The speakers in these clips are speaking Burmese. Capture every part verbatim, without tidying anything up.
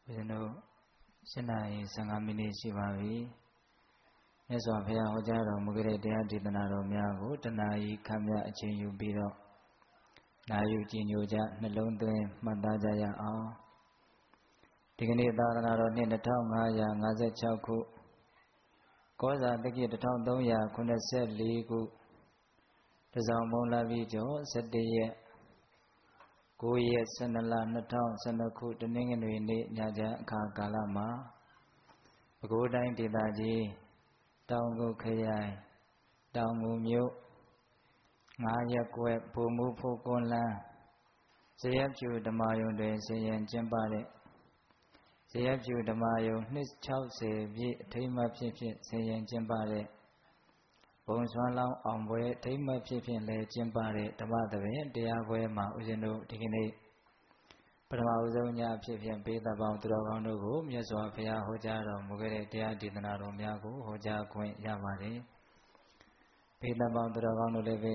ဦးဇင်းတို့ရှင်းနာရီဆယ်ငါးမိနစ်ရှိပါပြီမြတ်စွာဘုရားဟောကြားတော်မူခဲ့တဲ့တရားဒေသနာတော်များကိုတဏှာကြီးခမ်းမြအချိန်ယူပြီးတော့နာယူကြည်ညိုကြနှလုံးသွင်းမှတ်သားကြရအောင်ဒီကနေ့သာသနာတော်နှစ်၂၅၅၆ခုကောဇာတက္ကီတစ်ထောင်သုံးရာခုနှစ်ဆယ်လေးခုတစောင်းမုံလာပြီးကျော်၁၁ရက်ကိုရက်၁၂လ၂၀၁၂ခုတနင်္ဂနွေနေ့ညချမ်းအခါကာလမှာပဲခူးတိုင်းဒေသကြီးတောင်ကုတ်ခရိုင်တောင်ငူမြို့ငါးရပ်ကွက်ဘူမူဖို့ကွန်လန်းဇယက်ဖြူဓမ္မယုံတွင်ဆင်ရင်ကျင်းပတဲ့ဇယက်ဖြူဓမ္မယုံနှစ်၆၀ပြည့်အထိမ်းအမှတ်ဖြစ်ဖြစ်ဆင်ရင်ကျင်းပတဲ့ဘုံစွမ်းလောင်းအောင်ပွဲအထိမ်းအမှတ်ဖြစ်ဖြစ်လည်းကျင်းပတဲ့ဓမ္မသဘင်တရားပွဲမှာဦးဇင်းတို့ဒီကနေ့ပထမဦးဆုံးညဖြစ်ဖြစ်ပေးသက်ပေါင်းသူတော်ကောင်းတို့ကိုမြတ်စွာဘုရားဟောကြားတော်မူခဲ့တဲ့တရားဒေသနာတော်များကိုဟောကြားခွင့်ရပါတယ်ပေးသက်ပေါင်းသူတော်ကောင်းတို့လည်းပဲ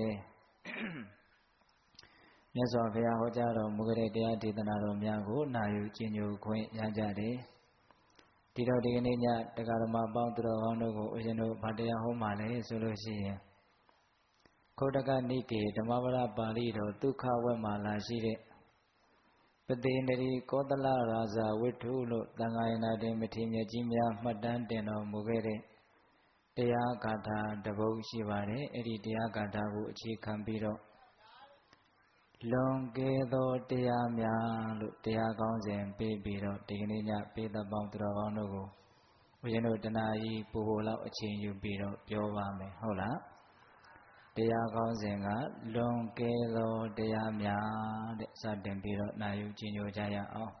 မြတ်စွာဘုရားဟောကြားတော်မူခဲ့တဲ့တရားဒေသနာတော်များကိုနာယူကျင့်ကြံခွင့်ရကြတယ်ဒီတော့ဒီကနေ့ညတရားဓမ္မပေါင်းသူတော်ကောင်းတို့ကိုဦးဇင်းတို့ဗာတရားဟောမှလည်းဆိုလို့ရှိရင်ခုတ်တကနိကေဓမ္မပဒပါဠိတော်ဒုက္ခဝက်မှာလာရှိတဲ့ပတိန္ဒရီကောသလရာဇဝိထုလို့သံဃာယနာတင်မထေရမြတ်ကြီးများမှတ်တမ်းတင်တော်မူခဲ့တဲ့တရားဂါထာတစ်ပုဒ်ရှိပါတယ်အဲ့ဒီတရားဂါထာကိုအခြေခံပြီးတော့လွန်ကဲသောတရားများလို့တရားကောင်းစဉ်ပေးပြီးတော့ဒီကနေ့ညပေးသက်ပေါင်းသူတော်ကောင်းတို့ကိုဦးဇင်းတို့တဏှာကြီးပူပူလောက်အချိန်ယူပြီးတော့ပြောပါမယ်ဟုတ်လားတရားကောင်းစဉ်ကလွန်ကဲသောတရားများတဲ့စတင်ပြီးတော့နာယူကျင့်ကြံကြရအောင်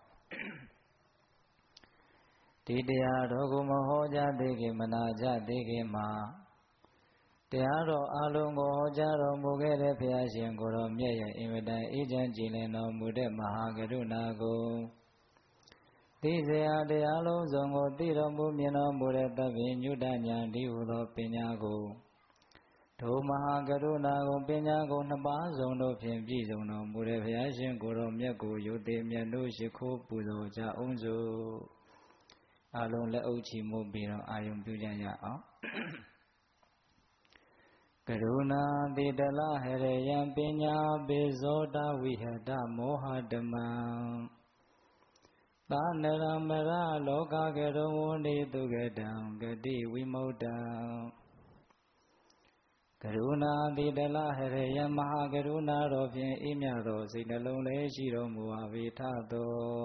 ဒီတရားတော်ကိုမဟောကြားသေးခင်မနာကြသေးခင်မှာတရားတော်အလုံးကိုဟောကြားတော်မူခဲ့တဲ့ဘုရားရှင်ကိုယ်တော်မြတ်ရဲ့အင်မတန်အေးချမ်းကြည်လင်တော်မူတဲ့မဟာကရုဏာကိုသိစေရတရားလုံးစုံကိုသိတော်မူမြင်တော်မူတဲ့သဗ္ဗညုတဉာဏ်ဒီဟုသောပညာကိုဒုမဟာကရုဏာကိုပညာကိုနှစ်ပါးစုံတို့ဖြင့်ပြည့်စုံတော်မူတဲ့ဘုရားရှင်ကိုယ်တော်မြတ်ကိုယုတိမြတ်တို့ရှိခိုးပူဇော်ကြအောင်စို့အလုံးလက်အုပ်ချီမှုပြီးတော့အာယုံပြုကြရအောင်ကရုဏာတိတလဟရယံပညာပေဇောတဝိဟတမောဟဓမ္မံသာနရမရလောကကရုဝန္တိတုကတံဂတိဝိမု ṭ ံကရုဏာတိတလဟရယံမဟာကရုဏာတော်ဖြင့်အေးမြသောစိတ်နှလုံးလေးရှိတော်မူပါ၏ထသော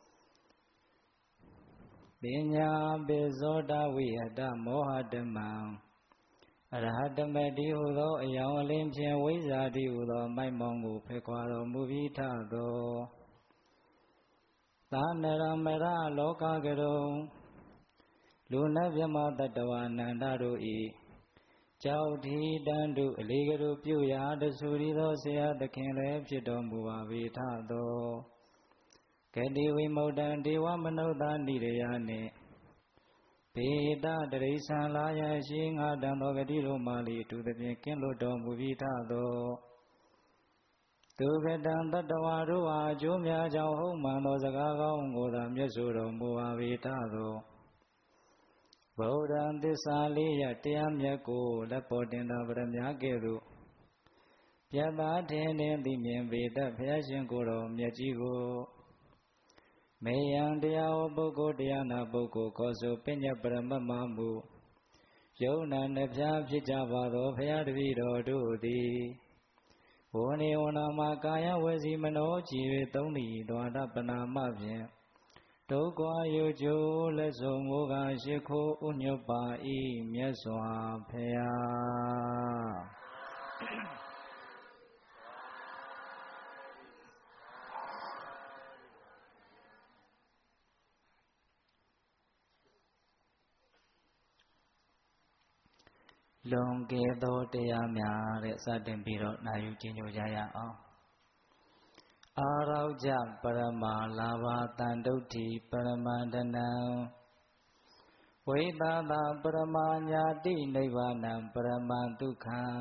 ပညာပေဇောတဝိဟတမောဟဓမ္မံအရဟတမတိဟုသောအယောင်အလင်းဖြင့်ဝိဇ္ဇာတိဟုသောမိုက်မောင်ကိုဖယ်ခွာတော်မူပြီးထသောသာနရမရလောကကရုံလူနတ်မြမတတဝနန္ဒတို့၏ကြောက်ဒီတန်တုအလေးကရုပြုရာတဆူရီသောဆရာသခင်လည်းဖြစ်တော်မူပါ၏ထသောဂတိဝိမု ṭ ံဒေဝမနုဿာနိရယနှင့်ဘေတတရိษံလာရရှိငါတံသောဂတိတို့မှလီသူသဖြင့်ကင်းလွတ်တော်မူပြီးထသောသူကတံတတဝါတို့အားအကျိုးများကြောင့်ဟုတ်မှန်သောစကားကောင်းကိုသာမျက်ဆိုတော်မူပါ၏ထသောဗုဒ္ဓံသစ္စာလေးရတရားမြတ်ကိုလက်ပေါ်တင်တော်ဗရမ ्या ကဲ့သို့ပြတ်သားထင်ထင်သိမြင်ပေတတ်ဘုရားရှင်ကိုယ်တော်မြတ်ကြီးကိုမေယံတရားဟောပုဂ္ဂိုလ်တရားနာပုဂ္ဂိုလ်ကောဆိုပညတ်ပရမတ်မမူယုံနာနှဖျားဖြစ်ကြပါသောဘုရားတပည့်တော်တို့သည်ဝဏ္ဏေဝနာမှာကာယဝစီမနောကြည်၍သုံးလီဒွါဒပနာမဖြင့်ဒုက္ခယုကျိုးလက်ဆုံးမူကားရှိခိုးဥညွတ်ပါ၏မြတ်စွာဘုရားလွန်ကဲသောတရားများတဲ့စတင်ပြီးတော့နာယူကျင့်ကြံကြရအောင်အာရောကြပရမလာဘတန်တုဋ္ဌိပရမန္တနံဝိသတာပရမညာတိနိဗ္ဗာနံပရမံဒုက္ခံ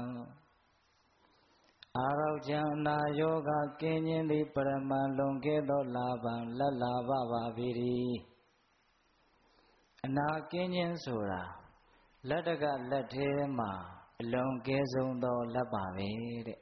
အာရောကြံအနာယောဂကင်းခြင်းသည်ပရမလွန်ကဲသောလာဘံလက်လာဘပါပေ၏အနာကင်းခြင်းဆိုတာလက်တကလက်ထဲမှာအလွန်ကဲဆုံးသောလက်ပါပဲတဲ့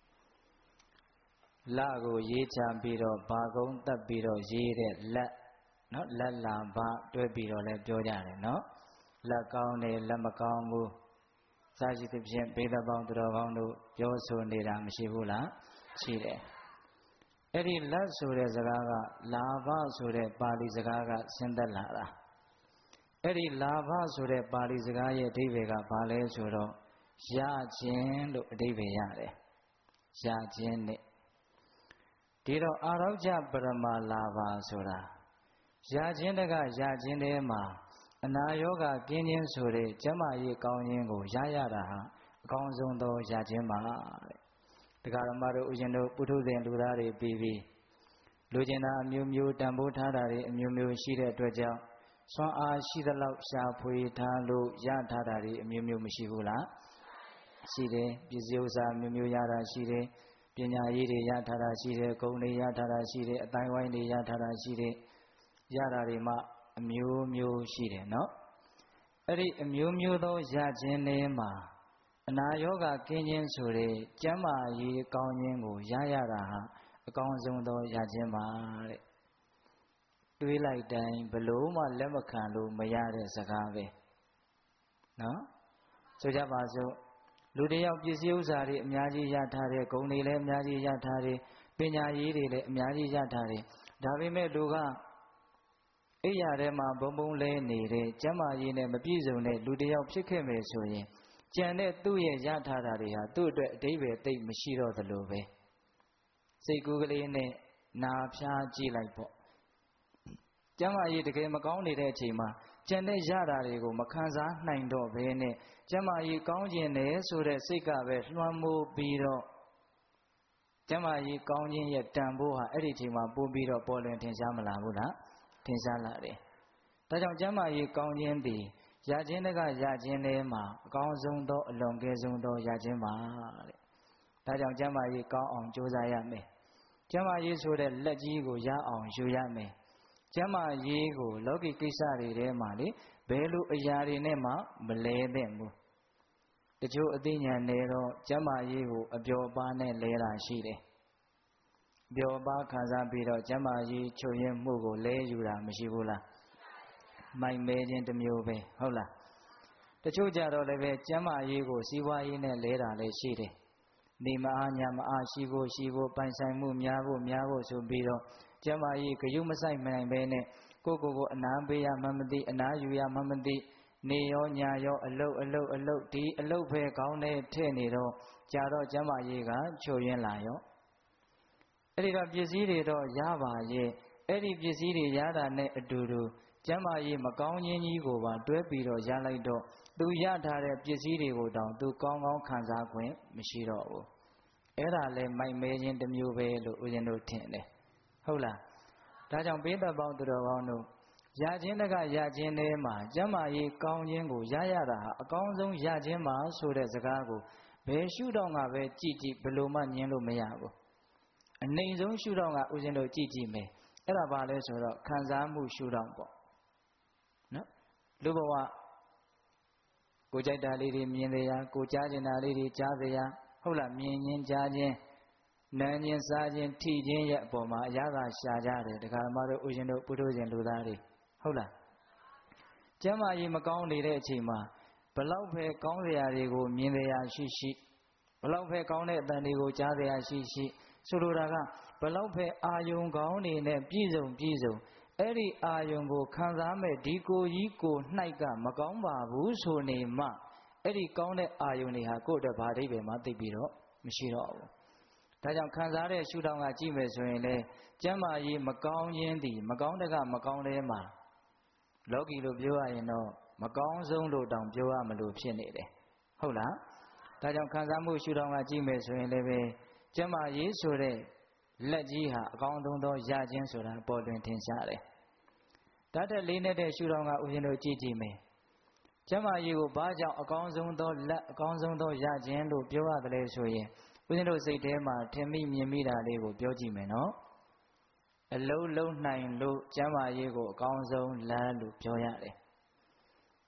လကိုရေးချပြီးတော့ဘာကုန်းတက်ပြီးတော့ရေးတဲ့လက်နော်လက်လာဘတွဲပြီးတော့လည်းပြောကြတယ်နော်လက်ကောင်းတယ်လက်မကောင်းဘူးစာရှိသဖြင့်ဘေးသပေါင်းသူတော်ကောင်းတို့ပြောဆိုနေတာမရှိဘူးလားရှိတယ်အဲ့ဒီလက်ဆိုတဲ့စကားကလာဘဆိုတဲ့ပါဠိစကားကဆင်းသက်လာတာအဲ့ဒီလာဘဆိုတဲ့ပါဠိစကားရဲ့အဓိပ္ပာယ်ကဘာလဲဆိုတော့ရခြင်းလို့အဓိပ္ပာယ်ရတယ်ရခြင်းနဲ့ဒီတော့အာရောကျပရမလာဘဆိုတာရခြင်းတကရခြင်းထဲမှာအနာယောဂကင်းခြင်းဆိုတဲ့ကျမ်းမာရေးကောင်းခြင်းကိုရရတာဟာအကောင်းဆုံးသောရခြင်းပါတဲ့တရားဓမ္မတို့ဥရှင်တို့ပုထုဇဉ်လူသားတွေပြီးပြီးလူကျင်တာအမျိုးမျိုးတန်ဖိုးထားတာတွေအမျိုးမျိုးရှိတဲ့အတွက်ကြောင့်ဆွမ်းအားရှိသလောက်ရှာဖွေထားလို့ရထားတာတွေအမျိုးမျိုးမရှိဘူးလားရှိတယ်ပစ္စည်းဥစ္စာမျိုးမျိုးရတာရှိတယ်ပညာရေးတွေရထားတာရှိတယ်ဂုဏ်တွေရထားတာရှိတယ်အတိုင်းဝိုင်းတွေရထားတာရှိတယ်ရတာတွေမှအမျိုးမျိုးရှိတယ်နော်အဲ့ဒီအမျိုးမျိုးသောရခြင်းတွေမှာအနာယောဂကင်းခြင်းဆိုတဲ့ကျမ်းမာရေးကောင်းခြင်းကိုရရတာဟာအကောင်းဆုံးသောရခြင်းပါတဲ့တွေးလိုက်တိုင်းဘလို့မှလက်မခံလို့မရတဲ့စကားပဲနော်ဆိုကြပါစို့လူတယောက်ပစ္စည်းဥစ္စာတွေအများကြီးရထားတယ်ဂုဏ်တွေလည်းအများကြီးရထားတယ်ပညာရေးတွေလည်းအများကြီးရထားတယ်ဒါပေမဲ့လူကအိယာထဲမှာဘုံဘုံလဲနေတဲ့ကျမ်းမာရေးနဲ့မပြည့်စုံတဲ့လူတယောက်ဖြစ်ခဲ့မယ်ဆိုရင်ကြံတဲ့သူ့ရဲ့ရထားတာတွေဟာသူ့အတွက်အတိပ္ပယ်သိပ်မရှိတော့သလိုပဲစိတ်ကူးကလေးနဲ့နာဖြားကြည့်လိုက်ပေါ့ကျမ်းမာရေးတကယ်မကောင်းနေတဲ့အချိန်မှာကြံတဲ့ရတာတွေကိုမခံစားနိုင်တော့ဘဲနဲ့ကျမ်းမာရေးကောင်းခြင်းနဲ့ဆိုတဲ့စိတ်ကပဲလွှမ်းမိုးပြီးတော့ကျမ်းမာရေးကောင်းခြင်းရဲ့တန်ဖိုးဟာအဲ့ဒီအချိန်မှာပို့ပြီးတော့ပေါ်လွင်ထင်ရှားမလာဘူးလားထင်ရှားလာတယ်ဒါကြောင့်ကျမ်းမာရေးကောင်းခြင်းသည်ရခြင်းတကရခြင်းထဲမှာအကောင်းဆုံးသောအလွန်ကဲဆုံးသောရခြင်းပါတဲ့ဒါကြောင့်ကျမ်းမာရေးကောင်းအောင်ကြိုးစားရမယ်ကျမ်းမာရေးဆိုတဲ့လက်ကြီးကိုရအောင်ယူရမယ်ကျမ်းမာရေးကိုလောကီကိစ္စတွေထဲမှာလေဘယ်လိုအရာတွေနဲ့မှမလဲသင့်ဘူးတချို့အသိဉာဏ်တွေတော့ကျမ်းမာရေးကိုအပျော်ပါးနဲ့လဲတာရှိတယ်ပျော်ပါးခံစားပြီးတော့ကျမ်းမာရေးချုပ်ရင်းမှုကိုလဲယူတာမရှိဘူးလားမိုက်မဲခြင်းတစ်မျိုးပဲဟုတ်လားတချို့ကြတော့လည်းပဲကျမ်းမာရေးကိုစီးပွားရေးနဲ့လဲတာလည်းရှိတယ်နေမအားညာမအားရှိဖို့ရှိဖို့ပိုင်ဆိုင်မှုများဖို့များဖို့ဆိုပြီးတော့ကျမ်းမာရေးဂရုမစိုက်နိုင်ပဲနဲ့ကိုယ့်ကိုယ်ကိုအနာပေးရမှမသိအနာယူရမှမသိနေရောညာရောအလုတ်အလုတ်အလုတ်ဒီအလုတ်ပဲကောင်းတဲ့ထဲ့နေတော့ကြာတော့ကျမ်းမာရေးကချို့ယွင်းလာရောအဲ့ဒီတော့ပစ္စည်းတွေတော့ရပါရဲ့အဲ့ဒီပစ္စည်းတွေရတာနဲ့အတူတူကျမ်းမာရေးမကောင်းခြင်းကြီးကိုပါတွဲပြီးတော့ရလိုက်တော့သူရထားတဲ့ပစ္စည်းတွေကိုတောင်သူကောင်းကောင်းခံစားခွင့်မရှိတော့ဘူးအဲ့ဒါလဲမိုက်မဲခြင်းတစ်မျိုးပဲလို့ဦးဇင်းတို့ထင်တယ်ဟုတ်လားဒါကြောင့်ပိဋကပေါင်းသူတော်ကောင်းတို့ရခြင်းတကရခြင်းထဲမှာကျမ်းမာရေးကောင်းခြင်းကိုရရတာဟာအကောင်းဆုံးရခြင်းမှာဆိုတဲ့စကားကိုဘယ်ရှုထောင့်ကပဲကြည့်ကြည့်ဘယ်လိုမှညင်းလို့မရဘူးအနိုင်ဆုံးရှုထောင့်ကဦးဇင်းတို့ကြည့်ကြည့်မယ်အဲ့ဒါဘာလဲဆိုတော့ခံစားမှုရှုထောင့်ပေါ့နော်လူဘဝကိုကြိုက်တာလေးတွေမြင်ရကိုကြားကျင်တာလေးတွေကြားစရာဟုတ်လားမြင်ခြင်းကြားခြင်းနားခြင်းစားခြင်းထိခြင်းရဲ့အပေါ်မှာအရာသာရှာကြတယ်တရားဓမ္မတို့ဥရှင်တို့ပုထုဇဉ်လူသားတွေဟုတ်လားကျမ်းမာရေးမကောင်းနေတဲ့အချိန်မှာဘလောက်ပဲကောင်းစရာတွေကိုမြင်ရရှိရှိဘလောက်ပဲကောင်းတဲ့အတန်တွေကိုကြားရရှိရှိဆိုလိုတာကဘလောက်ပဲအာယုံကောင်းနေနဲ့ပြည့်စုံပြည့်စုံအဲ့ဒီအာယုံကိုခံစားမဲ့ဒီကိုကြီးကိုနှိုက်ကမကောင်းပါဘူးဆိုနေမှအဲ့ဒီကောင်းတဲ့အာယုံတွေဟာကိုယ့်အတွက်ဘာအဓိပ္ပာယ်မှသိပြီးတော့မရှိတော့ဘူးဒါကြောင့်ခံစားတဲ့ရှုထောင့်ကကြည့်မယ်ဆိုရင်လေကျမ်းမာရေးမကောင်းခြင်းသည်မကောင်းတကမကောင်းတဲ့မှာလောကီလို့ပြောရရင်တော့မကောင်းဆုံးလို့တောင်ပြောရမလို့ဖြစ်နေတယ်ဟုတ်လားဒါကြောင့်ခံစားမှုရှုထောင့်ကကြည့်မယ်ဆိုရင်လည်းပဲကျမ်းမာရေးဆိုတဲ့လက်ကြီးဟာအကောင်းဆုံးသောရခြင်းဆိုတာပေါ်လွင်ထင်ရှားတယ်။ဒါတဲ့လေးနေတဲ့ရှုထောင့်ကဦးဇင်းတို့ကြည့်ကြည့်မယ်။ကျမ်းမာရေးကိုဘာကြောင့်အကောင်းဆုံးသောလက်အကောင်းဆုံးသောရခြင်းလို့ပြောရတယ်လဲဆိုရင်ဦးဇင်းတို့စိတ်ထဲမှာထင်မိမြင်မိတာလေးကိုပြောကြည့်မယ်နော်။အလုံးလုံးနိုင်လို့ကျမ်းမာရေးကိုအကောင်းဆုံးလမ်းလို့ပြောရတယ်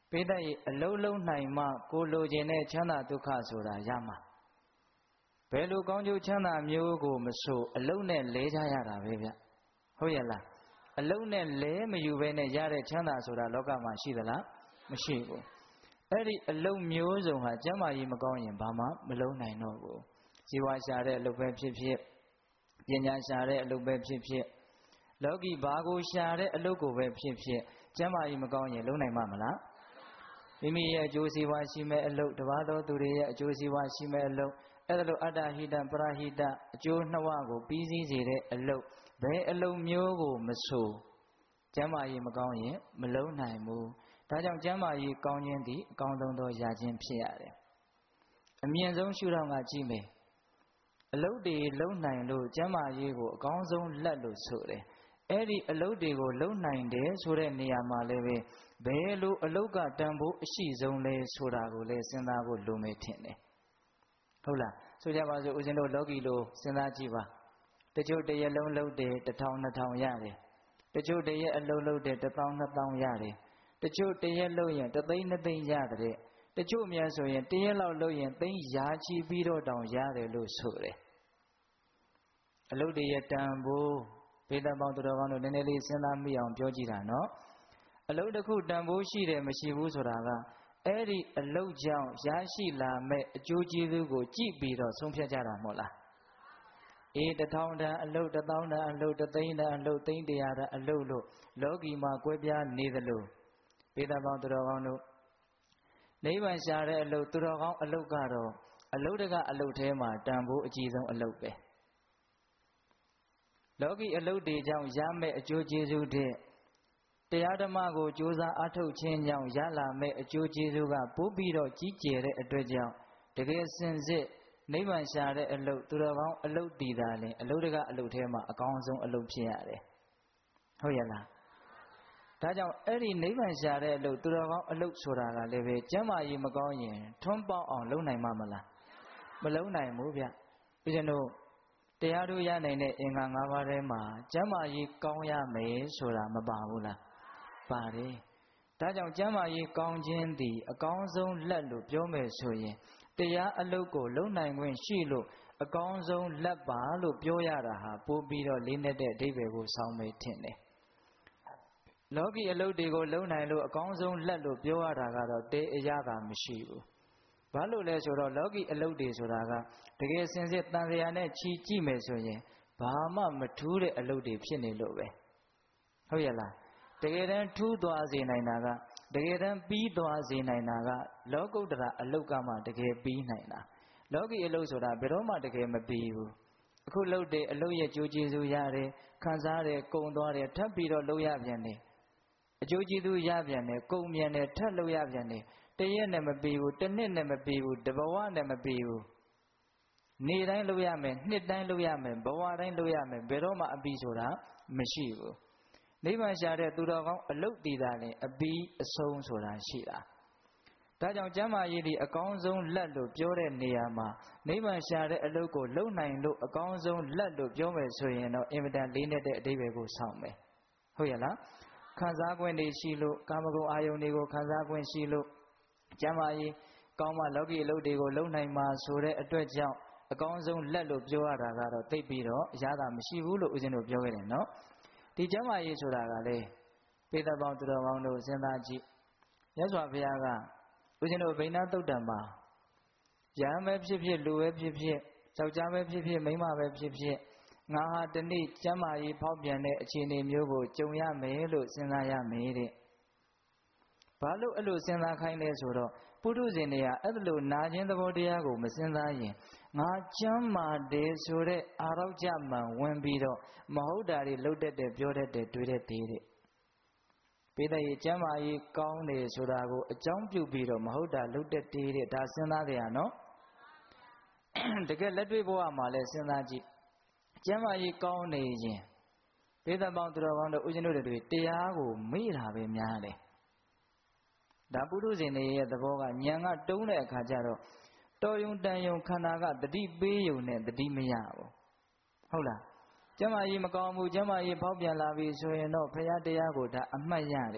ပိဋကရေအလုံးလုံးနိုင်မှကိုလိုချင်တဲ့ချမ်းသာဒုက္ခဆိုတာရမှာဘယ်လိုကောင်းကျိုးချမ်းသာမျိုးကိုမဆိုအလုံးနဲ့လဲကြရတာပဲဗျဟုတ်ရဲ့လားအလုံးနဲ့လဲမယူဘဲနဲ့ရတဲ့ချမ်းသာဆိုတာလောကမှာရှိသလားမရှိဘူးအဲ့ဒီအလုံးမျိုးစုံဟာကျမ်းမာရေးမကောင်းရင်ဘာမှမလုံးနိုင်တော့ဘူးဇီဝရှာတဲ့အလုပ်ပဲဖြစ်ဖြစ်ပညာရှာတဲ့အလုပ်ပဲဖြစ်ဖြစ်လောကီဘာကိုရှာတဲ့အလုပ်ကိုပဲဖြစ်ဖြစ်ကျမ်းမာရေးမကောင်းရင်လုံးနိုင်မှာမလားမိမိရဲ့အကျိုးစီးပွားရှိမဲ့အလုပ်တပါးသောသူတွေရဲ့အကျိုးစီးပွားရှိမဲ့အလုပ်အဲ့ဒါလိုအတ္တဟိတပရဟိတအကျိုးနှစ်ဝကိုပြီးစည်းစေတဲ့အလုပ်ဘယ်အလုပ်မျိုးကိုမဆိုကျမ်းမာရေးမကောင်းရင်မလုံးနိုင်ဘူးဒါကြောင့်ကျမ်းမာရေးကောင်းခြင်းသည်အကောင်းဆုံးသောရာခြင်းဖြစ်ရတယ်အမြင့်ဆုံးရှုထောင့်ကကြည့်မယ်အလုပ်တွေလုံးနိုင်လို့ကျမ်းမာရေးကိုအကောင်းဆုံးလက်လို့ဆိုတယ်အဲ့ဒီအလုပ်တွေကိုလုံးနိုင်တယ်ဆိုတဲ့နေရာမှာလည်းပဲဘယ်လိုအလုပ်ကတန်ဖိုးအရှိဆုံးလဲဆိုတာကိုလည်းစဉ်းစားဖို့လိုမယ်ထင်တယ်ဟုတ်လားဆိုကြပါစို့ဦးဇင်းတို့လောကီလိုစဉ်းစားကြည့်ပါတချို့တရက်လုံးလုပ်တယ်တစ်ထောင်နှစ်ထောင်ရတယ်တချို့တရက်အလုပ်လုပ်တယ်တစ်သောင်းနှစ်သောင်းရတယ်တချို့တရက်လုပ်ရင်တစ်သိန်းနှစ်သိန်းရတယ်တချို့များဆိုရင်တရက်လောက်လုပ်ရင်သိန်းရာချီပြီးတော့တောင်ရတယ်လို့ဆိုတယ်အလုပ်တွေရတန်ဖို့ဘေးသက်ပေါင်းသူတော်ကောင်းတို့နည်းနည်းလေးစဉ်းစားမိအောင်ပြောကြည့်တာနော်အလုပ်တစ်ခုတန်ဖိုးရှိတယ်မရှိဘူးဆိုတာကအဲ့ဒီအလုပ်ကြောင့်ရရှိလာမဲ့အကျိုးကျေးဇူးကိုကြည့်ပြီးတော့ဆုံးဖြတ်ကြတာမဟုတ်လားအေးတစ်ထောင်တန်အလုပ်တစ်သောင်းတန်အလုပ်တစ်သိန်းတန်အလုပ်သိန်းတရာတန်အလုပ်လို့လောကီမှာကွဲပြားနေသလိုဘေးသက်ပေါင်းသူတော်ကောင်းတို့နိဗ္ဗာန်ရှာတဲ့အလုပ်သူတော်ကောင်းအလုပ်ကတော့အလုပ်တကအလုပ်ထဲမှာတန်ဖိုးအကြီးဆုံးအလုပ်ပဲလောကီအလုပ်တွေကြောင့်ရမယ့်အကျိုးကျေးဇူးတဲ့တရားဓမ္မကိုကြိုးစားအားထုတ်ခြင်းကြောင့်ရလာမယ့်အကျိုးကျေးဇူးကပို့ပြီးတော့ကြီးကျယ်တဲ့အတွက်ကြောင့်တကယ်စင်စစ်နိဗ္ဗာန်ရှာတဲ့အလုပ်သူတော်ကောင်းအလုပ်တည်တာလည်းအလုပ်တကအလုပ်ထဲမှာအကောင်းဆုံးအလုပ်ဖြစ်ရတယ်ဟုတ်ရဲ့လားဒါကြောင့်အဲ့ဒီနိဗ္ဗာန်ရှာတဲ့အလုပ်သူတော်ကောင်းအလုပ်ဆိုတာကလည်းပဲကျမ်းမာရေးမကောင်းရင်ထွန်းပေါက်အောင်လုပ်နိုင်မှာမလားမလုပ်နိုင်ဘူးဗျဦးဇင်းတို့တရားတို့ရနိုင်တဲ့အင်္ဂါ၅ပါးထဲမှာကျမ်းမာရေးကောင်းရမယ်ဆိုတာမပါဘူးလားပါတယ်ဒါကြောင့်ကျမ်းမာရေးကောင်းခြင်းသည်အကောင်းဆုံးလက်လို့ပြောမယ်ဆိုရင်တရားအလုပ်ကိုလုံနိုင်ခွင့်ရှိလို့အကောင်းဆုံးလက်ပါလို့ပြောရတာဟာပို့ပြီးတော့လေးနက်တဲ့အဓိပ္ပာယ်ကိုဆောင်းမေးထင်တယ်လောကီအလုပ်တွေကိုလုံနိုင်လို့အကောင်းဆုံးလက်လို့ပြောရတာကတော့တေးအရသာမရှိဘူးဘာလို့လဲဆိုတော့လောကီအလုပ်တွေဆိုတာကတကယ်စင်စစ်တန်လျာနဲ့ချီကြည့်မယ်ဆိုရင်ဘာမှမထူးတဲ့အလုပ်တွေဖြစ်နေလို့ပဲဟုတ်ရဲ့လားတကယ်တမ်းထူးသွားစေနိုင်တာကတကယ်တမ်းပြီးသွားစေနိုင်တာကလောကုတ္တရာအလုပ်ကမှတကယ်ပြီးနိုင်တာလောကီအလုပ်ဆိုတာဘယ်တော့မှတကယ်မပြီးဘူးအခုလုပ်တဲ့အလုပ်ရဲ့ကြိုးကျေးဇူးရတယ်ခံစားရတယ်ကုန်သွားတယ်ထပ်ပြီးတော့လုပ်ရပြန်တယ်အကျိုးကျေးဇူးရပြန်တယ်ကုန်ပြန်တယ်ထပ်လုပ်ရပြန်တယ်တရက်နဲ့မပြီးဘူးတစ်နှစ်နဲ့မပြီးဘူးတစ်ဘဝနဲ့မပြီးဘူးနေ့တိုင်းလုပ်ရမယ်နှစ်တိုင်းလုပ်ရမယ်ဘဝတိုင်းလုပ်ရမယ်ဘယ်တော့မှအပြီးဆိုတာမရှိဘူးနိဗ္ဗာန်ရှာတဲ့သူတော်ကောင်းအလုတ်တည်တာလည်းအပြီးအဆုံးဆိုတာရှိတာဒါကြောင့်ကျမ်းမာရေးဒီအကောင်းဆုံးလက်လို့ပြောတဲ့နေရာမှာနိဗ္ဗာန်ရှာတဲ့အလုတ်ကိုလုံနိုင်လို့အကောင်းဆုံးလက်လို့ပြောမယ်ဆိုရင်တော့အင်မတန်လေးနက်တဲ့အဓိပ္ပာယ်ကိုဆောင်းမယ်ဟုတ်ရဲ့လားခံစား권တွေရှိလို့ကာမဂုဏ်အာယုန်တွေကိုခံစား권ရှိလို့ကျမ်းမာရေးကောင်းမှလောကီအလုပ်တွေကိုလုံနိုင်မှာဆိုတဲ့အတွက်ကြောင့်အကောင်းဆုံးလက်လို့ပြောရတာကတော့သိပြီးတော့အရသာမရှိဘူးလို့ဦးဇင်းတို့ပြောခဲ့တယ်နော်ဒီကျမ်းမာရေးဆိုတာကလေပေသက်ပေါင်းသူတော်ကောင်းတို့စဉ်းစားကြည့်မြတ်စွာဘုရားကဦးဇင်းတို့ဗိဏ္ဏသုတ်တံမှာယဟန်ပဲဖြစ်ဖြစ်လူပဲဖြစ်ဖြစ်ယောက်ျားပဲဖြစ်ဖြစ်မိန်းမပဲဖြစ်ဖြစ်ငါဟာဒီနေ့ကျမ်းမာရေးဖောက်ပြန်တဲ့အခြေအနေမျိုးကိုကြုံရမယ်လို့စဉ်းစားရမယ်တဲ့ဘာလို့အဲ့လိုစဉ်းစားခိုင်းလဲဆိုတော့ပုထုဇဉ်တွေကအဲ့လိုနာခြင်းသဘောတရားကိုမစဉ်းစားရင်ငါကျမ်းမာတယ်ဆိုတဲ့အာရောက်ကြမှန်ဝင်ပြီးတော့မဟုတ်တာတွေလှုပ်တတ်တယ်ပြောတတ်တယ်တွေးတတ်တယ်တဲ့ပိဋကရေကျမ်းမာရေးကောင်းတယ်ဆိုတာကိုအကြောင်းပြုပြီးတော့မဟုတ်တာလှုပ်တတ်တယ်တဲ့ဒါစဉ်းစားကြရနော်တကယ်လက်တွေ့ဘဝမှာလည်းစဉ်းစားကြည့်ကျမ်းမာရေးကောင်းနေရင်ပိဋကပေါင်းသူတော်ကောင်းတို့ဦးဇင်းတို့တွေတရားကိုမေ့တာပဲများတယ်ဒါပုထုဇဉ်တွေရဲ့သဘောကဉာဏ်ကတုံးတဲ့အခါကျတော့တော်ယုံတန်ယုံခန္ဓာကတတိပေးယုံနဲ့တတိမရဘူးဟုတ်လားကျမ်းမာရေးမကောင်းဘူးကျမ်းမာရေးဖောက်ပြန်လာပြီဆိုရင်တော့ဘုရားတရားကိုဒါအမှတ်ရတယ်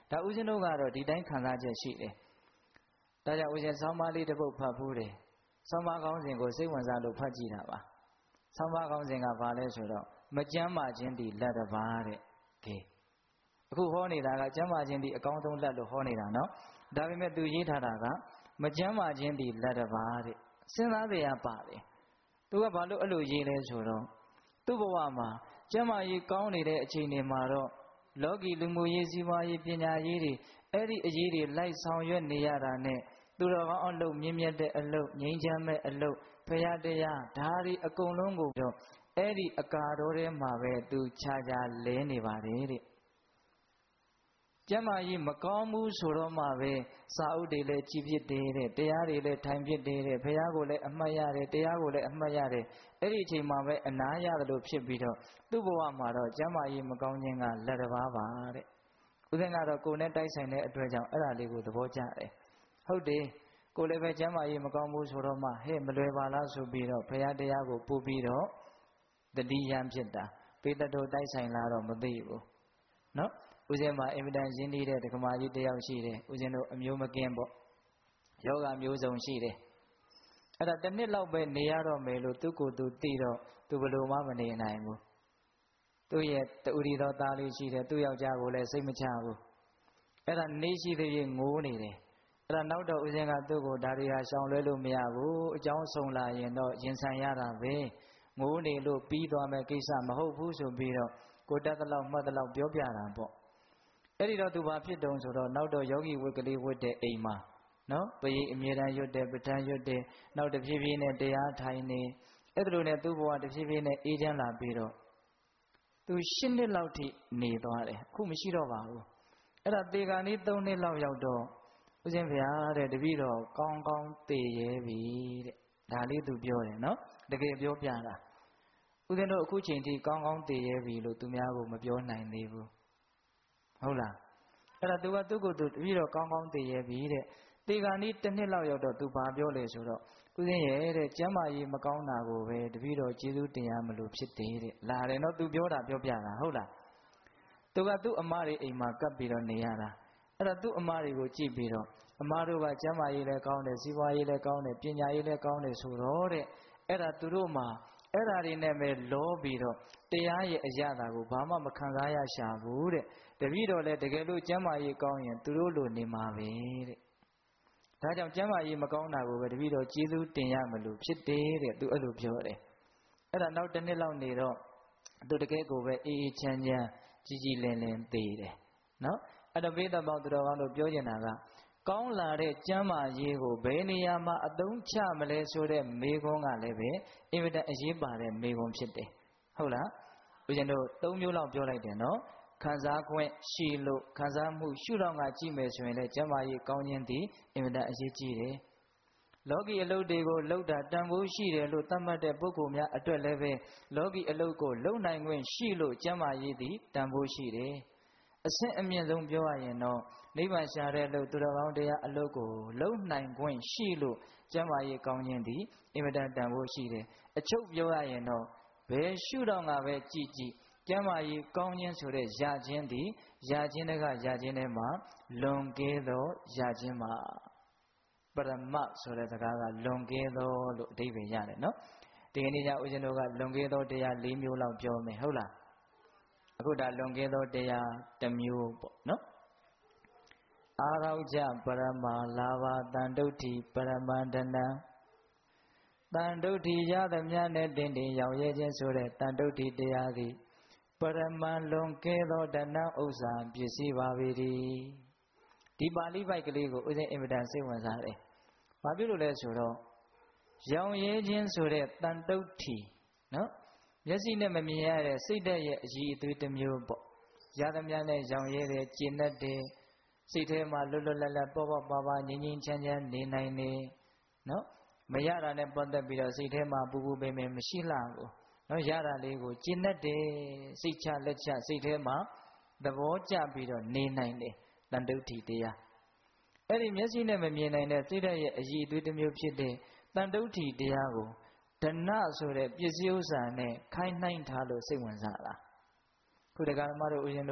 ဒါဦးဇင်းတို့ကတော့ဒီတိုင်းခံစားချက်ရှိတယ်ဒါကြောင့်ဦးဇင်းဆောင်းပါးလေးတစ်ပုဒ်ဖတ်ဖူးတယ်ဆောင်းပါးကောင်းစဉ်ကိုစိတ်ဝင်စားလို့ဖတ်ကြည့်တာပါဆောင်းပါးကောင်းစဉ်ကဘာလဲဆိုတော့မကြမ်းမာခြင်းဒီလက်တစ်ပါးတဲ့ကဲအခုဟောနေတာကကြမ်းမာခြင်းဒီအကောင်းဆုံးလက်လို့ဟောနေတာနော်ဒါပေမဲ့သူရေးထားတာကမကြမ်းမာခြင်းဒီလက်တစ်ပါးတဲ့စဉ်းစားစရာပါတယ်သူကဘာလို့အဲ့လိုရေးလဲဆိုတော့သူ့ဘဝမှာကျမ်းမာရေးကောင်းနေတဲ့အချိန်တွေမှာတော့လောကီလူမှုရေးစီးပွားရေးပညာရေးတွေအဲ့ဒီအရေးတွေလိုက်ဆောင်ရွက်နေရတာနဲ့သူတော်ကောင်းအလုပ်မြင့်မြတ်တဲ့အလုပ်ငြိမ်းချမ်းမဲ့အလုပ်ဖရာတရားဒါတွေအကုန်လုံးကိုတော့အဲ့ဒီအကာတော်ထဲမှာပဲသူခြားခြားလဲနေပါတယ်တဲ့ကျမ်းမာရေးမကောင်းဘူးဆိုတော့မှပဲစာအုပ်တွေလည်းကြည်ဖြစ်တယ်တဲ့တရားတွေလည်းထိုင်ဖြစ်တယ်တဲ့ဘုရားကိုလည်းအမှတ်ရတယ်တရားကိုလည်းအမှတ်ရတယ်အဲ့ဒီအချိန်မှာပဲအနာရတယ်လို့ဖြစ်ပြီးတော့သူ့ဘဝမှာတော့ကျမ်းမာရေးမကောင်းခြင်းကလက်တစ်ပါးပါတဲ့ဦးဇင်းကတော့ကိုယ်နဲ့တိုက်ဆိုင်တဲ့အတွက်ကြောင့်အဲ့ဒါလေးကိုသဘောကျတယ်ဟုတ်တယ်ကိုယ်လည်းပဲကျမ်းမာရေးမကောင်းဘူးဆိုတော့မှဟဲ့မလွယ်ပါလားဆိုပြီးတော့ဘုရားတရားကိုပို့ပြီးတော့တတိယံဖြစ်တာပေတတော်တိုက်ဆိုင်လာတော့မသိဘူးနော်ဦးဇင်းမှာအင်မတန်ရင်းနှီးတဲ့ဒကမာကြီးတယောက်ရှိတယ်ဦးဇင်းတို့အမျိုးမကင်းပေါ့ယောဂမျိုးစုံရှိတယ်အဲ့ဒါတစ်နှစ်လောက်ပဲနေရတော့မယ်လို့သူကိုယ်သူသိတော့သူဘယ်လိုမှမနေနိုင်ဘူးသူ့ရဲ့တူရီတော်သားလေးရှိတယ်သူ့ယောက်ျားကိုလည်းစိတ်မချဘူးအဲ့ဒါနေရှိသေးရင်ငိုးနေတယ်အဲ့ဒါနောက်တော့ဦးဇင်းကသူ့ကိုဒါတွေဟာရှောင်လွဲလို့မရဘူးအကြောင်းဆုံးလာရင်တော့ရင်ဆိုင်ရတာပဲငိုးနေလို့ပြီးသွားမယ်ကိစ္စမဟုတ်ဘူးဆိုပြီးတော့ကိုတတ်တဲ့လောက်မှတ်တဲ့လောက်ပြောပြတာပေါ့အဲ့ဒီတော့သူဘာဖြစ်တုံဆိုတော့နောက်တော့ယောဂီဝတ်ကလေးဝတ်တဲ့အိမ်မှာနော်ပရိအမြဲတမ်းရွတ်တယ်ပဋ္ဌာန်းရွတ်တယ်နောက်တဖြည်းဖြည်းနဲ့တရားထိုင်နေအဲ့ဒါလိုနဲ့သူ့ဘဝတဖြည်းဖြည်းနဲ့အေးချမ်းလာပြီးတော့သူရှစ်နှစ်လောက်ထိနေသွားတယ်အခုမရှိတော့ပါဘူးအဲ့ဒါသေကံလေးသုံးနှစ်လောက်ရောက်တော့ဦးဇင်းဗျာတဲ့တပည့်တော်ကောင်းကောင်းသေရဲပြီတဲ့ဒါလေးသူပြောတယ်နော်တကယ်ပြောပြတာဦးဇင်းတို့အခုချိန်ထိကောင်းကောင်းသေရဲပြီလို့သူများကိုမပြောနိုင်သေးဘူးဟုတ်လားအဲ့ဒါသူကသူ့ကိုယ်သူတပည့်တော်ကောင်းကောင်းသိရဲ့ပြီတဲ့တေဂာနီးတစ်နှစ်လောက်ရောက်တော့သူဘာပြောလဲဆိုတော့ဦးဇင်းရဲ့တဲ့ကျမ်းမာရေးမကောင်းတာကိုပဲတပည့်တော်ကျေးဇူးတင်ရမလို့ဖြစ်တယ်တဲ့လာတယ်နော်သူပြောတာပြောပြတာဟုတ်လားသူကသူ့အမတွေအိမ်မှာကပ်ပြီးတော့နေရတာအဲ့တော့သူ့အမတွေကိုကြည့်ပြီးတော့အမတို့ကကျမ်းမာရေးလည်းကောင်းတယ်စီးပွားရေးလည်းကောင်းတယ်ပညာရေးလည်းကောင်းတယ်ဆိုတော့တဲ့အဲ့ဒါသူတို့မှာအဲ့ဓာတွေနဲ့ပဲလောပြီးတော့တရားရဲ့အရာတာကိုဘာမှမခံစားရရှာဘူးတဲ့တပည့်တော်လည်းတကယ်လို့ကျမ်းမာရေးကောင်းရင်သူတို့လိုနေမှာပဲတဲ့ဒါကြောင့်ကျမ်းမာရေးမကောင်းတာကိုပဲတပည့်တော်ကျေးဇူးတင်ရမလို့ဖြစ်တယ်တဲ့သူအဲ့လိုပြောတယ်အဲ့ဒါနောက်တစ်နှစ်လောက်နေတော့သူတကယ်ကိုပဲအေးအေးချမ်းချမ်းကြီးကြီးလင်းလင်းသိတယ်နော်အဲ့တော့ဘိဓဘောင်သူတော်ကောင်းတို့ပြောနေတာကကောင်းလာတဲ့ကျမ်းမာရေးကိုဘယ်နေရာမှာအသုံးချမလဲဆိုတဲ့မေခွန်းကလည်းပဲအင်မတန်အရေးပါတဲ့မေခွန်းဖြစ်တယ်ဟုတ်လားဦးဇင်းတို့သုံးမျိုးလောက်ပြောလိုက်တယ်နော်ခံစား권ရှိလို့ခံစားမှုရှုတော့ငါကြည့်မယ်ဆိုရင်လည်းကျမ်းမာရေးကောင်းခြင်းသည်အင်မတန်အရေးကြီးတယ်လောကီအလုပ်တွေကိုလုပ်တာတန်ဖိုးရှိတယ်လို့သတ်မှတ်တဲ့ပုဂ္ဂိုလ်များအတွက်လည်းပဲလောကီအလုပ်ကိုလုပ်နိုင်권ရှိလို့ကျမ်းမာရေးသည်တန်ဖိုးရှိတယ်အဆင့်အမြင့်ဆုံးပြောရရင်တော့နိဗ္ဗာန်ရှာတဲ့အလုပ်သူတော်ကောင်းတရားအလုပ်ကိုလုပ်နိုင်권ရှိလို့ကျမ်းမာရေးကောင်းခြင်းသည်အင်မတန်တန်ဖိုးရှိတယ်အချုပ်ပြောရရင်တော့ဘယ်ရှုတော့ငါပဲကြည်ကြည်ကျမ်းမာရေးကောင်းခြင်းဆိုတဲ့ရခြင်းသည်ရခြင်းတကရခြင်းထဲမှာလွန်ကဲသောရခြင်းမှာပရမတ်ဆိုတဲ့စကားကလွန်ကဲသောလို့အဓိပ္ပာယ်ရတယ်နော်ဒီကနေ့ညဦးဇင်းတို့ကလွန်ကဲသောတရား၄မျိုးလောက်ပြောမယ်ဟုတ်လားအခုဒါလွန်ကဲသောတရားတစ်မျိုးပေါ့နော်အာရောကြပရမလာဘတန်တုဋ္ဌိပရမန္တနံတန်တုဋ္ဌိရသမျှနဲ့တင်တင်ရောက်ရဲခြင်းဆိုတဲ့တန်တုဋ္ဌိတရားသည်ပရမန်လွန်ကဲသောတဏ္ဍဥစ္စာပစ္စည်းပါပေ၏ဒီပါဠိပိုက်ကလေးကိုဦးဇင်းအင်မတန်စိတ်ဝင်စားတယ်။ဘာဖြစ်လို့လဲဆိုတော့ရောင်ရဲခြင်းဆိုတဲ့တန်တုဋ္ဌိနော်မျက်စိနဲ့မမြင်ရတဲ့စိတ်ဓာတ်ရဲ့အည်အသွေးတစ်မျိုးပေါ့။ရသမျှနဲ့ရောင်ရဲတယ်ကျဉ်တ်တယ်စိတ်ထဲမှာလွတ်လွတ်လပ်လပ်ပေါ့ပေါ့ပါပါငြိမ်းငြိမ်းချမ်းချမ်းနေနိုင်နေနော်မရတာနဲ့ပတ်သက်ပြီးတော့စိတ်ထဲမှာပူပူပင်ပင်မရှိလှဘူးနော်ရတာလေးကိုကျဉ်တ်တယ်စိတ်ချလက်ချစိတ်ထဲမှာသဘောကျပြီးတော့နေနိုင်တယ်တန်တုဋ္ဌိတရားအဲ့ဒီမျက်စိနဲ့မမြင်နိုင်တဲ့စိတ်ဓာတ်ရဲ့အည်အသွေးတစ်မျိုးဖြစ်တဲ့တန်တုဋ္ဌိတရားကိုဒဏဆိုတဲ့ပစ္စည်းဥစ္စာနဲ့ခိုင်းနှိုင်းထားလို့စိတ်ဝင်စားတာခုတက္ကမတို့ဦးဇင်းတို့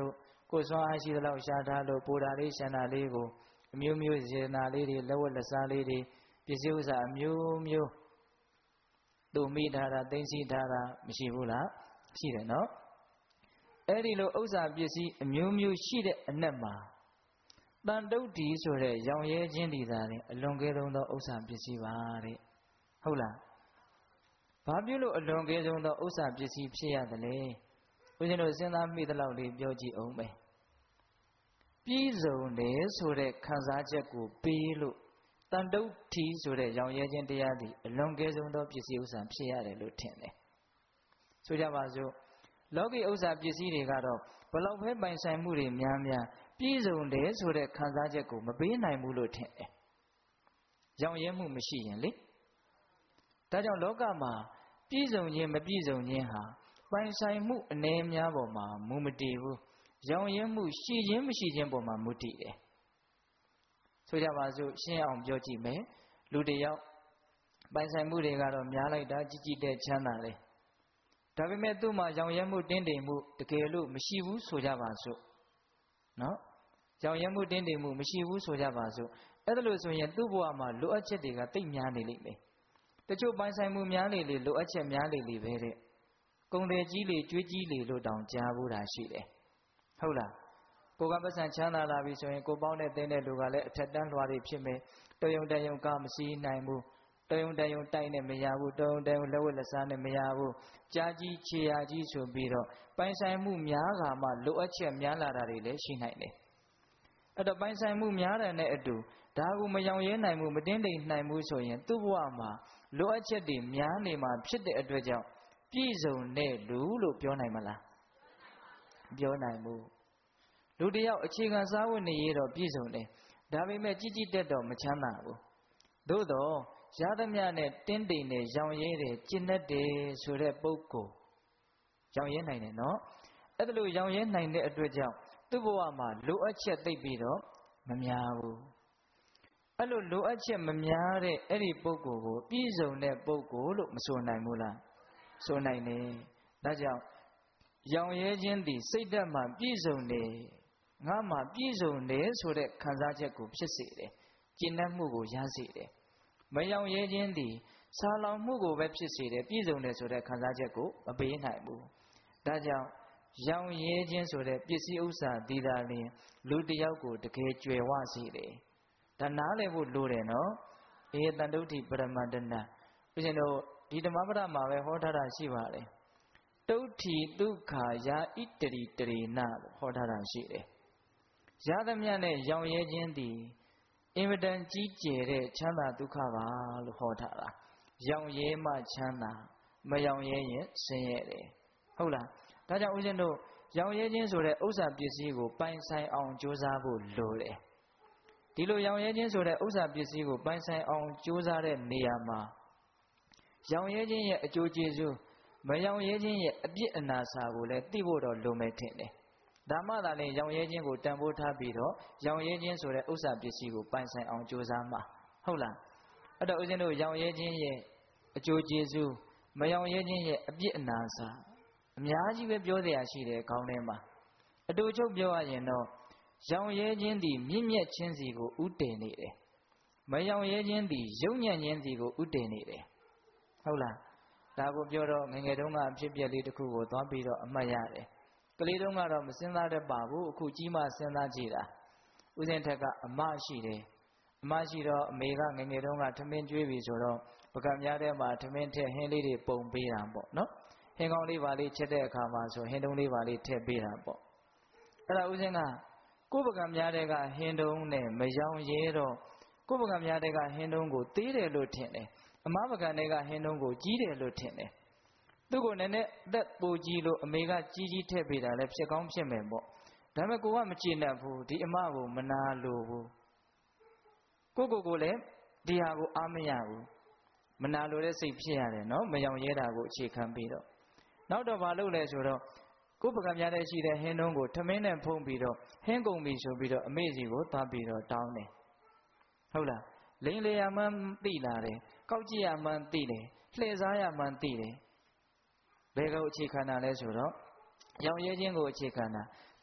ကိုစွမ်းအားရှိသလောက်ရှားထားလို့ပူတာလေးရှမ်းတာလေးကိုအမျိုးမျိုးစေနာလေးတွေလက်ဝတ်လက်စားလေးတွေပစ္စည်းဥစ္စာအမျိုးမျိုးသူမိထားတာသိသိထားတာမရှိဘူးလားရှိတယ်နော်အဲ့ဒီလိုဥစ္စာပစ္စည်းအမျိုးမျိုးရှိတဲ့အနက်မှာတန်တုတ်ဒီဆိုတဲ့ရောင်ရဲခြင်းဒီသာလေအလွန်ကဲဆုံးသောဥစ္စာပစ္စည်းပါတဲ့ဟုတ်လားဘာဖြစ်လို့အလွန်ကဲဆုံးသောဥစ္စာပစ္စည်းဖြစ်ရတယ်လဲဦးဇင်းတို့စဉ်းစားမိသလောက်လေးပြောကြည့်အောင်ပဲပြည့်စုံတယ်ဆိုတဲ့ခံစားချက်ကိုပေးလို့တန်တုတ်ဒီဆိုတဲ့ရောင်ရဲခြင်းတရားသည်အလွန်ကဲဆုံးသောပစ္စည်းဥစ္စာဖြစ်ရတယ်လို့ထင်တယ်ဆိုကြပါစို့လောကီဥစ္စာပစ္စည်းတွေကတော့ဘလောက်ပဲပိုင်ဆိုင်မှုတွေများများပြည့်စုံတယ်ဆိုတဲ့ခံစားချက်ကိုမပေးနိုင်ဘူးလို့ထင်တယ်။ရောင်ရဲမှုမရှိရင်လေဒါကြောင့်လောကမှာပြည့်စုံခြင်းမပြည့်စုံခြင်းဟာပိုင်ဆိုင်မှုအနေများပေါ်မှာမူမတည်ဘူး။ရောင်ရဲမှုရှိခြင်းမရှိခြင်းပေါ်မှာမူတည်တယ်။ဆိုကြပါစို့ရှင်းအောင်ပြောကြည့်မယ်။လူတစ်ယောက်ပိုင်ဆိုင်မှုတွေကတော့များလိုက်တာကြီးကြီးတဲ့ချမ်းသာတယ်ဒါပေမဲ့သူ့မှာရောင်ရဲမှုတင်းတိမ်မှုတကယ်လို့မရှိဘူးဆိုကြပါစို့နော်ရောင်ရဲမှုတင်းတိမ်မှုမရှိဘူးဆိုကြပါစို့အဲ့ဒါလို့ဆိုရင်သူ့ဘဝမှာလိုအပ်ချက်တွေကတိတ်များနေလိမ့်မယ်တချို့ပိုင်ဆိုင်မှုများလေလေလိုအပ်ချက်များလေလေပဲတဲ့ကုန်တယ်ကြီးလေကျွေးကြီးလေလို့တောင်ကြားဘူးတာရှိတယ်ဟုတ်လားကိုကပတ်စံချမ်းသာလာပြီဆိုရင်ကိုပေါင်းတဲ့တင်းတဲ့လူကလည်းအထက်တန်းလွှာတွေဖြစ်မယ်တယုံတယုံကမစည်းနိုင်ဘူးတယုံတယုံတိုက်နဲ့မရဘူးတယုံတယုံလက်ဝတ်လက်စားနဲ့မရဘူးကြားကြီးခြေရာကြီးဆိုပြီးတော့ပိုင်ဆိုင်မှုများကမှလိုအပ်ချက်များလာတာတွေလည်းရှိနိုင်တယ်အဲ့တော့ပိုင်ဆိုင်မှုများတယ်နဲ့အတူဒါကိုမယောင်ရဲနိုင်ဘူးမတင်းတိမ်နိုင်ဘူးဆိုရင်သူ့ဘဝမှာလိုအပ်ချက်တွေများနေမှာဖြစ်တဲ့အတွက်ကြောင့်ပြည့်စုံတဲ့လူလို့ပြောနိုင်မလားပြောနိုင်ဘူးလူတယောက်အခြေခံစားဝတ်နေရတော့ပြည့်စုံတယ်ဒါပေမဲ့ကြီးကြီးတက်တော့မချမ်းသာဘူးသို့တော့ရသမျှနဲ့တင်းတိမ်နဲ့ရောင်ရဲတယ်ကျင့်တတ်တယ်ဆိုတဲ့ပုဂ္ဂိုလ်ရောင်ရဲနိုင်တယ်နော်အဲ့ဒါလို့ရောင်ရဲနိုင်တဲ့အတွက်ကြောင့်သူ့ဘဝမှာလိုအပ်ချက်သိပ်ပြီးတော့မများဘူးအဲ့လိုလိုအပ်ချက်မများတဲ့အဲ့ဒီပုဂ္ဂိုလ်ကိုပြည့်စုံတဲ့ပုဂ္ဂိုလ်လို့မဆိုနိုင်ဘူးလားဆိုနိုင်တယ်ဒါကြောင့်ရောင်ရဲခြင်းသည်စိတ်ဓာတ်မှာပြည့်စုံတယ်ငါမှပြည့်စုံတယ်ဆိုတဲ့ခံစားချက်ကိုဖြစ်စေတယ်ကျင့်တတ်မှုကိုရစေတယ်မယောင်ရဲခြင်းသည်ဆာလောင်မှုကိုပဲဖြစ်စေတယ်ပြည့်စုံတယ်ဆိုတဲ့ခံစားချက်ကိုမပေးနိုင်ဘူးဒါကြောင့်ရောင်ရဲခြင်းဆိုတဲ့ပစ္စည်းဥစ္စာဒီသာလျှင်လူတစ်ယောက်ကိုတကယ်ကြွယ်ဝစေတယ်ဒါနားလည်ဖို့လိုတယ်နော်အေတန်တုဋ္ဌိပရမတ္တနာဦးဇင်းတို့ဒီဓမ္မပဒမှာပဲဟောထားတာရှိပါတယ်တုဋ္ဌိဒုက္ခယာဣတရိတရေနလို့ဟောထားတာရှိတယ်ရသမျှနဲ့ရောင်ရဲခြင်းသည်အင်မတန်ကြီးကျယ်တဲ့ချမ်းသာဒုက္ခပါလို့ဟောထားတာရောင်ရဲမှချမ်းသာမရောင်ရဲရင်ဆင်းရဲတယ်ဟုတ်လားဒါကြောင့်ဦးဇင်းတို့ရောင်ရဲခြင်းဆိုတဲ့ဥစ္စာပစ္စည်းကိုပိုင်ဆိုင်အောင်ကြိုးစားဖို့လိုတယ်ဒီလိုရောင်ရဲခြင်းဆိုတဲ့ဥစ္စာပစ္စည်းကိုပိုင်ဆိုင်အောင်ကြိုးစားတဲ့နေရာမှာရောင်ရဲခြင်းရဲ့အကျိုးကျေးဇူးမရောင်ရဲခြင်းရဲ့အပြစ်အနာစာကိုလည်းသိဖို့တော့လိုမယ်ထင်တယ်ဒါမှသာလေရောင်ရဲခြင်းကိုတန်ဖိုးထားပြီးတော့ရောင်ရဲခြင်းဆိုတဲ့ဥစ္စာပစ္စည်းကိုပိုင်ဆိုင်အောင်ကြိုးစားမှာဟုတ်လားအဲ့တော့ဦးဇင်းတို့ရောင်ရဲခြင်းရဲ့အကျိုးကျေးဇူးမရောင်ရဲခြင်းရဲ့အပြစ်အနာစာအများကြီးပဲပြောစရာရှိတယ်ခေါင်းထဲမှာအတူချုပ်ပြောရရင်တော့ရောင်ရဲခြင်းသည်မြင့်မြတ်ခြင်းစီကိုဥတည်နေတယ်မရောင်ရဲခြင်းသည်ယုံညံ့ခြင်းစီကိုဥတည်နေတယ်ဟုတ်လားဒါကိုပြောတော့ငငယ်တုန်းကအဖြစ်ပြက်လေးတစ်ခုကိုသွားပြီးတော့အမှတ်ရတယ်ကလေးတုန်းကတော့မစဉ်းစားတတ်ပါဘူးအခုကြီးမှစဉ်းစားကြည့်တာဥစဉ်ထက်ကအမရှိတယ်အမရှိတော့အမေကငငယ်တုန်းကထမင်းကျွေးပြီဆိုတော့ပကံများထဲမှာထမင်းထက်ဟင်းလေးတွေပုံပေးတာပေါ့နော်ဟင်းကောင်းလေးပါလေးချက်တဲ့အခါမှာဆိုဟင်းတုံးလေးပါလေးထည့်ပေးတာပေါ့အဲ့ဒါဥစဉ်ကကိုယ်ပကံများတဲ့ကဟင်းတုံးနဲ့မရောင်ရဲတော့ကိုယ်ပကံများတဲ့ကဟင်းတုံးကိုသေးတယ်လို့ထင်တယ်အမပကံတွေကဟင်းတုံးကိုကြီးတယ်လို့ထင်တယ်သူ့ကိုနည်းနည်းအသက်ပိုကြီးလို့အမေကကြီးကြီးထည့်ပေးတာလည်းဖြစ်ကောင်းဖြစ်မယ်ပေါ့ဒါပေမဲ့ကိုကမကျေနပ်ဘူးဒီအမကိုမနာလိုဘူးကိုကိုကိုလည်းဒီဟာကိုအားမရဘူးမနာလိုတဲ့စိတ်ဖြစ်ရတယ်နော်မယောင်ရဲတာကိုအခြေခံပြီးတော့နောက်တော့ဘာလုပ်လဲဆိုတော့ကိုပကံများတဲ့ရှိတဲ့ဟင်းတုံးကိုထမင်းနဲ့ဖုံးပြီးတော့ဟင်းကုန်ပြီဆိုပြီးတော့အမေစီကိုသွားပြီးတော့တောင်းတယ်ဟုတ်လားလိန်လေရမှန်းသိလာတယ်ကောက်ကြည့်ရမှန်းသိတယ်လှည့်စားရမှန်းသိတယ်ဘယ်ကိုအခြေခံတာလဲဆိုတော့ရောင်ရဲခြင်းကိုအခြေခံတာ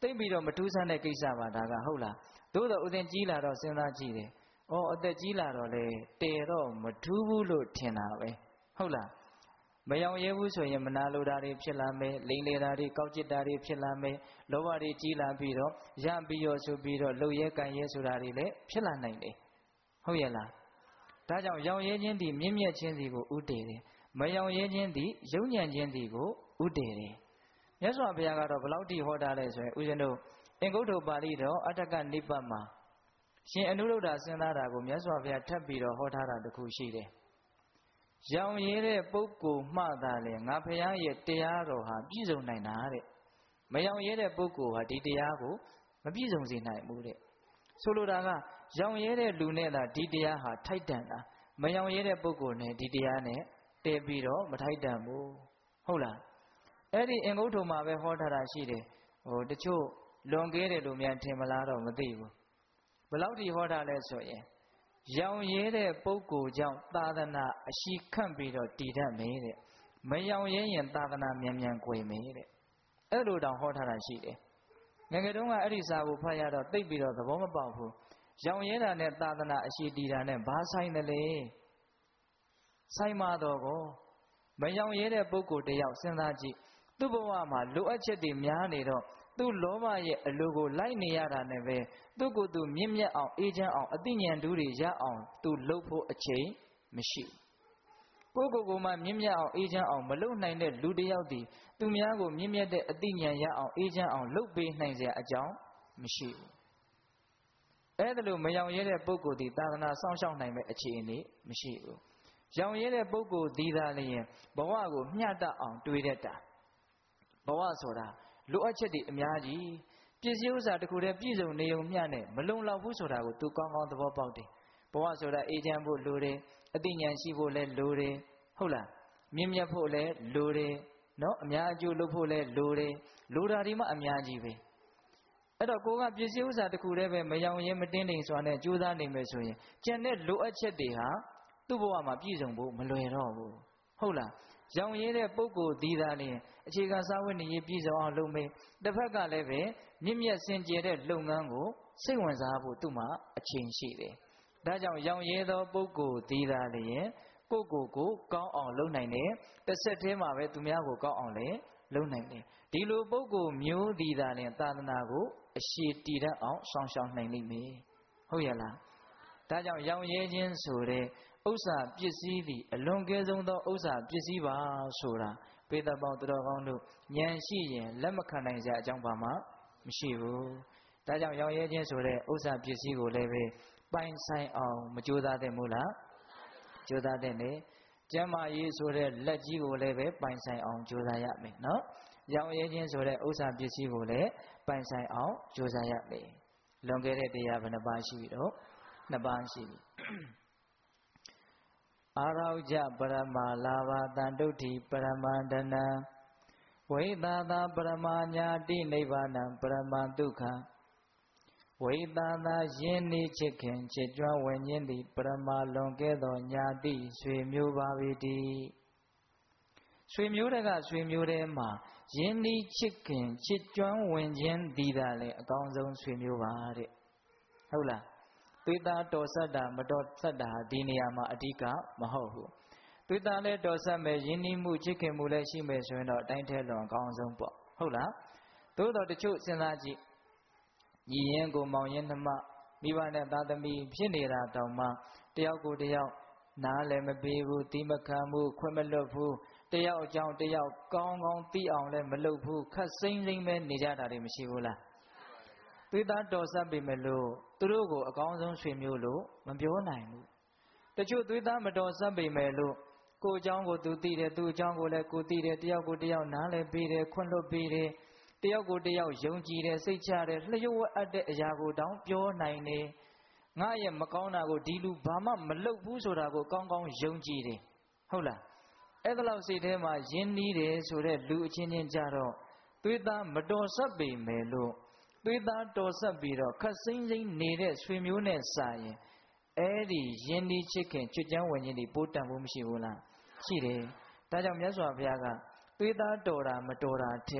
သိပြီးတော့မထူးဆန်းတဲ့ကိစ္စပါဒါကဟုတ်လားသို့တော့ဥစဉ်ကြီးလာတော့စဉ်းစားကြည့်တယ်ဩအသက်ကြီးလာတော့လေတည်တော့မထူးဘူးလို့ထင်တာပဲဟုတ်လားမယောင်ရဲဘူးဆိုရင်မနာလိုတာတွေဖြစ်လာမယ်လိမ်လေတာတွေကောက်ကျစ်တာတွေဖြစ်လာမယ်လောဘတွေကြီးလာပြီးတော့ရပြီးရောဆိုပြီးတော့လှုပ်ရဲကန်ရဲဆိုတာတွေလည်းဖြစ်လာနိုင်တယ်ဟုတ်ရဲ့လားဒါကြောင့်ရောင်ရဲခြင်းသည်မြင့်မြတ်ခြင်းစီကိုဥတည်တယ်မယောင်ရဲခြင်းသည်ယုံညံ့ခြင်းစီကိုဥတည်တယ်မြတ်စွာဘုရားကတော့ဘယ်လောက်ထိဟောထားလဲဆိုရင်ဦးဇင်းတို့အင်္ဂုတ္တပါဠိတော်အတ္တကနိဗ္ဗာန်မှာရှင်အနုရုဒ္ဓဆင်းသားတာကိုမြတ်စွာဘုရားထပ်ပြီးတော့ဟောထားတာတခုရှိတယ်ရောင်ရဲတဲ့ပုဂ္ဂိုလ်မှသာလေငါဘုရားရဲ့တရားတော်ဟာပြည့်စုံနိုင်တာတဲ့မရောင်ရဲတဲ့ပုဂ္ဂိုလ်ဟာဒီတရားကိုမပြည့်စုံစေနိုင်ဘူးတဲ့ဆိုလိုတာကရောင်ရဲတဲ့လူနဲ့သာဒီတရားဟာထိုက်တန်တာမရောင်ရဲတဲ့ပုဂ္ဂိုလ်နဲ့ဒီတရားနဲ့တည်ပြီးတော့မထိုက်တန်ဘူးဟုတ်လားအဲ့ဒီအင်္ဂုတ္တမှာပဲဟောထားတာရှိတယ်ဟိုတချို့လွန်ကဲတယ်လို့များထင်မလားတော့မသိဘူးဘယ်လောက်ထိဟောထားလဲဆိုရင်ရောင်ရဲတဲ့ပုဂ္ဂိုလ်ကြောင့်သာသနာအရှိခန့်ပြီးတော့တည်တတ်မယ်တဲ့မရောင်ရဲရင်သာသနာမြန်မြန်꿰မယ်တဲ့အဲ့လိုတောင်ဟောထားတာရှိတယ်ငယ်ငယ်တုန်းကအဲ့ဒီစာကိုဖတ်ရတော့သိပြီးတော့သဘောမပေါက်ဘူးရောင်ရဲတာနဲ့သာသနာအရှိတည်တာနဲ့ဘာဆိုင်တယ်လဲဆိုင်မှာတော့ကောမရောင်ရဲတဲ့ပုဂ္ဂိုလ်တယောက်စဉ်းစားကြည့်သူ့ဘဝမှာလိုအပ်ချက်တွေများနေတော့သူ့လောဘရဲ့အလိုကိုလိုက်နေရတာနဲ့ပဲသူ့ကိုယ်သူမြင့်မြတ်အောင်အေးချမ်းအောင်အသိဉာဏ်ဓုတွေရအောင်သူလှုပ်ဖို့အချိန်မရှိဘူးကိုယ့်ကိုယ်ကိုမှမြင့်မြတ်အောင်အေးချမ်းအောင်မလှုပ်နိုင်တဲ့လူတစ်ယောက်ဒီသူများကိုမြင့်မြတ်တဲ့အသိဉာဏ်ရအောင်အေးချမ်းအောင်လှုပ်ပေးနိုင်စရာအကြောင်းမရှိဘူးအဲ့ဒါလို့မယောင်ရဲတဲ့ပုဂ္ဂိုလ်ဒီသာသနာစောင့်ရှောက်နိုင်မဲ့အခြေအနေမရှိဘူးရောင်ရဲတဲ့ပုဂ္ဂိုလ်ဒီသာလျင်ဘဝကိုမျှတအောင်တွေးတတ်တာဘဝဆိုတာလိုအပ်ချက်တွေအများကြီးပစ္စည်းဥစ္စာတစ်ခုတည်းပြည့်စုံနေုံမျှနဲ့မလုံလောက်ဘူးဆိုတာကိုသူကောင်းကောင်းသဘောပေါက်တယ်ဘဝဆိုတာအေးချမ်းဖို့လိုတယ်အသိဉာဏ်ရှိဖို့လည်းလိုတယ်ဟုတ်လားမြင့်မြတ်ဖို့လည်းလိုတယ်နော်အများအကျိုးလုပ်ဖို့လည်းလိုတယ်လိုတာဒီမှအများကြီးပဲအဲ့တော့ကိုကပစ္စည်းဥစ္စာတစ်ခုတည်းပဲမယောင်ရင်မတင်းတိမ်စွာနဲ့ကြိုးစားနေမယ်ဆိုရင်ကျန်တဲ့လိုအပ်ချက်တွေဟာသူ့ဘဝမှာပြည့်စုံဖို့မလွယ်တော့ဘူးဟုတ်လားရောင်ရဲတဲ့ပုဂ္ဂိုလ်ဒီသာလျှင်အခြေခံစာဝတ်နေရေးပြည့်စုံအောင်လုပ်မယ်တစ်ဖက်ကလည်းပဲမြင့်မြတ်စင်ကြယ်တဲ့လုပ်ငန်းကိုစိတ်ဝင်စားဖို့သူ့မှာအချိန်ရှိတယ်ဒါကြောင့်ရောင်ရဲသောပုဂ္ဂိုလ်ဒီသာလျှင်ကိုယ့်ကိုယ်ကိုကောင်းအောင်လုပ်နိုင်တယ်တစ်ဆက်တည်းမှာပဲသူများကိုကောင်းအောင်လည်းလုပ်နိုင်တယ်ဒီလိုပုဂ္ဂိုလ်မျိုးဒီသာလျှင်သာသနာကိုအရှိတည်တတ်အောင်ဆောင်ရှောက်နိုင်လိမ့်မယ်ဟုတ်ရဲ့လားဒါကြောင့်ရောင်ရဲခြင်းဆိုတဲ့ဥစ္စာပစ္စည်းသည်အလွန်ကဲဆုံးသောဥစ္စာပစ္စည်းပါဆိုတာပေတပေါင်းတော်ကောင်းတို့ဉာဏ်ရှိရင်လက်မခံနိုင်စရာအကြောင်းပါမှမရှိဘူးဒါကြောင့်ရောင်ရဲခြင်းဆိုတဲ့ဥစ္စာပစ္စည်းကိုလည်းပဲပိုင်ဆိုင်အောင်မကြိုးစားသင့်ဘူးလားကြိုးစားသင့်တယ်ကျမ်းမာရေးဆိုတဲ့လက်ကြီးကိုလည်းပဲပိုင်ဆိုင်အောင်ကြိုးစားရမယ်နော်ရောင်ရဲခြင်းဆိုတဲ့ဥစ္စာပစ္စည်းကိုလည်းပိုင်ဆိုင်အောင်ကြိုးစားရမယ်လွန်ခဲ့တဲ့တရားဘယ်နှပါးရှိပြီတော့နှစ်ပါးရှိပြီအာရောကြပရမလာဘတန်တုဋ္ဌိပရမန္တနံဝိသသာပရမညာတိနိဗ္ဗာနံပရမဒုက္ခဝိသသာယင်းနေချစ်ခင်ချစ်ကြွဝဉ္ဉင်းသည်ပရမလွန်ကဲသောညာတိဆွေမျိုးပါပေတည်းဆွေမျိုးတကဆွေမျိုးတဲမှာယင်းနေချစ်ခင်ချစ်ကြွဝဉ္ဉင်းသည်သာလေအကောင်းဆုံးဆွေမျိုးပါတဲ့ဟုတ်လားသွေးသားတော်ဆက်တာမတော်ဆက်တာဒီနေရာမှာအဓိကမဟုတ်ဘူးသွေးသားလည်းတော်ဆက်မယ်ယဉ်နီးမှုချစ်ခင်မှုလည်းရှိမယ်ဆိုရင်တော့အတိုင်းထဲလွန်အကောင်းဆုံးပေါ့ဟုတ်လားသို့တော်တချို့စဉ်းစားကြည့်ညီရင်ကိုမောင်ရင်နှမမိဘနဲ့သားသမီးဖြစ်နေတာတောင်မှတယောက်ကိုတယောက်နားလည်းမပေးဘူးတိမခံမှုခွင့်မလွတ်ဘူးတယောက်အကြောင်းတယောက်ကောင်းကောင်းသိအောင်လည်းမလုပ်ဘူးခက်စိမ့်စိမ့်ပဲနေကြတာတွေမရှိဘူးလားသွေးသားတော်ဆက်ပေမဲ့လို့သူတို့ကိုအကောင်းဆုံးဆွေမျိုးလို့မပြောနိုင်ဘူးတချို့သွေးသားမတော်ဆက်ပေမဲ့လို့ကိုယ်အကြောင်းကိုသူသိတယ်သူ့အကြောင်းကိုလည်းကိုသိတယ်တယောက်ကိုတယောက်နားလည်းပေးတယ်ခွင့်လွတ်ပေးတယ်တယောက်ကိုတယောက်ယုံကြည်တယ်စိတ်ချတယ်လျှို့ဝှက်အပ်တဲ့အရာကိုတောင်ပြောနိုင်တယ်ငါရဲ့မကောင်းတာကိုဒီလူဘာမှမလုပ်ဘူးဆိုတာကိုကောင်းကောင်းယုံကြည်တယ်ဟုတ်လားအဲ့ဒါလောက်စိတ်ထဲမှာယဉ်နီးတယ်ဆိုတဲ့လူအချင်းချင်းကြတော့သွေးသားမတော်ဆက်ပေမဲ့လို့သွေးသားတော်ဆက်ပြီးတော့ခက်စိမ့်စိမ့်နေတဲ့ဆွေမျိုးနဲ့စာရင်အဲ့ဒီယဉ်နီးချစ်ခင်ချွတ်ချမ်းဝင်ခြင်းတွေပိုးတန်ဖို့မရှိဘူးလားရှိတယ်ဒါကြောင့်မြတ်စွာဘုရားကသွေးသားတော်တာမတော်တာထက်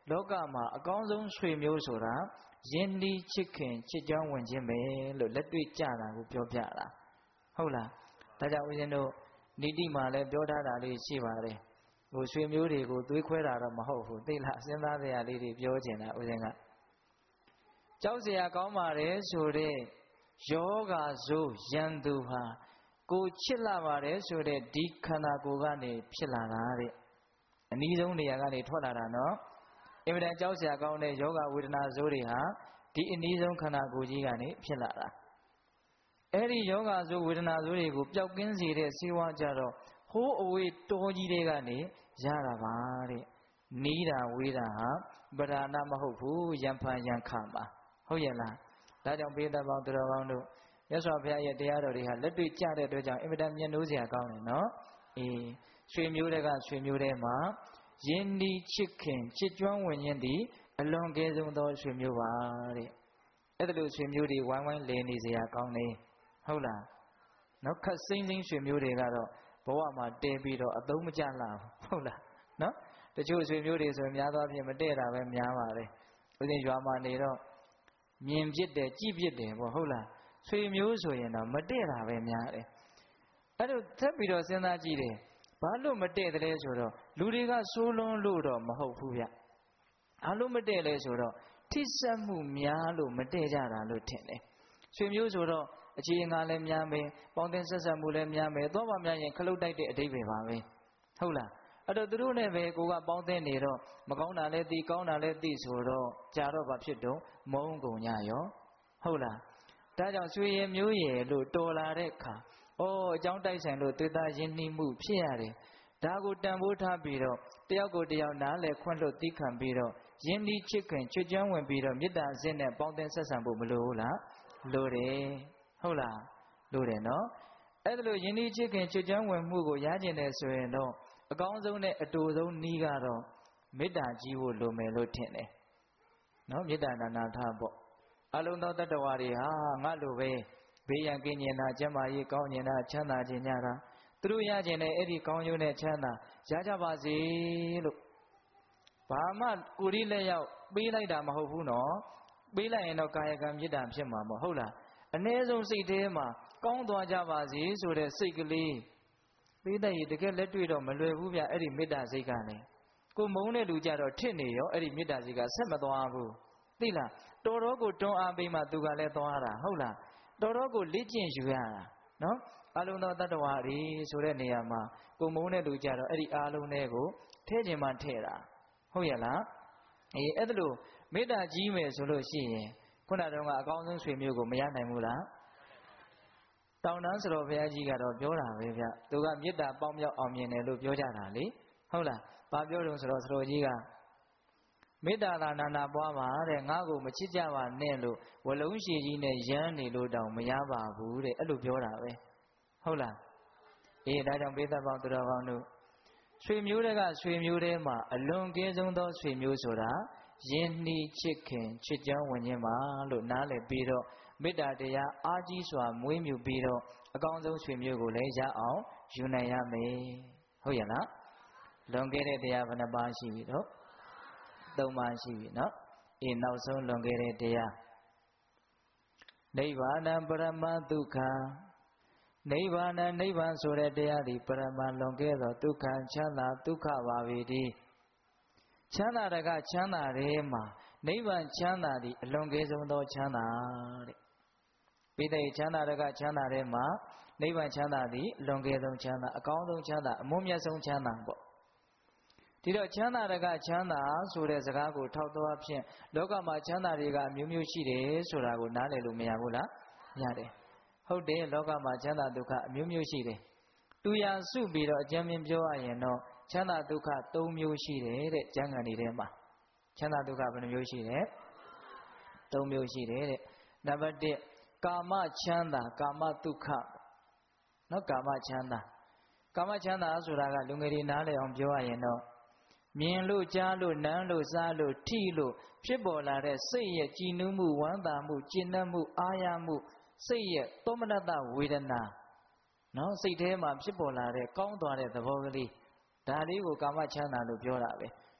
လောကမှာအကောင်းဆုံးဆွေမျိုးဆိုတာယဉ်ဒီချစ်ခင်ချစ်ကြောင်းဝင်ခြင်းပဲလို့လက်တွေ့ကြတာကိုပြောပြတာဟုတ်လားဒါကြောင့်ဦးဇင်းတို့နိတိမှာလည်းပြောထားတာလေးရှိပါတယ်ဟိုဆွေမျိုးတွေကိုသွေးခွဲတာတော့မဟုတ်ဘူးသိလားစဉ်းစားစရာလေးတွေပြောချင်တာဦးဇင်းကကြောက်စရာကောင်းပါတယ်ဆိုတဲ့ယောဂဆိုးရန်သူဟာကိုချစ်လာပါတယ်ဆိုတဲ့ဒီခန္ဓာကိုယ်ကနေဖြစ်လာတာတဲ့အနည်းဆုံးနေရာကနေထွက်လာတာနော်အင်မတန်ကြောက်စရာကောင်းတဲ့ယောဂဝေဒနာဆိုးတွေဟာဒီအနည်းဆုံးခန္ဓာကိုယ်ကြီးကနေဖြစ်လာတာအဲ့ဒီယောဂဆိုးဝေဒနာဆိုးတွေကိုပျောက်ကင်းစေတဲ့စေဝါကြတော့ဟိုးအဝေးတော်ကြီးတွေကနေရတာပါတဲ့နီးတာဝေးတာဟာပဓာနမဟုတ်ဘူးယံဖန်ယံခါမှာဟုတ်ရဲ့လားဒါကြောင့်ဘေးသက်ပေါင်းသူတော်ကောင်းတို့မြတ်စွာဘုရားရဲ့တရားတော်တွေဟာလက်တွေ့ကျတဲ့အတွက်ကြောင့်အင်မတန်မျက်နှိုးစရာကောင်းတယ်နော်အေးရွှေမျိုးတွေကရွှေမျိုးတွေမှာယဉ်ဒီချစ်ခင်ချစ်ကျွမ်းဝင်ခြင်းသည်အလွန်ကဲဆုံးသောရွှေမျိုးပါတဲ့အဲ့ဒါလို့ရွှေမျိုးတွေဝိုင်းဝိုင်းလည်နေစရာကောင်းနေဟုတ်လားနော်ခက်စိမ့်စိမ့်ရွှေမျိုးတွေကတော့ဘဝမှာတဲပြီးတော့အသုံးမကျလာဘူးဟုတ်လားနော်တချို့ရွှေမျိုးတွေဆိုရင်များသောအားဖြင့်မတဲ့တာပဲများပါတယ်ဦးဇင်းရွာမှာနေတော့မြင်ပြစ်တယ်ကြည့်ပြစ်တယ်ပေါ့ဟုတ်လားဆွေမျိုးဆိုရင်တော့မတဲ့တာပဲများတယ်အဲ့လိုထပ်ပြီးတော့စဉ်းစားကြည့်တယ်ဘာလို့မတဲ့တယ်လဲဆိုတော့လူတွေကစိုးလွန်းလို့တော့မဟုတ်ဘူးဗျဘာလို့မတဲ့လဲဆိုတော့ထိစပ်မှုများလို့မတဲ့ကြတာလို့ထင်တယ်ဆွေမျိုးဆိုတော့အခြေအငါလည်းများမယ်ပေါင်းတင်ဆက်ဆက်မှုလည်းများမယ်တော့မှများရင်ခလုတ်တိုက်တဲ့အဓိပ္ပာယ်ပါပဲဟုတ်လားအဲ့တော့သူတို့နဲ့ပဲကိုကပေါင်းတင်နေတော့မကောင်းတာလည်းသိကောင်းတာလည်းသိဆိုတော့ကြာတော့ဘာဖြစ်တော့မုန်းကုန်ကြရောဟုတ်လားဒါကြောင့်ဆွေရည်မျိုးရည်လို့တော်လာတဲ့အခါဩအကြောင်းတိုက်ဆိုင်လို့တွေ့တာရင်းနှီးမှုဖြစ်ရတယ်ဒါကိုတန်ဖိုးထားပြီးတော့တယောက်ကိုတယောက်နားလည်ခွင့်လို့သိခံပြီးတော့ယဉ်ဒီချစ်ခင်ချွတ်ကျွမ်းဝင်ပြီးတော့မေတ္တာအစစ်နဲ့ပေါင်းတင်ဆက်ဆံဖို့မလိုဘူးလားလိုတယ်ဟုတ်လားလိုတယ်နော်အဲ့ဒါလို့ယဉ်ဒီချစ်ခင်ချွတ်ကျွမ်းဝင်မှုကိုရကျင်တယ်ဆိုရင်တော့အကောင်းဆုံးနဲ့အတူဆုံးနည်းကတော့မေတ္တာကြီးဖို့လိုမယ်လို့ထင်တယ်နော်မေတ္တာနာနာထားပေါ့အလုံးသောတတ္တဝါတွေဟာငါလိုပဲဘေးရန်ကင်းကျင်တာကျမ်းမာရေးကောင်းကျင်တာချမ်းသာခြင်းကြတာသူတို့ရကျင်တဲ့အဲ့ဒီကောင်းကျိုးနဲ့ချမ်းသာရကြပါစေလို့ဘာမှကိုရီးလက်ရောက်ပေးလိုက်တာမဟုတ်ဘူးနော်ပေးလိုက်ရင်တော့ကာယကံမေတ္တာဖြစ်မှာမဟုတ်လားအ ਨੇ ဆုံးစိတ်ထဲမှာကောင်းသွားကြပါစေဆိုတဲ့စိတ်ကလေးပေးတဲ့ရတကယ်လက်တွေ့တော့မလွယ်ဘူးဗျအဲ့ဒီမေတ္တာစိတ်ကလည်းကိုမုန်းတဲ့လူကြတော့ထစ်နေရောအဲ့ဒီမေတ္တာစိတ်ကဆက်မသွားဘူးသိလားတော်တော်ကိုတွန်းအားပေးမှသူကလည်းသွားတာဟုတ်လားတော်တော်ကိုလေ့ကျင့်ယူရတာနော်အလုံးသောတတ္တဝါတွေဆိုတဲ့နေရာမှာကိုမုန်းတဲ့လူကြတော့အဲ့ဒီအားလုံးတွေကိုထဲခြင်းမှထဲတာဟုတ်ရဲ့လားအေးအဲ့ဒါလို့မေတ္တာကြီးမယ်ဆိုလို့ရှိရင်ခုနတုန်းကအကောင်းဆုံးဆွေမျိုးကိုမရနိုင်ဘူးလားတောင်တန်းစတော်ဘုရားကြီးကတော့ပြောတာပဲဗျသူကမေတ္တာပေါင်းမြောက်အောင်မြင်တယ်လို့ပြောကြတာလေဟုတ်လားဘာပြောတုံးဆိုတော့စတော်ကြီးကမေတ္တာသာနာနာပွားပါတဲ့ငါ့ကိုမချစ်ကြပါနဲ့လို့ဝလုံးရှည်ကြီးနဲ့ရမ်းနေလို့တောင်မရပါဘူးတဲ့အဲ့လိုပြောတာပဲဟုတ်လားအေးဒါကြောင့်ဘေးသက်ပေါင်းသူတော်ကောင်းတို့ဆွေမျိုးတွေကဆွေမျိုးတွေမှာအလွန်ကင်းဆုံးသောဆွေမျိုးဆိုတာယဉ်နှီးချစ်ခင်ချစ်ကြောင်းဝင်ခြင်းပါလို့နားလည်ပြီးတော့မေတ္တာတရားအားကြီးစွာမွေးမြူပြီးတော့အကောင်းဆုံးဆွေမျိုးကိုလည်းရအောင်ယူနိုင်ရမယ်ဟုတ်ရဲ့လားလွန်ခဲ့တဲ့တရားဘယ်နှပါးရှိပြီတော့သုံးပါးရှိပြီနော်အေးနောက်ဆုံးလွန်ခဲ့တဲ့တရားနိဗ္ဗာန်ပရမဒုက္ခနိဗ္ဗာန်နိဗ္ဗာန်ဆိုတဲ့တရားဒီပရမလွန်ခဲ့သောဒုက္ခချမ်းသာဒုက္ခပါပေတည်းချမ်းသာတကချမ်းသာတဲ့မှာနိဗ္ဗာန်ချမ်းသာသည်အလွန်ကဲဆုံးသောချမ်းသာတဲ့ပိဋိချမ်းသာတကချမ်းသာတဲ့မှာနိဗ္ဗာန်ချမ်းသာသည်အလွန်ကဲဆုံးချမ်းသာအကောင်းဆုံးချမ်းသာအမွန်းမြတ်ဆုံးချမ်းသာပေါ့ဒီတော့ချမ်းသာတကချမ်းသာဆိုတဲ့စကားကိုထောက်သွားဖြင့်လောကမှာချမ်းသာတွေကအမျိုးမျိုးရှိတယ်ဆိုတာကိုနားလည်လို့မရဘူးလားရတယ်ဟုတ်တယ်လောကမှာချမ်းသာဒုက္ခအမျိုးမျိုးရှိတယ်တူရစုပြီးတော့အကျဉ်းပြပြောရရင်တော့ချမ်းသာဒုက္ခသုံးမျိုးရှိတယ်တဲ့ကျမ်းဂန်တွေထဲမှာချမ်းသာဒုက္ခဘယ်နှမျိုးရှိတယ်သုံးမျိုးရှိတယ်တဲ့နံပါတ်တစ်ကာမချမ်းသာကာမဒုက္ခနော်ကာမချမ်းသာကာမချမ်းသာဆိုတာကလူငယ်တွေနားလည်အောင်ပြောရရင်တော့မြင်လို့ကြားလို့နမ်းလို့စားလို့ထိလို့ဖြစ်ပေါ်လာတဲ့စိတ်ရဲ့ကြည်နူးမှုဝမ်းသာမှုကျဉ်းနှံ့မှုအာရမှုစိတ်ရဲ့သောမနတဝေဒနာနော်စိတ်ထဲမှာဖြစ်ပေါ်လာတဲ့ကောင်းသွားတဲ့သဘောကလေးဒါလေးကိုကာမချမ်းသာလို့ပြောတာပဲ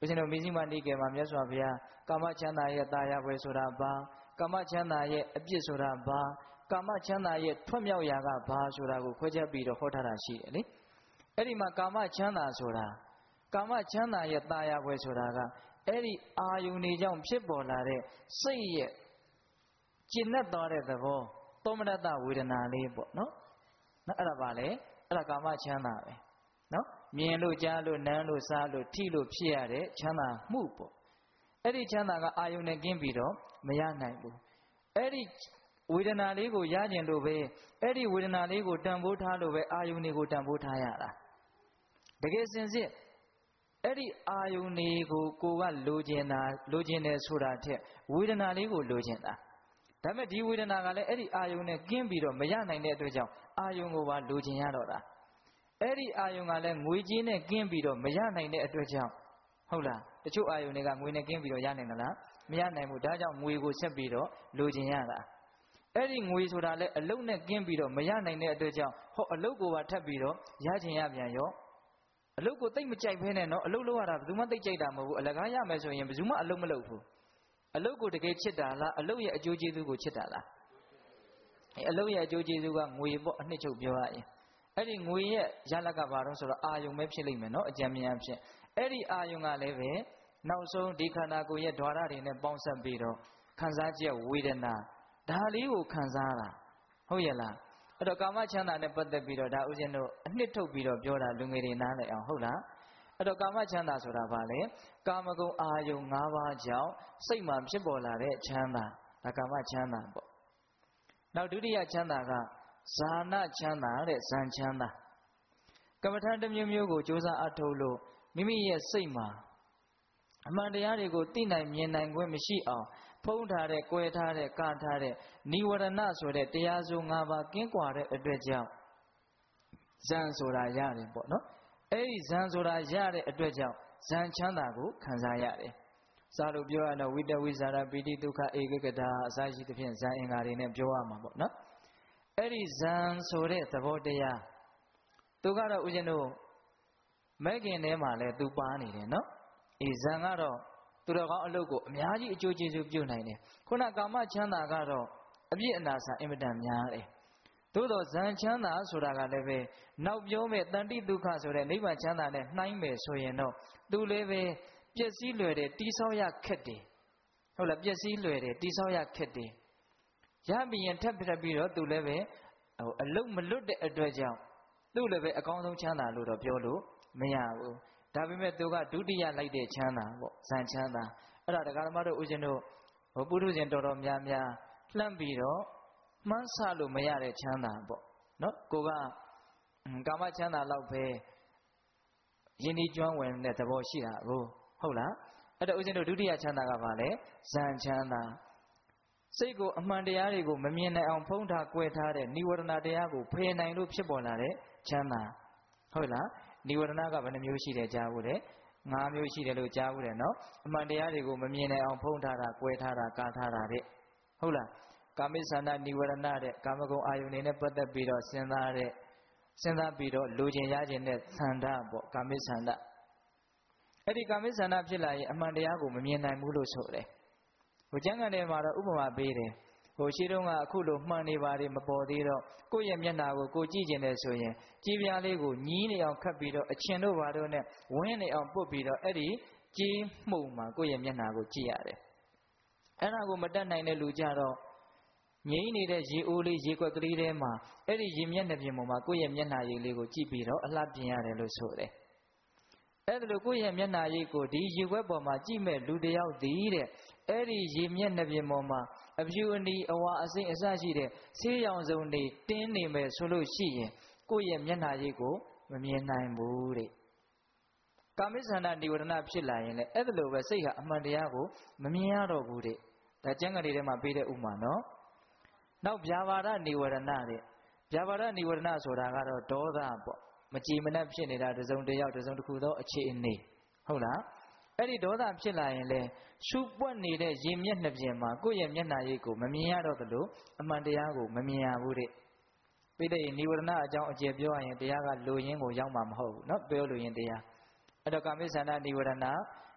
ဦးဇင်းတို့မိစိမနိကေမှာမြတ်စွာဘုရားကာမချမ်းသာရဲ့တာယာပွဲဆိုတာဘာကာမချမ်းသာရဲ့အပြစ်ဆိုတာဘာကာမချမ်းသာရဲ့ထွတ်မြောက်ရာကဘာဆိုတာကိုခွဲခြားပြီးတော့ဟောထားတာရှိတယ်လေအဲ့ဒီမှာကာမချမ်းသာဆိုတာကာမချမ်းသာရဲ့တာယာပွဲဆိုတာကအဲ့ဒီအာယုန်တွေကြောင့်ဖြစ်ပေါ်လာတဲ့စိတ်ရဲ့ကျဉ်တ်သွားတဲ့သဘောသောမနတဝေဒနာလေးပေါ့နော်နော်အဲ့ဒါပါလေအဲ့ဒါကာမချမ်းသာပဲနော်မြင်လို့ကြားလို့နားလို့စားလို့ထိလို့ဖြစ်ရတဲ့ချမ်းသာမှုပေါ့အဲ့ဒီချမ်းသာကအာယုန်နဲ့ကင်းပြီးတော့မရနိုင်ဘူးအဲ့ဒီဝေဒနာလေးကိုရကျင်လို့ပဲအဲ့ဒီဝေဒနာလေးကိုတန်ဖိုးထားလို့ပဲအာယုန်တွေကိုတန်ဖိုးထားရတာတကယ်စင်စစ်အဲ့ဒီအာယုန်တွေကိုကိုကလိုချင်တာလိုချင်တယ်ဆိုတာထက်ဝေဒနာလေးကိုလိုချင်တာဒါပေမဲ့ဒီဝေဒနာကလည်းအဲ့ဒီအာယုန်နဲ့ကင်းပြီးတော့မရနိုင်တဲ့အတွက်ကြောင့်အာယုန်ကိုပါလိုချင်ရတော့တာအဲ့ဒီအာယုန်ကလည်းငွေကြေးနဲ့ကင်းပြီးတော့မရနိုင်တဲ့အတွက်ကြောင့်ဟုတ်လားတချို့အာယုန်တွေကငွေနဲ့ကင်းပြီးတော့ရနိုင်သလားမရနိုင်ဘူးဒါကြောင့်ငွေကိုဆက်ပြီးတော့လိုချင်ရတာအဲ့ဒီငွေဆိုတာလည်းအလုတ်နဲ့ကင်းပြီးတော့မရနိုင်တဲ့အတွက်ကြောင့်ဟောအလုတ်ကိုပါထပ်ပြီးတော့ရချင်ရပြန်ရောအလုတ်ကိုတိတ်မကြိုက်ဖဲနဲ့နော်အလုတ်လောက်ရတာဘယ်သူမှတိတ်ကြိုက်တာမဟုတ်ဘူးအလကားရမယ်ဆိုရင်ဘယ်သူမှအလုတ်မလုပ်ဘူးအလုတ်ကိုတကယ်ချစ်တာလားအလုတ်ရဲ့အကျိုးကျေးဇူးကိုချစ်တာလားအဲအလုတ်ရဲ့အကျိုးကျေးဇူးကငွေပေါ့အနှစ်ချုပ်ပြောရရင်အဲ့ဒီငွေရဲ့ရလကဘာတော့ဆိုတော့အာယုံပဲဖြစ်လိမ့်မယ်နော်အကြံဉာဏ်ဖြင့်အဲ့ဒီအာယုံကလည်းပဲနောက်ဆုံးဒီခန္ဓာကိုယ်ရဲ့ဓာရတွေနဲ့ပေါင်းစပ်ပြီးတော့ခံစားချက်ဝေဒနာဒါလေးကိုခံစားတာဟုတ်ရဲ့လားအဲ့တော့ကာမချမ်းသာနဲ့ပတ်သက်ပြီးတော့ဒါဥစဉ်တို့အနှစ်ထုတ်ပြီးတော့ပြောတာလူငယ်တွေနားလည်အောင်ဟုတ်လားအဲ့တော့ကာမချမ်းသာဆိုတာဘာလဲကာမဂုဏ်အာယုံ၅ပါးကြောင့်စိတ်မှာဖြစ်ပေါ်လာတဲ့ချမ်းသာဒါကာမချမ်းသာပေါ့နောက်ဒုတိယချမ်းသာကဇာနချမ်းသာတဲ့ဇန်ချမ်းသာကမ္မထာတစ်မျိုးမျိုးကိုစ조사အထုတ်လို့မိမိရဲ့စိတ်မှာအမှန်တရားတွေကိုသိနိုင်မြင်နိုင်ခွင့်မရှိအောင်ဖုံးထားတဲ့၊ကွယ်ထားတဲ့၊ကာထားတဲ့နိဝရဏဆိုတဲ့တရားစု၅ပါးကင်းကွာတဲ့အတွက်ကြောင့်ဇန်ဆိုတာရတယ်ပေါ့နော်အဲ့ဒီဇန်ဆိုတာရတဲ့အတွက်ကြောင့်ဇန်ချမ်းသာကိုခံစားရတယ်စာလို့ပြောရတော့ဝိတဝိဇာရပိတိဒုက္ခဧကဂတအစရှိသဖြင့်ဇန်အင်္ဂါတွေနဲ့ပြောရမှာပေါ့နော်အဲ့ဒီဇန်ဆိုတဲ့သဘောတရားသူကတော့ဦးဇင်းတို့မဲခင်ထဲမှာလဲသူပါနေတယ်နော်အေးဇန်ကတော့သူတော်ကောင်းအလုပ်ကိုအများကြီးအကျိုးကျေးဇူးပြုနိုင်တယ်ခုနကာမချမ်းသာကတော့အပြည့်အနာစာအင်မတန်များတယ်သို့တော့ဇန်ချမ်းသာဆိုတာကလည်းပဲနောက်ပြောမဲ့တန်တိဒုက္ခဆိုတဲ့နိဗ္ဗာန်ချမ်းသာနဲ့နှိုင်းမယ်ဆိုရင်တော့သူလည်းပဲပျက်စီးလွယ်တယ်တိဆောက်ရခက်တယ်ဟုတ်လားပျက်စီးလွယ်တယ်တိဆောက်ရခက်တယ်ရပြီးရင်ထပ်ပြပြီးတော့သူလည်းပဲဟိုအလုတ်မလွတ်တဲ့အတွက်ကြောင့်သူ့လည်းပဲအကောင်းဆုံးချမ်းသာလို့တော့ပြောလို့မရဘူးဒါပေမဲ့သူကဒုတိယလိုက်တဲ့ချမ်းသာပေါ့ဇန်ချမ်းသာအဲ့ဒါဒကာဓမ္မတို့ဦးဇင်းတို့ဟိုပုထုဇဉ်တော်တော်များများလှမ်းပြီးတော့မှန်းဆလို့မရတဲ့ချမ်းသာပေါ့နော်ကိုကကာမချမ်းသာလောက်ပဲယဉ်ဒီကျွမ်းဝင်တဲ့သဘောရှိတာကိုဟုတ်လားအဲ့တော့ဦးဇင်းတို့ဒုတိယချမ်းသာကဘာလဲဇန်ချမ်းသာစိတ်ကိုအမှန်တရားတွေကိုမမြင်နိုင်အောင်ဖုံးထား၊ကွယ်ထားတဲ့နိဝရဏတရားကိုဖယ်နိုင်လို့ဖြစ်ပေါ်လာတဲ့ချမ်းသာဟုတ်လားနိဝရဏကဘယ်နှမျိုးရှိတယ်ကြားဘူးလေ၅မျိုးရှိတယ်လို့ကြားဘူးတယ်နော်အမှန်တရားတွေကိုမမြင်နိုင်အောင်ဖုံးထားတာ၊ကွယ်ထားတာ၊ကာထားတာတဲ့ဟုတ်လားကာမိသန္တာနိဝရဏတဲ့ကာမဂုဏ်အာယုန်တွေနဲ့ပတ်သက်ပြီးတော့စဉ်းစားတဲ့စဉ်းစားပြီးတော့လိုချင်ရခြင်းတဲ့သန္တာပေါ့ကာမိသန္တာအဲ့ဒီကာမိသန္တာဖြစ်လာရင်အမှန်တရားကိုမမြင်နိုင်ဘူးလို့ဆိုတယ်ဟိုကျမ်းဂန်ထဲမှာတော့ဥပမာပေးတယ်ဟိုရှိတုန်းကအခုလိုမှန်နေပါတယ်မပေါ်သေးတော့ကိုယ့်ရဲ့မျက်နှာကိုကိုကြည့်ကျင်တယ်ဆိုရင်ကြည်ပြားလေးကိုညီးနေအောင်ခတ်ပြီးတော့အချင်တို့ဘာတို့နဲ့ဝင်းနေအောင်ပုတ်ပြီးတော့အဲ့ဒီကြည်မှုံမှာကိုယ့်ရဲ့မျက်နှာကိုကြည့်ရတယ်အဲ့ဒါကိုမတတ်နိုင်တဲ့လူကြတော့ငြိမ့်နေတဲ့ရေအိုးလေးရေကွက်ကလေးထဲမှာအဲ့ဒီရေမျက်နှာပြင်ပေါ်မှာကိုယ့်ရဲ့မျက်နှာရည်လေးကိုကြည့်ပြီးတော့အလှပြင်ရတယ်လို့ဆိုတယ်အဲ့ဒါလို့ကိုယ့်ရဲ့မျက်နှာရည်ကိုဒီရေခွက်ပေါ်မှာကြည့်မဲ့လူတယောက်တည်းတဲ့အဲ့ဒီရေမျက်နှာပြင်ပေါ်မှာအဖြူအနီအဝါအစိမ့်အစရှိတဲ့ဆေးရောင်စုံတွေတင်းနေမယ်ဆိုလို့ရှိရင်ကိုယ့်ရဲ့မျက်နှာရည်ကိုမမြင်နိုင်ဘူးတဲ့ကာမိသန္တာနိဝရဏဖြစ်လာရင်လည်းအဲ့ဒါလိုပဲစိတ်ဟာအမှန်တရားကိုမမြင်ရတော့ဘူးတဲ့ဒါကျမ်းဂန်တွေထဲမှာပေးတဲ့ဥမာနော်နောက်ဗျာပါဒနိဝရဏတဲ့ဗျာပါဒနိဝရဏဆိုတာကတော့ဒေါသပေါ့မကြည်မနှက်ဖြစ်နေတာတစ်စုံတစ်ယောက်တစ်စုံတစ်ခုသောအခြေအနေဟုတ်လားအဲ့ဒီဒေါသဖြစ်လာရင်လေရှုပွက်နေတဲ့ရေမျက်နှာပြင်မှာကိုယ့်ရဲ့မျက်နှာရည်ကိုမမြင်ရတော့သလိုအမှန်တရားကိုမမြင်ရဘူးတဲ့ပြီးတဲ့နိဝရဏအကြောင်းအကျေပြောရရင်တရားကလိုရင်းကိုရောက်မှာမဟုတ်ဘူးเนาะပြောလို့ရင်တရားအဲ့တော့ကာမိသန္တာနိဝရဏ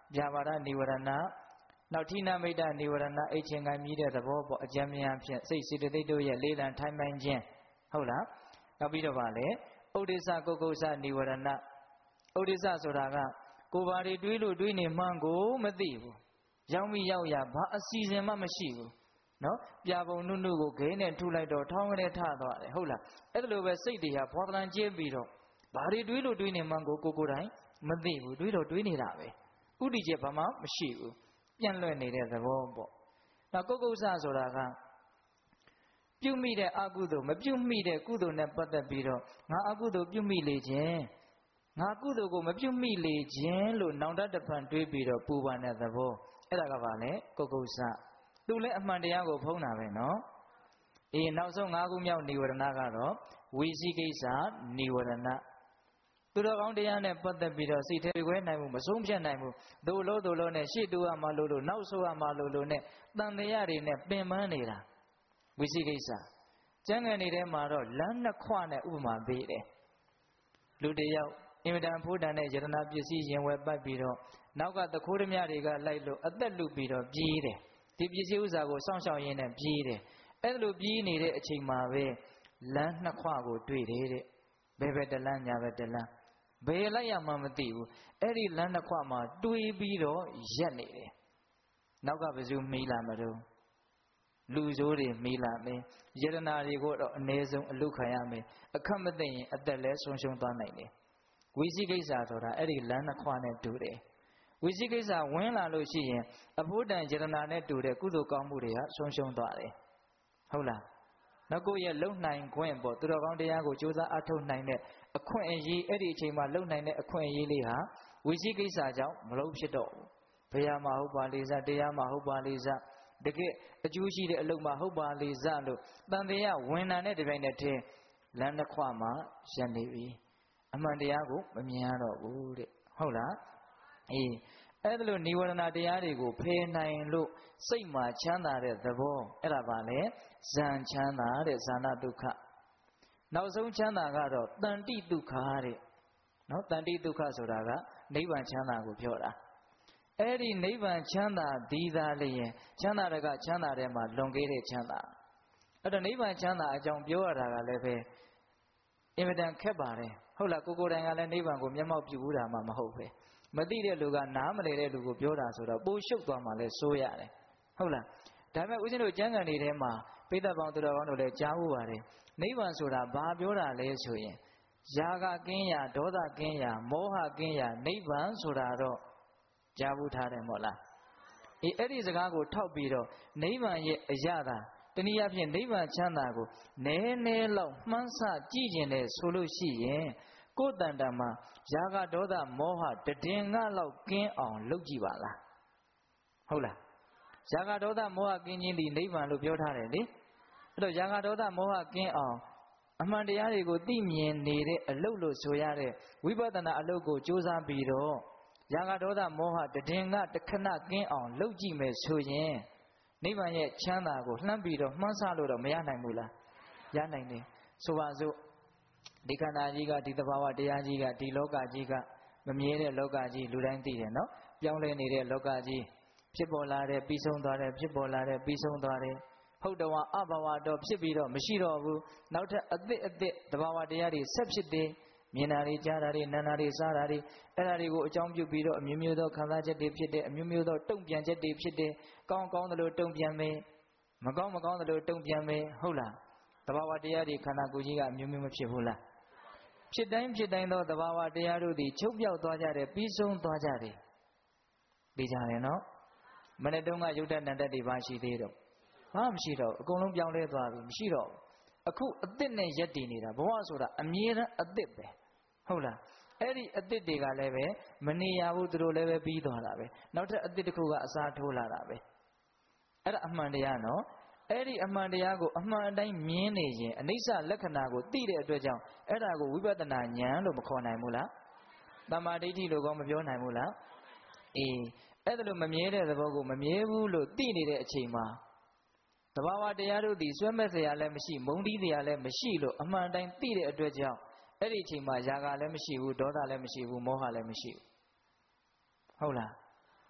ဗျာပါဒနိဝရဏနောက်ထိနာမိတ်တနိဝရဏအိတ်ချင်းကမြည်တဲ့သဘောပေါ့အကြံဉာဏ်ဖြင့်စိတ်စေတသိက်တို့ရဲ့လေးလံထိုင်ပိုင်ခြင်းဟုတ်လားနောက်ပြီးတော့ဗာလေဥဒိစ္စကုက္ကုစ္စနိဝရဏဥဒိစ္စဆိုတာကကိုယ်ပါတွေတွေးလို့တွေးနေမှန်းကိုမသိဘူးရောက်မိရောက်ရဘာအစီအစဉ်မှမရှိဘူးနော်ပြပုံနုနုကိုခဲနဲ့ထုလိုက်တော့ထောင်းကနေထသွားတယ်ဟုတ်လားအဲ့ဒါလိုပဲစိတ်တွေဟာဘောတလန်ကျဲပြီးတော့ဘာတွေတွေးလို့တွေးနေမှန်းကိုကိုကိုယ်တိုင်မသိဘူးတွေးတော့တွေးနေတာပဲဥဒိချက်ဘာမှမရှိဘူးပြန့်လွင့်နေတဲ့သဘောပေါ့နောက်ကုက္ကုစ္စဆိုတာကပြုမိတဲ့အကုသိုလ်မပြုမိတဲ့ကုသိုလ်နဲ့ပတ်သက်ပြီးတော့ငါအကုသိုလ်ပြုမိလေခြင်းငါကုသိုလ်ကိုမပြုမိလေခြင်းလို့နောင်တတဖန်တွေးပြီးတော့ပူပန်တဲ့သဘောအဲ့ဒါကဘာလဲကုက္ကုစ္စသူလည်းအမှန်တရားကိုဖုံးတာပဲနော်အေးနောက်ဆုံး၅ခုမြောက်និဝရဏကတော့ဝိသိကိစ္စនិဝရဏသူတော်ကောင်းတရားနဲ့ပတ်သက်ပြီးတော့စိတ်ထဲခွဲနိုင်မှုမဆုံးဖြတ်နိုင်ဘူးသို့လို့သို့လို့နဲ့ရှေ့တူရမှလို့လို့နောက်ဆိုရမှလို့လို့နဲ့တန်တရားတွေနဲ့ပင်ပန်းနေတာဝိသိကိစ္စကျမ်းဂန်တွေထဲမှာတော့လမ်းနှစ်ခွနဲ့ဥပမာပေးတယ်လူတယောက်အင်မတန်ဖိုးတန်တဲ့ယတနာပစ္စည်းရင်ဝယ်ပတ်ပြီးတော့နောက်ကတခိုးဓမြတွေကလိုက်လို့အသက်လူပြီးတော့ပြေးတယ်ဒီပစ္စည်းဥစ္စာကိုစောင့်ရှောက်ရင်းနဲ့ပြေးတယ်အဲ့လိုပြေးနေတဲ့အချိန်မှာပဲလမ်းနှစ်ခွကိုတွေ့တယ်တဲ့ဘယ်ဘက်တလမ်းညာဘက်တလမ်းဘယ်လိုက်ရမှမသိဘူးအဲ့ဒီလမ်းနှစ်ခွမှာတွေးပြီးတော့ရက်နေတယ်နောက်ကဘယ်သူမေးလာမလို့လူဆိုးတွေမေးလာမယ်ယတနာတွေကိုတော့အ ਨੇ ဆုံးအလုခံရမယ်အခက်မသိရင်အသက်လဲဆုံးရှုံးသွားနိုင်တယ်ဝိသိကိစ္စဆိုတာအဲ့ဒီလမ်းနှစ်ခွနဲ့တူတယ်ဝိသိကိစ္စဝင်လာလို့ရှိရင်အဖို့တန်ယတနာနဲ့တူတဲ့ကုသိုလ်ကောင်းမှုတွေကဆုံးရှုံးသွားတယ်ဟုတ်လားနောက်ကိုယ့်ရဲ့လုံနိုင်ခွင့်ပေါ့သူတော်ကောင်းတရားကိုကြိုးစားအထောက်နိုင်တဲ့အခွင့်အရေးအဲ့ဒီအချိန်မှာလုံနိုင်တဲ့အခွင့်အရေးလေးဟာဝိသိကိစ္စကြောင့်မလုပ်ဖြစ်တော့ဘူးဘုရားမှာဟုတ်ပါလေစားတရားမှာဟုတ်ပါလေစားတကယ်အကျိုးရှိတဲ့အလုပ်မှာဟုတ်ပါလေစားလို့တန်တရားဝင်နာတဲ့တပြိုင်တည်းထဲလမ်းတစ်ခွမှာရပ်နေပြီအမှန်တရားကိုမမြင်ရတော့ဘူးတဲ့ဟုတ်လားအေးအဲ့ဒါလို့និဝရဏတရားတွေကိုဖယ်နိုင်လို့စိတ်မှာချမ်းသာတဲ့သဘောအဲ့ဒါပါလေဇန်ချမ်းသာတဲ့ဇာနာဒုက္ခနောက်ဆုံးချမ်းသာကတော့တန်တိဒုက္ခတဲ့နော်တန်တိဒုက္ခဆိုတာကနိဗ္ဗာန်ချမ်းသာကိုပြောတာအဲ့ဒီနိဗ္ဗာန်ချမ်းသာဒီသာလျင်ချမ်းသာတကချမ်းသာတဲ့မှာလွန်ကဲတဲ့ချမ်းသာအဲ့တော့နိဗ္ဗာန်ချမ်းသာအကြောင်းပြောရတာကလည်းပဲအင်မတန်ခက်ပါတယ်ဟုတ်လားကိုကိုယ်တိုင်ကလည်းနိဗ္ဗာန်ကိုမျက်မှောက်ပြုဘူးတာမှမဟုတ်ပဲမသိတဲ့လူကနားမလည်တဲ့လူကိုပြောတာဆိုတော့ပိုရှုပ်သွားမှလည်းစိုးရတယ်ဟုတ်လားဒါပေမဲ့ဦးဇင်းတို့ကျမ်းဂန်တွေထဲမှာပိဋကပေါင်းသူတော်ကောင်းတို့လည်းကြားဖို့ပါတယ်နိဗ္ဗာန်ဆိုတာဘာပြောတာလဲဆိုရင်ယာကကင်းရာဒေါသကင်းရာမောဟကင်းရာနိဗ္ဗာန်ဆိုတာတော့ကြားဖို့ထားတယ်မို့လားအေးအဲ့ဒီစကားကိုထောက်ပြီးတော့နိဗ္ဗာန်ရဲ့အရာသာတနည်းအားဖြင့်နိဗ္ဗာန်ချမ်းသာကိုနည်းနည်းလောက်မှန်းဆကြည့်ကျင်တယ်ဆိုလို့ရှိရင်ကိုယ်တန်တမှာယာကဒေါသမောဟတဒင်္ဂလောက်ကင်းအောင်လုပ်ကြည့်ပါလားဟုတ်လားယာကဒေါသမောဟကင်းခြင်းဒီနိဗ္ဗာန်လို့ပြောထားတယ်လေအဲ့တော့ယာကဒေါသမောဟကင်းအောင်အမှန်တရားတွေကိုသိမြင်နေတဲ့အလုပ်လို့ဆိုရတဲ့ဝိပဿနာအလုပ်ကိုကြိုးစားပြီးတော့ယာကဒေါသမောဟတဒင်္ဂတခဏကင်းအောင်လုပ်ကြည့်မယ်ဆိုရင်နိဗ္ဗာန်ရဲ့ချမ်းသာကိုလှမ်းပြီးတော့မှန်းဆလို့တော့မရနိုင်ဘူးလားရနိုင်တယ်ဆိုပါစို့ဒီခန္ဓာကြီးကဒီသဘာဝတရားကြီးကဒီလောကကြီးကမမြဲတဲ့လောကကြီးလူတိုင်းသိတယ်နော်ပြောင်းလဲနေတဲ့လောကကြီးဖြစ်ပေါ်လာတဲ့ပြီးဆုံးသွားတယ်ဖြစ်ပေါ်လာတဲ့ပြီးဆုံးသွားတယ်ဟုတ်တော်အဘဝတော့ဖြစ်ပြီးတော့မရှိတော့ဘူးနောက်ထပ်အသစ်အသစ်သဘာဝတရားတွေဆက်ဖြစ်တယ်မြင်တာတွေကြားတာတွေနားတာတွေစားတာတွေအဲ့ဒါတွေကိုအကြောင်းပြုပြီးတော့အမျိုးမျိုးသောခံစားချက်တွေဖြစ်တယ်အမျိုးမျိုးသောတုံ့ပြန်ချက်တွေဖြစ်တယ်ကောင်းကောင်းသလိုတုံ့ပြန်မယ်မကောင်းမကောင်းသလိုတုံ့ပြန်မယ်ဟုတ်လားသဘာဝတရားတွေခန္ဓာကိုယ်ကြီးကအမျိုးမျိုးမဖြစ်ဘူးလားဖြစ်တိုင်းဖြစ်တိုင်းသောသဘာဝတရားတို့သည်ချုပ်ပြောက်သွားကြတယ်ပြီးဆုံးသွားကြတယ်သိကြတယ်နော်မနေ့တုန်းကယုတ်တဏ္ဍတ်တွေပါရှိသေးတော့ဘာမှမရှိတော့အကုန်လုံးပြောင်းလဲသွားပြီမရှိတော့အခုအသစ်နဲ့ရက်တည်နေတာဘဝဆိုတာအမြဲတမ်းအသစ်ပဲဟုတ်လားအဲ့ဒီအသစ်တွေကလည်းပဲမနေရဘူးသူတို့လည်းပဲပြီးသွားတာပဲနောက်ထပ်အသစ်တစ်ခုကအစားထိုးလာတာပဲအဲ့ဒါအမှန်တရားနော်အဲ့ဒီအမှန်တရားကိုအမှန်အတိုင်းမြင်နေရင်အနိစ္စလက္ခဏာကိုသိတဲ့အတွက်ကြောင့်အဲ့ဒါကိုဝိပဿနာဉာဏ်လို့မခေါ်နိုင်ဘူးလားတမ္မာဒိဋ္ဌိလို့ကောမပြောနိုင်ဘူးလားအေးအဲ့ဒါလို့မမြဲတဲ့သဘောကိုမမြဲဘူးလို့သိနေတဲ့အချိန်မှာသဘာဝတရားတို့သည်စွဲမဲ့စရာလည်းမရှိမုန်းတီးစရာလည်းမရှိလို့အမှန်တိုင်းသိတဲ့အတွက်ကြောင့်အဲ့ဒီအချိန်မှာຢာကလည်းမရှိဘူးဒေါသလည်းမရှိဘူးမောဟလည်းမရှိဘူးဟုတ်လား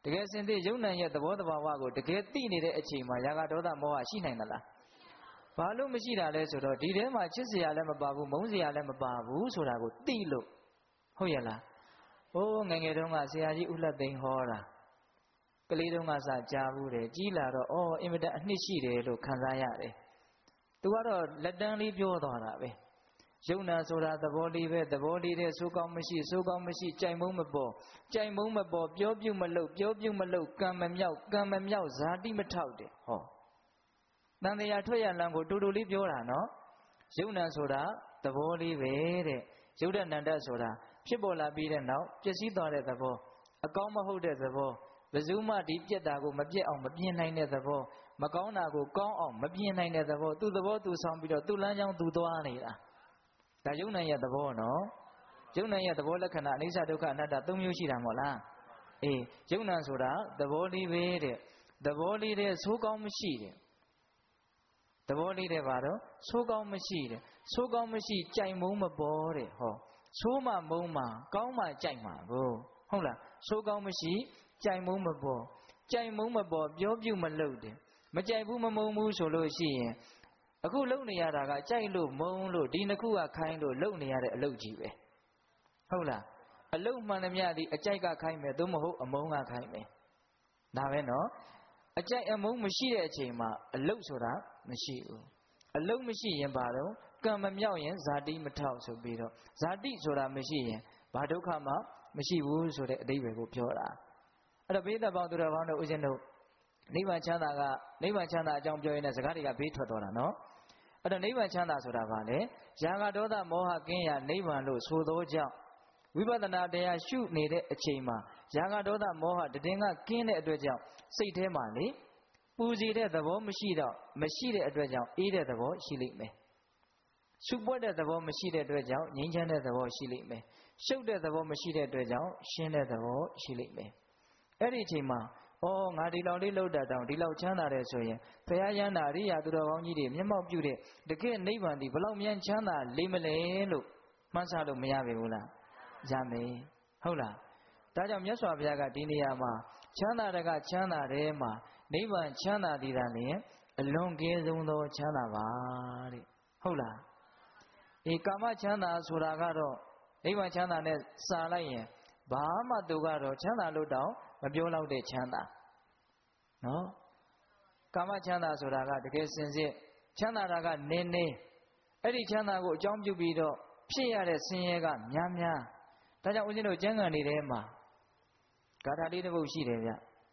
တကယ်စင်စစ်ယုံ nant ရဲ့သဘောတဘာဝကိုတကယ်သိနေတဲ့အချိန်မှာရာဂဒေါသမောဟရှိနိုင်သလားဘာလို့မရှိတာလဲဆိုတော့ဒီထဲမှာချစ်စရာလည်းမပါဘူးမုန်းစရာလည်းမပါဘူးဆိုတာကိုသိလို့ဟုတ်ရဲ့လားအိုးငယ်ငယ်တုန်းကဆရာကြီးဦးလက်သိန်းဟောတာကလေးတုန်းကစကြားဘူးတယ်ကြီးလာတော့အော်အင်မတန်အနှစ်ရှိတယ်လို့ခံစားရတယ်သူကတော့လက်တန်းလေးပြောသွားတာပဲယုံနာဆိုတာသဘောလေးပဲသဘောလေးတဲ့စိုးကောင်းမရှိစိုးကောင်းမရှိကြိုင်မုံမပေါ်ကြိုင်မုံမပေါ်ပြောပြုမလုပ်ပြောပြုမလုပ်ကံမမြောက်ကံမမြောက်ဇာတိမထောက်တယ်ဟောတန်တရားထွက်ရလံကိုတူတူလေးပြောတာနော်ယုံနာဆိုတာသဘောလေးပဲတဲ့ယုတ်တဲ့နန္တဆိုတာဖြစ်ပေါ်လာပြီးတဲ့နောက်ပျက်စီးသွားတဲ့သဘောအကောင်းမဟုတ်တဲ့သဘောဘယ်သူမှဒီပြက်တာကိုမပြက်အောင်မပြင်းနိုင်တဲ့သဘောမကောင်းတာကိုကောင်းအောင်မပြင်းနိုင်တဲ့သဘောသူ့သဘောသူဆောင်ပြီးတော့သူ့လမ်းကြောင်းသူသွားနေတာဒါယုံနာရဲ့သဘောနော်ယုံနာရဲ့သဘောလက္ခဏာအနိစ္စဒုက္ခအနတ္တသုံးမျိုးရှိတာမဟုတ်လားအေးယုံနာဆိုတာသဘောလေးပဲတဲ့သဘောလေးတဲ့ဆိုးကောင်းမရှိတဲ့သဘောလေးတဲ့ပါတော့ဆိုးကောင်းမရှိတဲ့ဆိုးကောင်းမရှိကြိုင်မုံမပေါ်တဲ့ဟောဆိုးမှမုံမှကောင်းမှကြိုက်မှာကိုဟုတ်လားဆိုးကောင်းမရှိကြိုင်မုံမပေါ်ကြိုင်မုံမပေါ်ပြောပြုမလုပ်တယ်မကြိုက်ဘူးမမုံဘူးဆိုလို့ရှိရင်အခုလုံနေရတာကကြိုက်လို့မုံလို့ဒီနှစ်ခုကခိုင်းလို့လုံနေရတဲ့အလုပ်ကြီးပဲဟုတ်လားအလုပ်မှန်သမျှဒီအကြိုက်ကခိုင်းမယ်သို့မဟုတ်အမုန်းကခိုင်းမယ်ဒါပဲနော်အကြိုက်အမုန်းမရှိတဲ့အချိန်မှာအလုပ်ဆိုတာမရှိဘူးအလုပ်မရှိရင်ဘာတော့ကံမမြောက်ရင်ဇာတိမထောက်ဆိုပြီးတော့ဇာတိဆိုတာမရှိရင်ဘာဒုက္ခမှမရှိဘူးဆိုတဲ့အဓိပ္ပာယ်ကိုပြောတာအဲ့တော့ဘေးသက်ပေါင်းသူတော်ကောင်းတို့ဦးဇင်းတို့နိဗ္ဗာန်ချမ်းသာကနိဗ္ဗာန်ချမ်းသာအကြောင်းပြောရင်းနဲ့စကားတွေကဘေးထွက်သွားတာနော်အဲ့တော့နိဗ္ဗာန်ချမ်းသာဆိုတာဘာလဲရာဂဒေါသမောဟကင်းရာနိဗ္ဗာန်လို့ဆိုသောကြောင့်ဝိပဿနာတရားရှုနေတဲ့အချိန်မှာရာဂဒေါသမောဟတည်ငါကင်းတဲ့အတွက်ကြောင့်စိတ်ထဲမှာလေပူစီတဲ့သဘောမရှိတော့မရှိတဲ့အတွက်ကြောင့်အေးတဲ့သဘောရှိလိမ့်မယ်ရှုပွက်တဲ့သဘောမရှိတဲ့အတွက်ကြောင့်ငြိမ်းချမ်းတဲ့သဘောရှိလိမ့်မယ်ရှုပ်တဲ့သဘောမရှိတဲ့အတွက်ကြောင့်ရှင်းတဲ့သဘောရှိလိမ့်မယ်အဲ့ဒီအချိန်မှာအော်ငါဒီလောက်လေးလောက်တာတောင်ဒီလောက်ချမ်းသာတယ်ဆိုရင်ဘုရားယန္တာရိယာသူတော်ကောင်းကြီးတွေမျက်မှောက်ပြုတဲ့တကယ်နိဗ္ဗာန်ဒီဘလောက်မြန်ချမ်းသာလိမ့်မလဲလို့မှန်းဆလို့မရပါဘူးလားရမယ်ဟုတ်လားဒါကြောင့်မြတ်စွာဘုရားကဒီနေရာမှာချမ်းသာတကချမ်းသာတယ်မှာနိဗ္ဗာန်ချမ်းသာသည်သာလျှင်အလွန်ကဲဆုံးသောချမ်းသာပါတဲ့ဟုတ်လားအေကာမချမ်းသာဆိုတာကတော့နိဗ္ဗာန်ချမ်းသာနဲ့စာလိုက်ရင်ဘာမှသူကတော့ချမ်းသာလို့တောင်မပြောတော့တဲ့ချမ်းသာနော်ကာမချမ်းသာဆိုတာကတကယ်စင်စစ်ချမ်းသာတာကနင်းနေအဲ့ဒီချမ်းသာကိုအကြောင်းပြုပြီးတော့ဖြစ်ရတဲ့ဆင်းရဲကများများဒါကြောင့်ဦးဇင်းတို့ကျမ်းဂန်တွေထဲမှာဂါထာလေးတစ်ပုဒ်ရှိတယ်ဗျ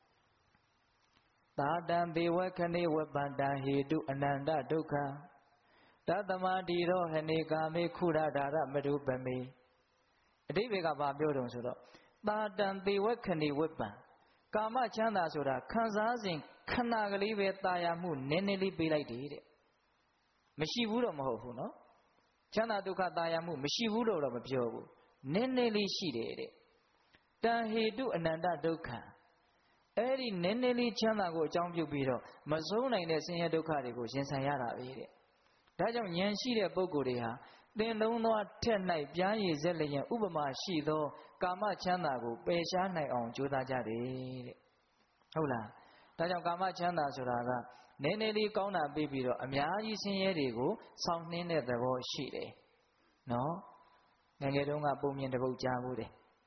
သာတံဘေဝခဏေဝပန္တံဟေတုအနန္တဒုက္ခတသမတိရောဟနေကာမေခုရဒါရမတုပမေအတိပ္ပယ်ကဘာပြောတုံဆိုတော့သာတံဘေဝခဏေဝပံကာမချမ်းသာဆိုတာခံစားစဉ်ခဏကလေးပဲตาရမှုနည်းနည်းလေးပေးလိုက်တယ်တဲ့မရှိဘူးတော့မဟုတ်ဘူးနော်ချမ်းသာဒုက္ခตาရမှုမရှိဘူးလို့တော့မပြောဘူးနည်းနည်းလေးရှိတယ်တဲ့တံဟေတုအနန္တဒုက္ခအဲ့ဒီနည်းနည်းလေးချမ်းသာကိုအကြောင်းပြုပြီးတော့မဆုံးနိုင်တဲ့ဆင်းရဲဒုက္ခတွေကိုရင်ဆိုင်ရတာပဲတဲ့ဒါကြောင့်ဉာဏ်ရှိတဲ့ပုဂ္ဂိုလ်တွေဟာသင်လုံးသောထက်၌ပြားရည်ဆက်လျက်ဥပမာရှိသောကာမချမ်းသာကိုပယ်ရှားနိုင်အောင်ကြိုးစားကြတယ်တဲ့ဟုတ်လားဒါကြောင့်ကာမချမ်းသာဆိုတာကနည်းနည်းလေးကောင်းတာပြီးပြီးတော့အများကြီးဆင်းရဲတွေကိုဆောင်းနှင်းတဲ့သဘောရှိတယ်နော်ငယ်ငယ်တုန်းကပုံမြင်တစ်ပုဒ်ကြားဘူးတယ်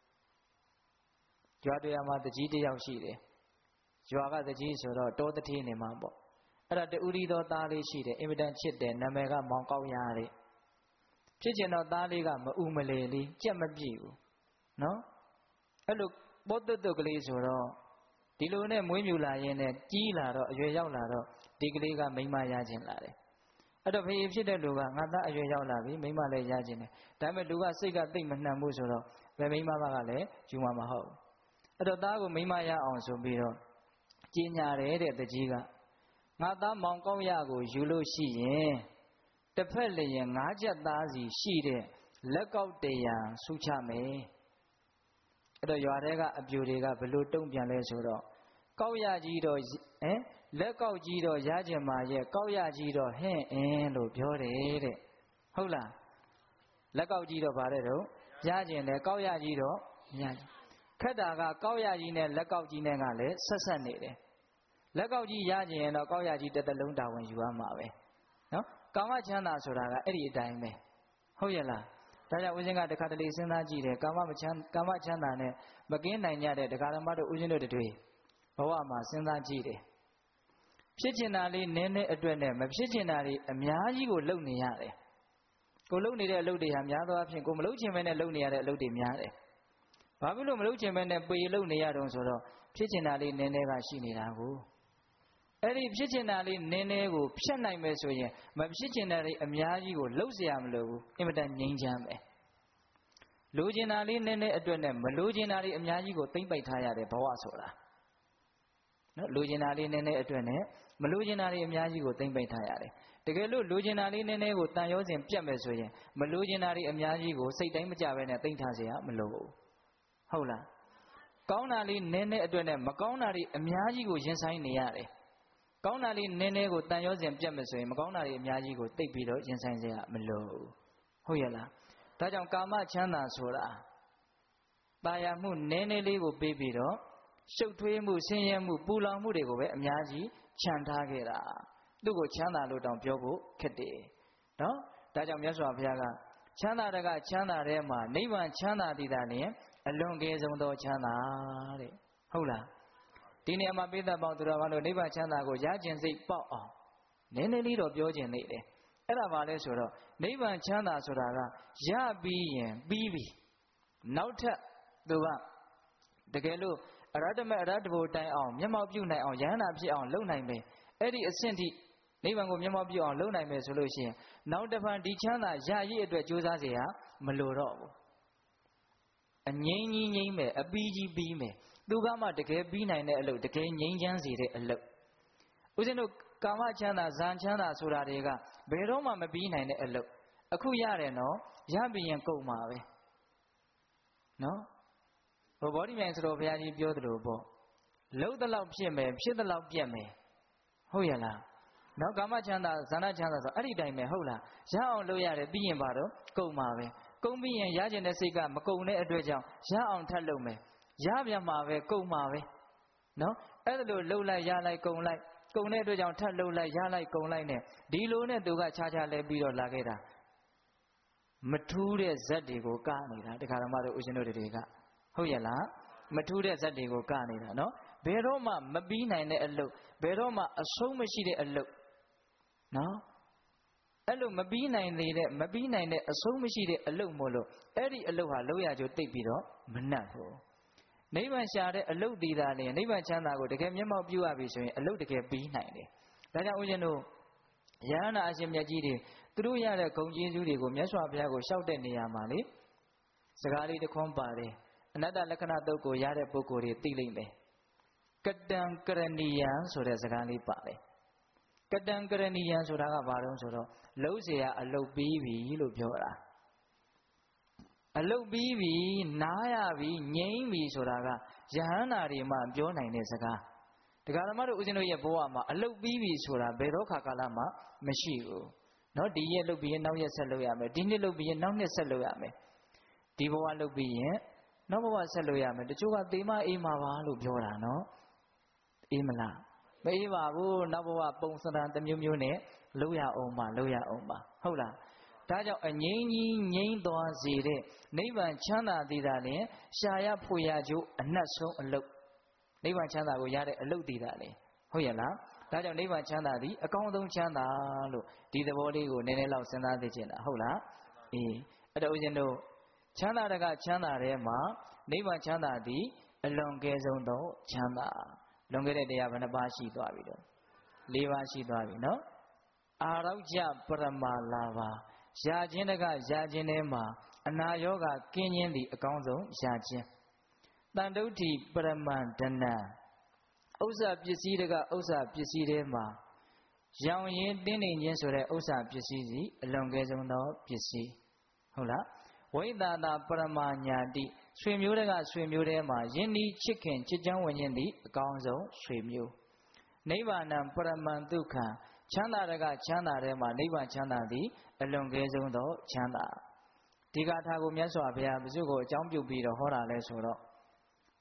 ကြွားတရားမှာတကြီးတစ်ယောက်ရှိတယ်ကြွားကတကြီးဆိုတော့တောတတိနေမှာပေါ့အဲ့ဒါတူရီသောသားလေးရှိတယ်အင်မတန်ချစ်တယ်နာမည်ကမောင်ကောက်ရတဲ့ဖြစ်ကျင်တော့သားလေးကမဥမလေလေးကြက်မပြည့်ဘူးနော်အဲ့လိုပို့တွတ်တွတ်ကလေးဆိုတော့ဒီလိုနဲ့မွေးမြူလာရင်းနဲ့ကြီးလာတော့အရွယ်ရောက်လာတော့ဒီကလေးကမိန်းမရခြင်းလာတယ်အဲ့တော့ဖေးဖြစ်တဲ့လူကငါသားအရွယ်ရောက်လာပြီမိန်းမလည်းရခြင်းတယ်ဒါပေမဲ့လူကစိတ်ကသိမ့်မနှံ့ဘူးဆိုတော့ဘယ်မိန်းမကလည်းယူမှာမဟုတ်အဲ့တော့သားကိုမိန်းမရအောင်ဆိုပြီးတော့ကြီးညာတယ်တဲ့တကြီးကငါသားမောင်ကောက်ရကိုယူလို့ရှိရင်တစ်ဖက်လျင်ငါးချက်သားစီရှိတဲ့လက်ကောက်တရံဆုချမယ်အဲ့တော့ရွာထဲကအပြူတွေကဘလို့တုံ့ပြန်လဲဆိုတော့ကောက်ရကြီးတော့ဟမ်လက်ကောက်ကြီးတော့ရကြမှာရဲ့ကောက်ရကြီးတော့ဟင့်အင်းလို့ပြောတယ်တဲ့ဟုတ်လားလက်ကောက်ကြီးတော့ဗါတဲ့တော့ရကြတယ်ကောက်ရကြီးတော့မရခက်တာကကောက်ရကြီးနဲ့လက်ကောက်ကြီးနဲ့ကလည်းဆက်ဆက်နေတယ်လက်ကောက်ကြီးရကျင်ရင်တော့ကောက်ရကြီးတစ်သက်လုံးတာဝန်ယူရမှာပဲနော်ကာမချမ်းသာဆိုတာကအဲ့ဒီအတိုင်းပဲဟုတ်ရဲ့လားဒါကြောင့်ဦးဇင်းကတခါတလေစဉ်းစားကြည့်တယ်ကာမမချမ်းကာမချမ်းသာနဲ့မကင်းနိုင်ကြတဲ့တရားဓမ္မတို့ဦးဇင်းတို့တွေဘဝမှာစဉ်းစားကြည့်တယ်ဖြစ်ချင်တာလေးနည်းနည်းအတွက်နဲ့မဖြစ်ချင်တာတွေအများကြီးကိုလုပ်နေရတယ်ကိုလုပ်နေတဲ့အလုပ်တွေဟာများသောအားဖြင့်ကိုမလုပ်ချင်ဘဲနဲ့လုပ်နေရတဲ့အလုပ်တွေများတယ်ဘာဖြစ်လို့မလုပ်ချင်ဘဲနဲ့ပေလုပ်နေရတော့ဆိုတော့ဖြစ်ချင်တာလေးနည်းနည်းကရှိနေတာကိုအဲ့ဒီဖြစ်ချင်တာလေးနည်းနည်းကိုဖြတ်နိုင်မယ်ဆိုရင်မဖြစ်ချင်တာတွေအများကြီးကိုလှုပ်เสียရမလို့ဘူးအင်မတန်ငြိမ်းချမ်းပဲလိုချင်တာလေးနည်းနည်းအတွက်နဲ့မလိုချင်တာတွေအများကြီးကိုသိမ့်ပိုက်ထားရတယ်ဘဝဆိုတာနော်လိုချင်တာလေးနည်းနည်းအတွက်နဲ့မလိုချင်တာတွေအများကြီးကိုသိမ့်ပိုက်ထားရတယ်တကယ်လို့လိုချင်တာလေးနည်းနည်းကိုတန်ရောစဉ်ပြတ်မယ်ဆိုရင်မလိုချင်တာတွေအများကြီးကိုစိတ်တိုင်းမကြဘဲနဲ့သိမ့်ထားเสียရမလို့ဘူးဟုတ်လားကောင်းတာလေးနည်းနည်းအတွက်နဲ့မကောင်းတာတွေအများကြီးကိုရင်ဆိုင်နေရတယ်ကောင်းတာလေးနည်းနည်းကိုတန်ရောစဉ်ပြတ်မယ်ဆိုရင်မကောင်းတာတွေအများကြီးကိုသိပ်ပြီးတော့ရင်ဆိုင်เสียရမလို့ဟုတ်ရဲ့လားဒါကြောင့်ကာမချမ်းသာဆိုတာตายာမှုနည်းနည်းလေးကိုပေးပြီးတော့ရှုပ်ထွေးမှုဆင်းရဲမှုပူလောင်မှုတွေကိုပဲအများကြီးခြံထားခဲ့တာသူ့ကိုချမ်းသာလို့တောင်ပြောဖို့ခက်တယ်နော်ဒါကြောင့်မြတ်စွာဘုရားကချမ်းသာတကချမ်းသာတဲ့မှာနိဗ္ဗာန်ချမ်းသာတည်တာလျင်အလွန်ကဲဆုံးသောချမ်းသာတဲ့ဟုတ်လားဒီနေရာမှာပိဿပေါင်းသူတော်ဘာလို့နိဗ္ဗာန်ချမ်းသာကိုရကျင်စိတ်ပေါက်အောင်နည်းနည်းလေးတော့ပြောကျင်နေတယ်အဲ့ဒါပါလဲဆိုတော့နိဗ္ဗာန်ချမ်းသာဆိုတာကရပြီးရင်ပြီးပြီနောက်ထပ်သူကတကယ်လို့အရဟတမေအရဟတဘုတိုင်အောင်မျက်မှောက်ပြုနိုင်အောင်ယန္တာဖြစ်အောင်လုပ်နိုင်မယ်အဲ့ဒီအဆင့်ထိနိဗ္ဗာန်ကိုမျက်မှောက်ပြုအောင်လုပ်နိုင်မယ်ဆိုလို့ရှိရင်နောက်တစ်ဖန်ဒီချမ်းသာရရည်အတွက်ကြိုးစားเสียရမလိုတော့ဘူးအငြိမ်းကြီးငြိမ်းမယ်အပီးကြီးပြီးမယ်သူကမှတကယ်ပြီးနိုင်တဲ့အလုပ်တကယ်ငြိမ်းချမ်းစေတဲ့အလုပ်ဦးဇင်းတို့ကာမချမ်းသာဇန်ချမ်းသာဆိုတာတွေကဘယ်တော့မှမပြီးနိုင်တဲ့အလုပ်အခုရတယ်နော်ရပြီးရင်ကုန်မှာပဲနော်ဟိုဗောဓိမြိုင်စတော်ဘုရားကြီးပြောသလိုပေါ့လှုပ်တလောက်ဖြစ်မယ်ဖြစ်တလောက်ပြက်မယ်ဟုတ်ရဲ့လားနော်ကာမချမ်းသာဇာနာချမ်းသာဆိုအဲ့ဒီတိုင်းပဲဟုတ်လားရအောင်လုပ်ရတယ်ပြီးရင်ပါတော့ကုန်မှာပဲကုန်ပြီးရင်ရကျင်တဲ့စိတ်ကမကုန်တဲ့အတွက်ကြောင့်ရအောင်ထပ်လုပ်မယ်ရပြန်မှာပဲကုန်မှာပဲနော်အဲ့ဒါလိုလှုပ်လိုက်ရလိုက်ကုန်လိုက်ကုန်တဲ့အတွက်ကြောင့်ထပ်လှုပ်လိုက်ရလိုက်ကုန်လိုက်နဲ့ဒီလိုနဲ့သူကခြားခြားလဲပြီးတော့လာခဲ့တာမထူးတဲ့ဇက်တွေကိုကနေတာတရားဓမ္မတို့ဦးရှင်တို့တွေကဟုတ်ရဲ့လားမထူးတဲ့ဇက်တွေကိုကနေတာနော်ဘယ်တော့မှမပြီးနိုင်တဲ့အလုပ်ဘယ်တော့မှအဆုံးမရှိတဲ့အလုပ်နော်အဲ့လိုမပြီးနိုင်သေးတဲ့မပြီးနိုင်တဲ့အဆုံးမရှိတဲ့အလုပ်မို့လို့အဲ့ဒီအလုပ်ဟာလောက်ရကြိုတိတ်ပြီးတော့မနှံ့ဘူးနိဗ္ဗာန်ရှာတဲ့အလုပ်တည်တာလေနိဗ္ဗာန်ချမ်းသာကိုတကယ်မျက်မှောက်ပြုရပြီဆိုရင်အလုပ်တကယ်ပြီးနိုင်တယ်ဒါကြောင့်ဦးဇင်းတို့ယဟနာအရှင်မြတ်ကြီးတွေသူတို့ရတဲ့ဂုဏ်ကျေးဇူးတွေကိုမြတ်စွာဘုရားကိုလျှောက်တဲ့နေရာမှာလေစကားလေးတစ်ခွန်းပါတယ်အနတ္တလက္ခဏာတုတ်ကိုရတဲ့ပုဂ္ဂိုလ်တွေသိလိမ့်မယ်ကတံကရဏီယံဆိုတဲ့စကားလေးပါတယ်ကတံကရဏီယံဆိုတာကဘာလို့ဆိုတော့လှုပ်เสียအလုပ်ပြီးပြီလို့ပြောတာအလုတ်ပြီးပြီနားရပြီငြိမ့်ပြီဆိုတာကယဟန္တာတွေမှပြောနိုင်တဲ့စကားတရားဓမ္မတို့ဦးဇင်းတို့ရဲ့ဘဝမှာအလုတ်ပြီးပြီဆိုတာဘယ်တော့ခါကာလမှမရှိဘူးเนาะဒီရက်လုတ်ပြီးရင်နောက်ရက်ဆက်လုပ်ရမယ်ဒီနှစ်လုတ်ပြီးရင်နောက်နှစ်ဆက်လုပ်ရမယ်ဒီဘဝလုတ်ပြီးရင်နောက်ဘဝဆက်လုပ်ရမယ်တချို့ကသေမအေးမှာပါလို့ပြောတာเนาะအေးမလားမအေးပါဘူးနောက်ဘဝပုံစံတစ်မျိုးမျိုးနဲ့လုပ်ရအောင်ပါလုပ်ရအောင်ပါဟုတ်လားဒါကြောင့်အငြိမ်းကြီးငြိမ်းသွားစေတဲ့နိဗ္ဗာန်ချမ်းသာသေးတာလင်ရှာရဖွေရကျိုးအနှက်ဆုံးအလုပ်နိဗ္ဗာန်ချမ်းသာကိုရတဲ့အလုပ်သေးတာလေဟုတ်ရဲ့လားဒါကြောင့်နိဗ္ဗာန်ချမ်းသာသည်အကောင်းဆုံးချမ်းသာလို့ဒီသဘောလေးကိုနည်းနည်းလောက်စဉ်းစားသိချင်တာဟုတ်လားအေးအဲ့တော့ဦးဇင်းတို့ချမ်းသာတကချမ်းသာထဲမှာနိဗ္ဗာန်ချမ်းသာသည်အလွန်ကဲဆုံးသောချမ်းသာလွန်ခဲ့တဲ့တရားဘယ်နှပါးရှိသွားပြီတော့၄ပါးရှိသွားပြီနော်အာရောကြပရမလာပါရာခြင်းတကရာခြင်းထဲမှာအနာယောဂကင်းခြင်းသည်အကောင်းဆုံးရာခြင်းတန်တုဋ္ဌိပရမန္တနံဥစ္စာပစ္စည်းတကဥစ္စာပစ္စည်းထဲမှာရောင်ရင်တင်းနေခြင်းဆိုတဲ့ဥစ္စာပစ္စည်းစီအလွန်ကဲဆုံးသောပစ္စည်းဟုတ်လားဝိသတာပရမညာတိဆွေမျိုးတကဆွေမျိုးထဲမှာယဉ်ဤချစ်ခင်ချစ်ချမ်းဝင်ခြင်းသည်အကောင်းဆုံးဆွေမျိုးနိဗ္ဗာန်ပရမန်ဒုက္ခံချမ်းသာတကချမ်းသာထဲမှာနိဗ္ဗာန်ချမ်းသာသည်အလွန်ကဲဆုံးသောချမ်းသာဒီဂါထာကိုမြတ်စွာဘုရားဘုစုကိုအကြောင်းပြုပြီးတော့ဟောတာလဲဆိုတော့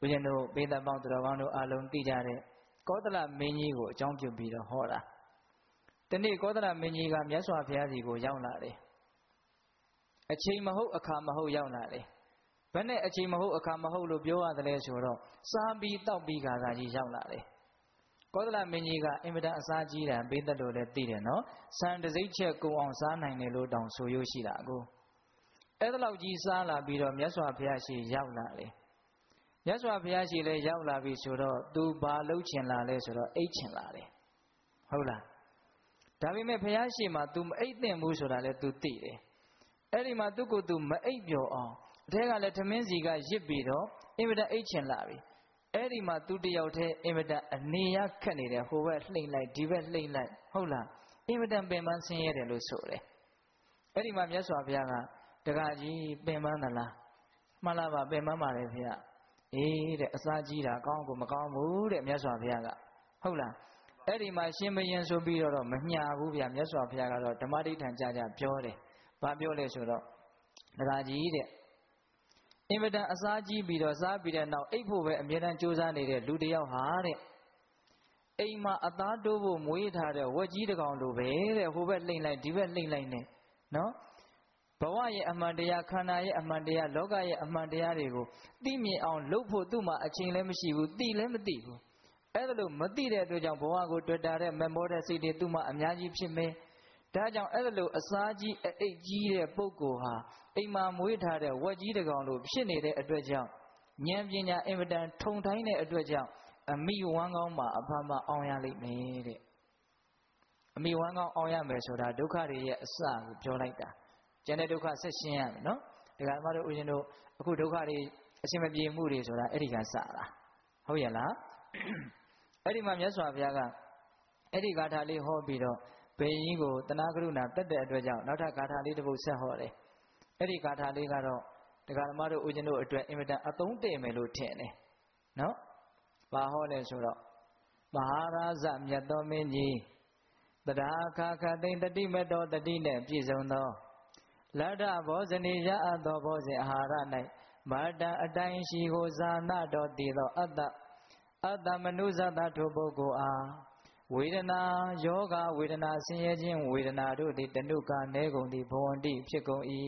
ဦးဇင်းတို့ပေသက်ပေါင်းတော်ကောင်းတို့အားလုံးသိကြတဲ့ကောသလမင်းကြီးကိုအကြောင်းပြုပြီးတော့ဟောတာဒီနေ့ကောသလမင်းကြီးကမြတ်စွာဘုရားစီကိုရောက်လာတယ်အချိန်မဟုတ်အခါမဟုတ်ရောက်လာတယ်ဘယ်နဲ့အချိန်မဟုတ်အခါမဟုတ်လို့ပြောရတယ်လဲဆိုတော့စားပြီးတောက်ပြီးခါသာကြီးရောက်လာတယ်ကောသလမင်းကြီးကအင်မတန်အစာကြီးတယ်ပေသက်တို့လည်းသိတယ်နော်စံတစိမ့်ချက်ကုံအောင်စားနိုင်တယ်လို့တောင်ဆိုရရှိတာကိုအဲ့ဒါလောက်ကြီးစားလာပြီးတော့မြတ်စွာဘုရားရှိရောက်လာတယ်မြတ်စွာဘုရားရှိလည်းရောက်လာပြီဆိုတော့ तू ဘာလှုပ်ချင်လာလဲဆိုတော့အိတ်ချင်လာတယ်ဟုတ်လားဒါပေမဲ့ဘုရားရှိမှ तू မအိတ်သင့်ဘူးဆိုတာလည်း तू သိတယ်အဲ့ဒီမှာသူ့ကိုယ် तू မအိတ်ပျော်အောင်အထက်ကလည်းထမင်းစီကရစ်ပြီးတော့အင်မတန်အိတ်ချင်လာပြီအဲ့ဒီမှာ तू တယောက်တည်းအင်မတန်အနေရခက်နေတယ်ဟိုဘက်လှိမ့်လိုက်ဒီဘက်လှိမ့်လိုက်ဟုတ်လားအင်မတန်ပင်ပန်းဆင်းရဲတယ်လို့ဆိုတယ်အဲ့ဒီမှာမြတ်စွာဘုရားကတခါကြီးပင်ပန်းသလားမှန်လားပါပင်ပန်းပါလေဖေအေးတဲ့အစာကြီးတာကောင်းကိုမကောင်းဘူးတဲ့မြတ်စွာဘုရားကဟုတ်လားအဲ့ဒီမှာရှင်ဘရင်ဆိုပြီးတော့မညာဘူးဗျာမြတ်စွာဘုရားကတော့ဓမ္မဋိဌာန်ကြကြပြောတယ်ဘာပြောလဲဆိုတော့တခါကြီးတဲ့အင်မတန်အစာကြီးပြီးတော့စားပြီးတဲ့နောက်အိပ်ဖို့ပဲအမြဲတမ်းကြိုးစားနေတဲ့လူတစ်ယောက်ဟာတဲ့အိမ်မှာအသားတိုးဖို့မွေးထားတဲ့ဝက်ကြီးတစ်ကောင်လိုပဲတဲ့ဟိုဘက်လှိမ့်လိုက်ဒီဘက်လှိမ့်လိုက်နဲ့နော်ဘဝရဲ့အမှန်တရားခန္ဓာရဲ့အမှန်တရားလောကရဲ့အမှန်တရားတွေကိုသိမြင်အောင်လုပ်ဖို့သူ့မှာအချိန်လည်းမရှိဘူးသိလည်းမသိဘူးအဲ့ဒါလို့မသိတဲ့အတွက်ကြောင့်ဘဝကိုတွေ့တာတဲ့မမောတဲ့စိတ်တွေသူ့မှာအများကြီးဖြစ်မယ်ဒါကြောင့်အဲ့ဒါလို့အစာကြီးအိတ်ကြီးတဲ့ပုဂ္ဂိုလ်ဟာအိမ်မှာမွေးထားတဲ့ဝက်ကြီးတစ်ကောင်လိုဖြစ်နေတဲ့အတွက်ကြောင့်ဉာဏ်ပညာအင်မတန်ထုံထိုင်းတဲ့အတွက်ကြောင့်အမိဝမ်းကောင်းမှာအဖမအောင်ရလိမ့်မယ်တဲ့အမိဝမ်းကောင်းအောင်ရမယ်ဆိုတာဒုက္ခတွေရဲ့အစကိုပြောလိုက်တာကျန်တဲ့ဒုက္ခဆက်ရှင်းရမယ်နော်ဒကာမတို့ဦးဇင်းတို့အခုဒုက္ခတွေအရှင်မပြေမှုတွေဆိုတာအဲ့ဒီကစတာဟုတ်ရဲ့လားအဲ့ဒီမှာမြတ်စွာဘုရားကအဲ့ဒီဂါထာလေးဟောပြီးတော့ဘိရင်ကိုတနာကရုဏာတက်တဲ့အတွက်ကြောင့်နောက်ထပ်ဂါထာလေးတစ်ပုဒ်ဆက်ဟောတယ်အဲ့ဒီဂါထာလေးကတော့ဒကာမတို့ဦးဇင်းတို့အတွက်အင်မတန်အသုံးတည့်မယ်လို့ထင်တယ်နော်ဘာဟောလဲဆိုတော့မဟာရာဇမြတ်တော်မင်းကြီးတရာခါခသိမ့်တတိမတော်တတိနဲ့ပြည့်စုံသောလတ္တဘောဇနီရအပ်သောဘောဇင်အာဟာရ၌မာတံအတိုင်းရှိကိုဇာနာတော်တည်သောအတ္တအတ္တမနုဇတထိုပုဂ္ဂိုလ်အားဝေဒနာယောဂဝေဒနာဆင်းရဲခြင်းဝေဒနာတို့သည်တဏှုကနေကုန်သည်ဘဝန္တိဖြစ်ကုန်၏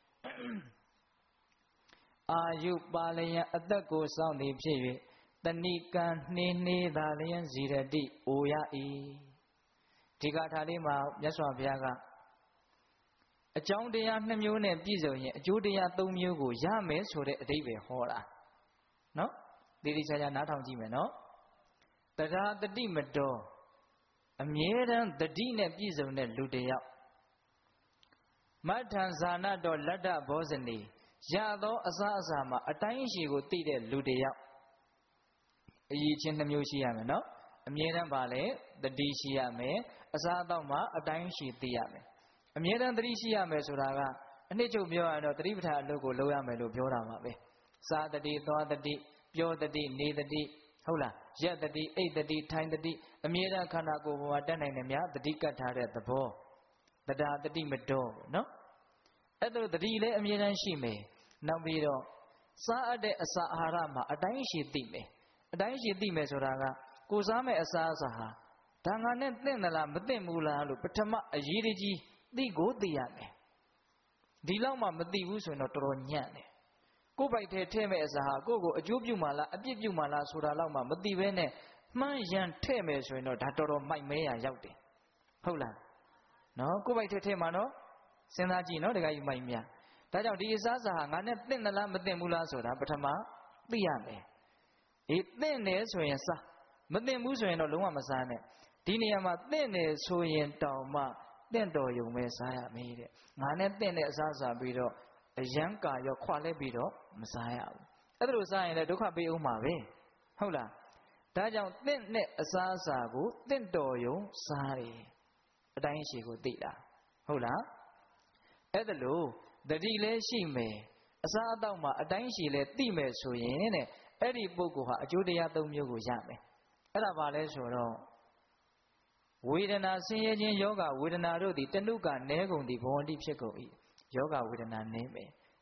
အာယုပါလယံအသက်ကိုစောင့်သည်ဖြစ်၍တဏိကံနှင်းနှေးသာလျင်ဇီရတိအိုရ၏ဒီဂါထာလေးမှာမြတ်စွာဘုရားကအကြောင်းတရားနှစ်မျိုးနဲ့ပြည့်စုံရင်အကျိုးတရားသုံးမျိုးကိုရမယ်ဆိုတဲ့အဓိပ္ပာယ်ဟောတာနော်ဒီဒီချာချာနားထောင်ကြည့်မယ်နော်တရားတတိမတော်အမြဲတမ်းတတိနဲ့ပြည့်စုံတဲ့လူတစ်ယောက်မထံဇာနာတော်လတ္တဘောဇနီရသောအစအစာမှာအတိုင်းရှိကိုသိတဲ့လူတစ်ယောက်အရေးချင်းနှမျိုးရှိရမယ်နော်အမြဲတမ်းပါလေတတိရှိရမယ်အစားအသောက်မှာအတိုင်းရှိသိရမယ်အမြဲတမ်းတတိရှိရမယ်ဆိုတာကအနှစ်ချုပ်ပြောရတော့တတိပဋ္ဌာန်အလုပ်ကိုလုပ်ရမယ်လို့ပြောတာပါပဲစာတတိသွားတတိပြောတတိနေတတိဟုတ်လားရက်တတိအိတ်တတိထိုင်တတိအမြဲတမ်းခန္ဓာကိုယ်ပေါ်မှာတက်နိုင်တယ်များတတိကတ်ထားတဲ့သဘောတရားတတိမတော်နော်အဲ့ဒါတတိလည်းအမြဲတမ်းရှိမယ်နောက်ပြီးတော့စားအပ်တဲ့အစာအာဟာရမှာအတိုင်းရှိသိမယ်အတိုင်းရှိသိမယ်ဆိုတာကကိုစားမဲ့အစာအစာဟာဒါငါနဲ့သင့်သလားမသင့်ဘူးလားလို့ပထမအရေးကြီးသိကိုသိရမယ်ဒီလောက်မှမသိဘူးဆိုရင်တော့တော်တော်ညံ့တယ်ကိုယ်ပိုက်ထဲထဲမဲ့အစာဟာကိုယ့်ကိုအကျိုးပြုမှာလားအပြစ်ပြုမှာလားဆိုတာလောက်မှမသိဘဲနဲ့မှန်းရန်ထဲ့မယ်ဆိုရင်တော့ဒါတော်တော်မိုက်မဲရရောက်တယ်ဟုတ်လားနော်ကိုယ်ပိုက်ထဲထဲမှာနော်စဉ်းစားကြည့်နော်တခါကြီးမိုက်မြဒါကြောင့်ဒီအစားအစာဟာငါနဲ့သင့်သလားမသင့်ဘူးလားဆိုတာပထမသိရမယ်အေးသင့်တယ်ဆိုရင်စားမသင့်ဘူးဆိုရင်တော့လုံးဝမစားနဲ့ဒီနေရာမှာသင့်တယ်ဆိုရင်တောင်မှတင့်တော်ယုံပဲစားရမေးတဲ့ငါနဲ့တင့်တဲ့အစားအစာပြီးတော့အယံကာရောခွာလဲပြီးတော့မစားရဘူးအဲ့ဒါလိုစားရင်လည်းဒုက္ခပေးအောင်မှာပဲဟုတ်လားဒါကြောင့်တင့်တဲ့အစားအစာကိုတင့်တော်ယုံစားတယ်အတိုင်းရှိကိုသိတာဟုတ်လားအဲ့ဒါလိုတတိလည်းရှိမယ်အစားအသောက်မှာအတိုင်းရှိလဲသိမယ်ဆိုရင်တဲ့အဲ့ဒီပုဂ္ဂိုလ်ဟာအကျိုးတရားသုံးမျိုးကိုရမယ်အဲ့ဒါဘာလဲဆိုတော့ဝေဒနာဆင်းရဲခြင်းယောဂဝေဒနာတို့သည်တဏှုကနေကုန်သည်ဘဝန္တိဖြစ်ကုန်၏ယောဂဝေဒနာနည်းမယ်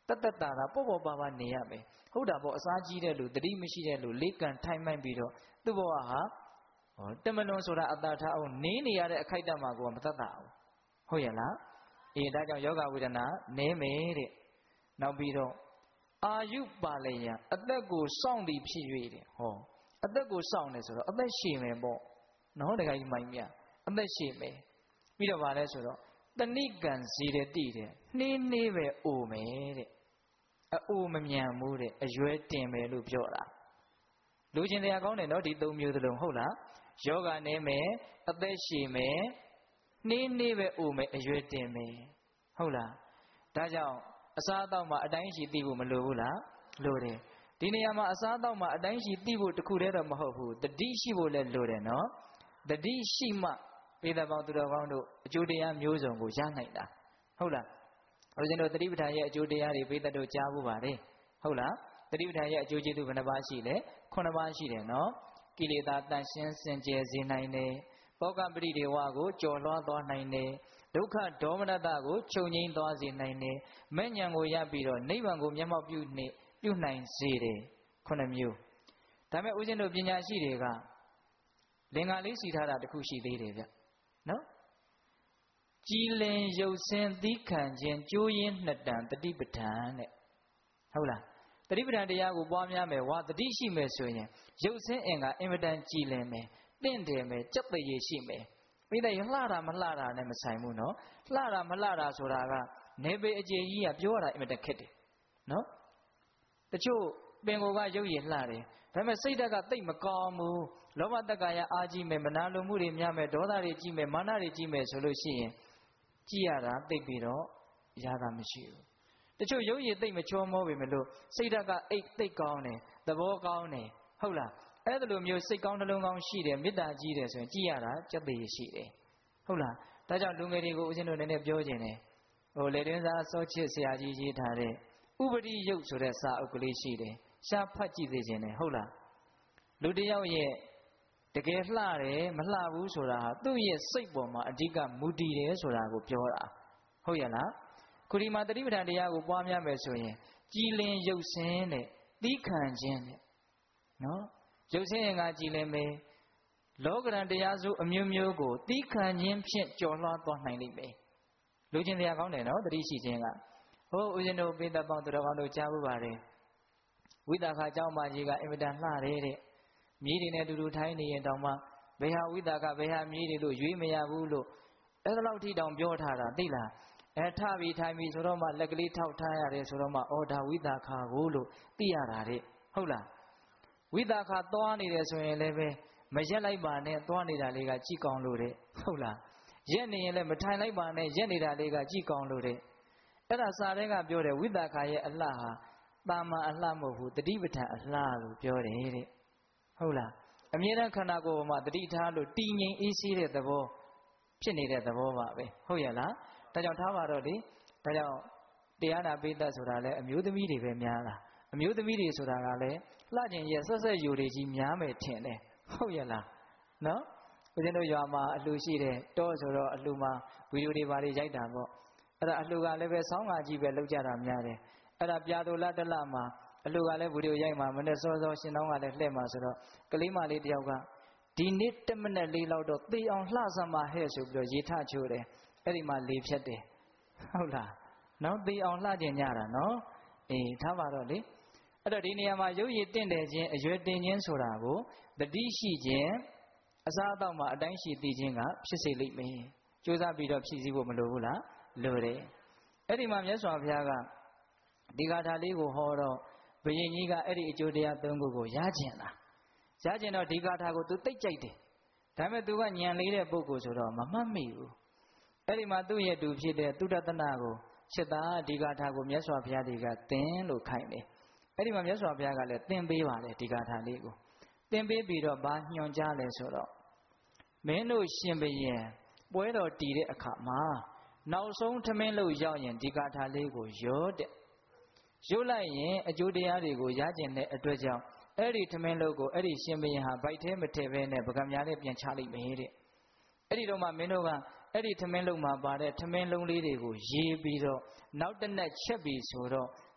တတ်တတ်တာတာပေါ့ပေါ့ပါပါနေရမယ်ဟုတ်တာပေါ့အစားကြီးတဲ့လူတတိမရှိတဲ့လူလေးကန်ထိုင်မှန်ပြီးတော့သူ့ဘဝဟာဟောတမလွန်ဆိုတာအတာထားအောင်နေနေရတဲ့အခိုက်အတန့်မှာကိုမတတ်တာဘူးဟုတ်ရဲ့လားအေးဒါကြောင့်ယောဂဝေဒနာနေမယ်တဲ့နောက်ပြီးတော့အာယုပါလယံအသက်ကိုစောင့်သည်ဖြစ်၍တဲ့ဟောအသက်ကိုစောင့်တယ်ဆိုတော့အသက်ရှည်မယ်ပေါ့နော်တခါကြီးမိုင်းမြအသက်ရှည်မယ်ပြီးတော့ဗာလဲဆိုတော့တဏိကံစီတဲ့တိတဲ့နှင်းနှေးပဲအိုမယ်တဲ့အအိုမမြန်ဘူးတဲ့အရွယ်တင်မယ်လို့ပြောတာလူချင်းတရားကောင်းတယ်နော်ဒီသုံးမျိုးသလုံးဟုတ်လားယောဂနေမယ်အသက်ရှည်မယ်နှင်းနှေးပဲအိုမယ်အရွယ်တင်မယ်ဟုတ်လားဒါကြောင့်အစားအသောက်မှာအတိုင်းရှိသိဖို့မလိုဘူးလားလိုတယ်ဒီနေရာမှာအစားအသောက်မှာအတိုင်းရှိသိဖို့တခုတည်းတော့မဟုတ်ဘူးတတိရှိဖို့လည်းလိုတယ်နော်တတိရှိမှပေဒပေါင်းသူတော်ကောင်းတို့အကျိုးတရားမျိုးစုံကိုရနိုင်တာဟုတ်လားဦးဇင်းတို့တတိပဋ္ဌာန်ရဲ့အကျိုးတရားတွေပေဒတို့ကြားဖို့ပါတယ်ဟုတ်လားတတိပဋ္ဌာန်ရဲ့အကျိုးကျေးဇူးဘယ်နှပါးရှိလဲခုနှစ်ပါးရှိတယ်နော်ကိလေသာတန်ရှင်းစင်ကြယ်စေနိုင်တယ်ပောကပရိဒေဝကိုကျော်လွှားသွားနိုင်တယ်ဒုက္ခဒေါမနတကိုချုပ်ငြိမ်းသွားစေနိုင်တယ်မဲ့ဉဏ်ကိုရပြီးတော့နိဗ္ဗာန်ကိုမျက်မှောက်ပြုနေပြုနိုင်စေတယ်ခုနှစ်မျိုးဒါမဲ့ဦးဇင်းတို့ပညာရှိတွေကလင်္ကာလေးစီထားတာတခုရှိသေးတယ်ဗျနော်ကြည်လင်ရုပ်ဆင်းသီးခံခြင်းကြိုးရင်းနှစ်တန်တတိပဋ္ဌာန်တဲ့ဟုတ်လားတတိပဋ္ဌာန်တရားကိုပွားများမယ်ဝါတတိရှိမယ်ဆိုရင်ရုပ်ဆင်းအင်ကအင်မတန်ကြည်လင်မယ်တင့်တယ်မယ်ကြက်တရေရှိမယ်ပြီးတဲ့လှတာမလှတာနဲ့မဆိုင်ဘူးနော်လှတာမလှတာဆိုတာကနေပေအကျေကြီးကပြောရတာအင်မတန်ခက်တယ်နော်တချို့ပင်ကိုယ်ကရုပ်ရည်လှတယ်ဒါပေမဲ့စိတ်ဓာတ်ကတိတ်မကောင်းဘူးလောဘတက္ကရာအာကြီးမယ်မနာလိုမှုတွေများမယ်ဒေါသတွေကြီးမယ်မာနတွေကြီးမယ်ဆိုလို့ရှိရင်ကြည့်ရတာသိပြီးတော့ရတာမရှိဘူးတချို့ရုပ်ရည်သိတ်မချောမောပေမဲ့လို့စိတ်ဓာတ်ကအိတ်သိတ်ကောင်းတယ်သဘောကောင်းတယ်ဟုတ်လားအဲ့ဒါလိုမျိုးစိတ်ကောင်းနှလုံးကောင်းရှိတယ်မေတ္တာကြီးတယ်ဆိုရင်ကြည်ရတာကြက်သေးရှိတယ်ဟုတ်လားဒါကြောင့်လူငယ်တွေကိုဦးဇင်းတို့လည်းပြောခြင်းတယ်ဟိုလေတွင်စားစောချစ်ဆရာကြီးရေးထားတဲ့ဥပတိယုတ်ဆိုတဲ့စာအုပ်ကလေးရှိတယ်ရှားဖတ်ကြည့်သေးခြင်းတယ်ဟုတ်လားလူတယောက်ရဲ့တကယ်လှတယ်မလှဘူးဆိုတာဟာသူ့ရဲ့စိတ်ပေါ်မှာအဓိကမူတည်တယ်ဆိုတာကိုပြောတာဟုတ်ရဲ့လားခုဒီမှာတတိပဋ္ဌာန်တရားကိုပွားများမယ်ဆိုရင်ကြည်လင်ရုပ်ဆင်းတဲ့သီးခံခြင်းတဲ့နော်ရုပ်ဆင်းရင်ကကြည်လင်မယ်လောကရန်တရားစုအမျိုးမျိုးကိုသီးခံခြင်းဖြင့်ကျော်လွှားသွားနိုင်လိမ့်မယ်လူချင်းတရားကောင်းတယ်နော်တတိရှိခြင်းကဟိုဦးဇင်းတို့ပိဋကပေါင်းသူတော်ကောင်းတို့ကြားဖို့ပါတယ်ဝိသခာเจ้าမကြီးကအင်မတန်လှတယ်တဲ့မြေးတွေနဲ့တူတူထိုင်းနေရင်တောင်မှဘယ်ဟာဝိသကဘယ်ဟာမြေးတွေလို့ရွေးမရဘူးလို့အဲ့ဒါလောက်ထိတောင်ပြောထားတာသိလားအဲထပြီးထိုင်ပြီးဆိုတော့မှလက်ကလေးထောက်ထားရတယ်ဆိုတော့မှအော်ဒါဝိသခာကိုလို့သိရတာတဲ့ဟုတ်လားဝိသခာသွားနေတယ်ဆိုရင်လည်းပဲမရက်လိုက်ပါနဲ့သွားနေတာလေးကကြည်ကောင်းလို့တဲ့ဟုတ်လားရက်နေရင်လည်းမထိုင်လိုက်ပါနဲ့ရက်နေတာလေးကကြည်ကောင်းလို့တဲ့အဲ့ဒါစာထဲကပြောတယ်ဝိသခာရဲ့အလှဟာတာမန်အလှမဟုတ်ဘူးတတိပဋ္ဌာန်အလှလို့ပြောတယ်တဲ့ဟုတ်လားအမြဲတမ်းခန္ဓာကိုယ်ပေါ်မှာတတိထားလို့တည်ငြိမ်အေးဆေးတဲ့သဘောဖြစ်နေတဲ့သဘောပါပဲဟုတ်ရဲ့လားဒါကြောင့်ထားပါတော့လေဒါကြောင့်တရားနာပိဋကဆိုတာလည်းအမျိုးသမီးတွေပဲများလားအမျိုးသမီးတွေဆိုတာကလည်းလှကျင်ရဲ့ဆက်ဆက်ယူတွေကြီးများမယ်ထင်တယ်ဟုတ်ရဲ့လားနော်ဦးဇင်းတို့ရွာမှာအလှရှိတယ်တောဆိုတော့အလှမှာဗီဒီယိုတွေပါတွေရိုက်တာပေါ့အဲ့ဒါအလှကလည်းပဲဆောင်းကာကြီးပဲလောက်ကြတာများတယ်အဲ့ဒါပြာတော်လတလမှာအလှကလည်းဗီဒီယိုရိုက်မှာမနေ့စောစောရှင်တောင်းကလည်းလှည့်မှာဆိုတော့ကလေးမလေးတယောက်ကဒီနေ့တစ်မိနစ်လေးလောက်တော့သေအောင်လှစမ်းပါဟဲ့ဆိုပြီးတော့ရေထချိုးတယ်အဲ့ဒီမှာလေဖြတ်တယ်ဟုတ်လားနော်သေအောင်လှကျင်ကြတာနော်အေးထားပါတော့လေအဲ့တော့ဒီနေရာမှာရုပ်ရည်တင့်တယ်ခြင်းအရွယ်တင်ခြင်းဆိုတာကိုတတိရှိခြင်းအစားအသောက်မှာအတိုင်းရှိသိခြင်းကဖြစ်စေလိမ့်မယ်ကြိုးစားပြီးတော့ဖြည့်ဆည်းဖို့မလိုဘူးလားလိုတယ်အဲ့ဒီမှာမြတ်စွာဘုရားကဒီဂါထာလေးကိုဟောတော့ဘုရင်ကြီးကအဲ့ဒီအကျိုးတရားသုံးခုကိုရကျင်တာရကျင်တော့ဒီဂါထာကိုသူသိကြိုက်တယ်ဒါပေမဲ့သူကညံလေးတဲ့ပုဂ္ဂိုလ်ဆိုတော့မမှတ်မိဘူးအဲ့ဒီမှာသူ့ရဲ့တူဖြစ်တဲ့သုတတနာကိုချက်သားဒီဂါထာကိုမြတ်စွာဘုရားတွေကသင်လို့ခိုင်းတယ်အဲ့ဒီမှာမြတ်စွာဘုရားကလည်းသင်ပေးပါတယ်ဒီဂါထာလေးကိုသင်ပေးပြီးတော့ဘာညွှန်ကြားလဲဆိုတော့မင်းတို့ရှင်ဘုရင်ပွဲတော်တည်တဲ့အခါမှာနောက်ဆုံးထမင်းလို့ရောက်ရင်ဒီဂါထာလေးကိုရောတဲ့ရုပ်လိုက်ရင်အကျိုးတရားတွေကိုရကျင်တဲ့အတွက်ကြောင့်အဲ့ဒီထမင်းလို့ကိုအဲ့ဒီရှင်ဘုရင်ဟာဗိုက်ထဲမထည့်ဘဲနဲ့ပကံများနဲ့ပြန်ချလိုက်မယ်တဲ့အဲ့ဒီတော့မှမင်းတို့ကအဲ့ဒီထမင်းလုံးမှာပါတဲ့ထမင်းလုံးလေးတွေကိုရေးပြီးတော့နောက်တစ်နက်ချက်ပြီးဆိုတော့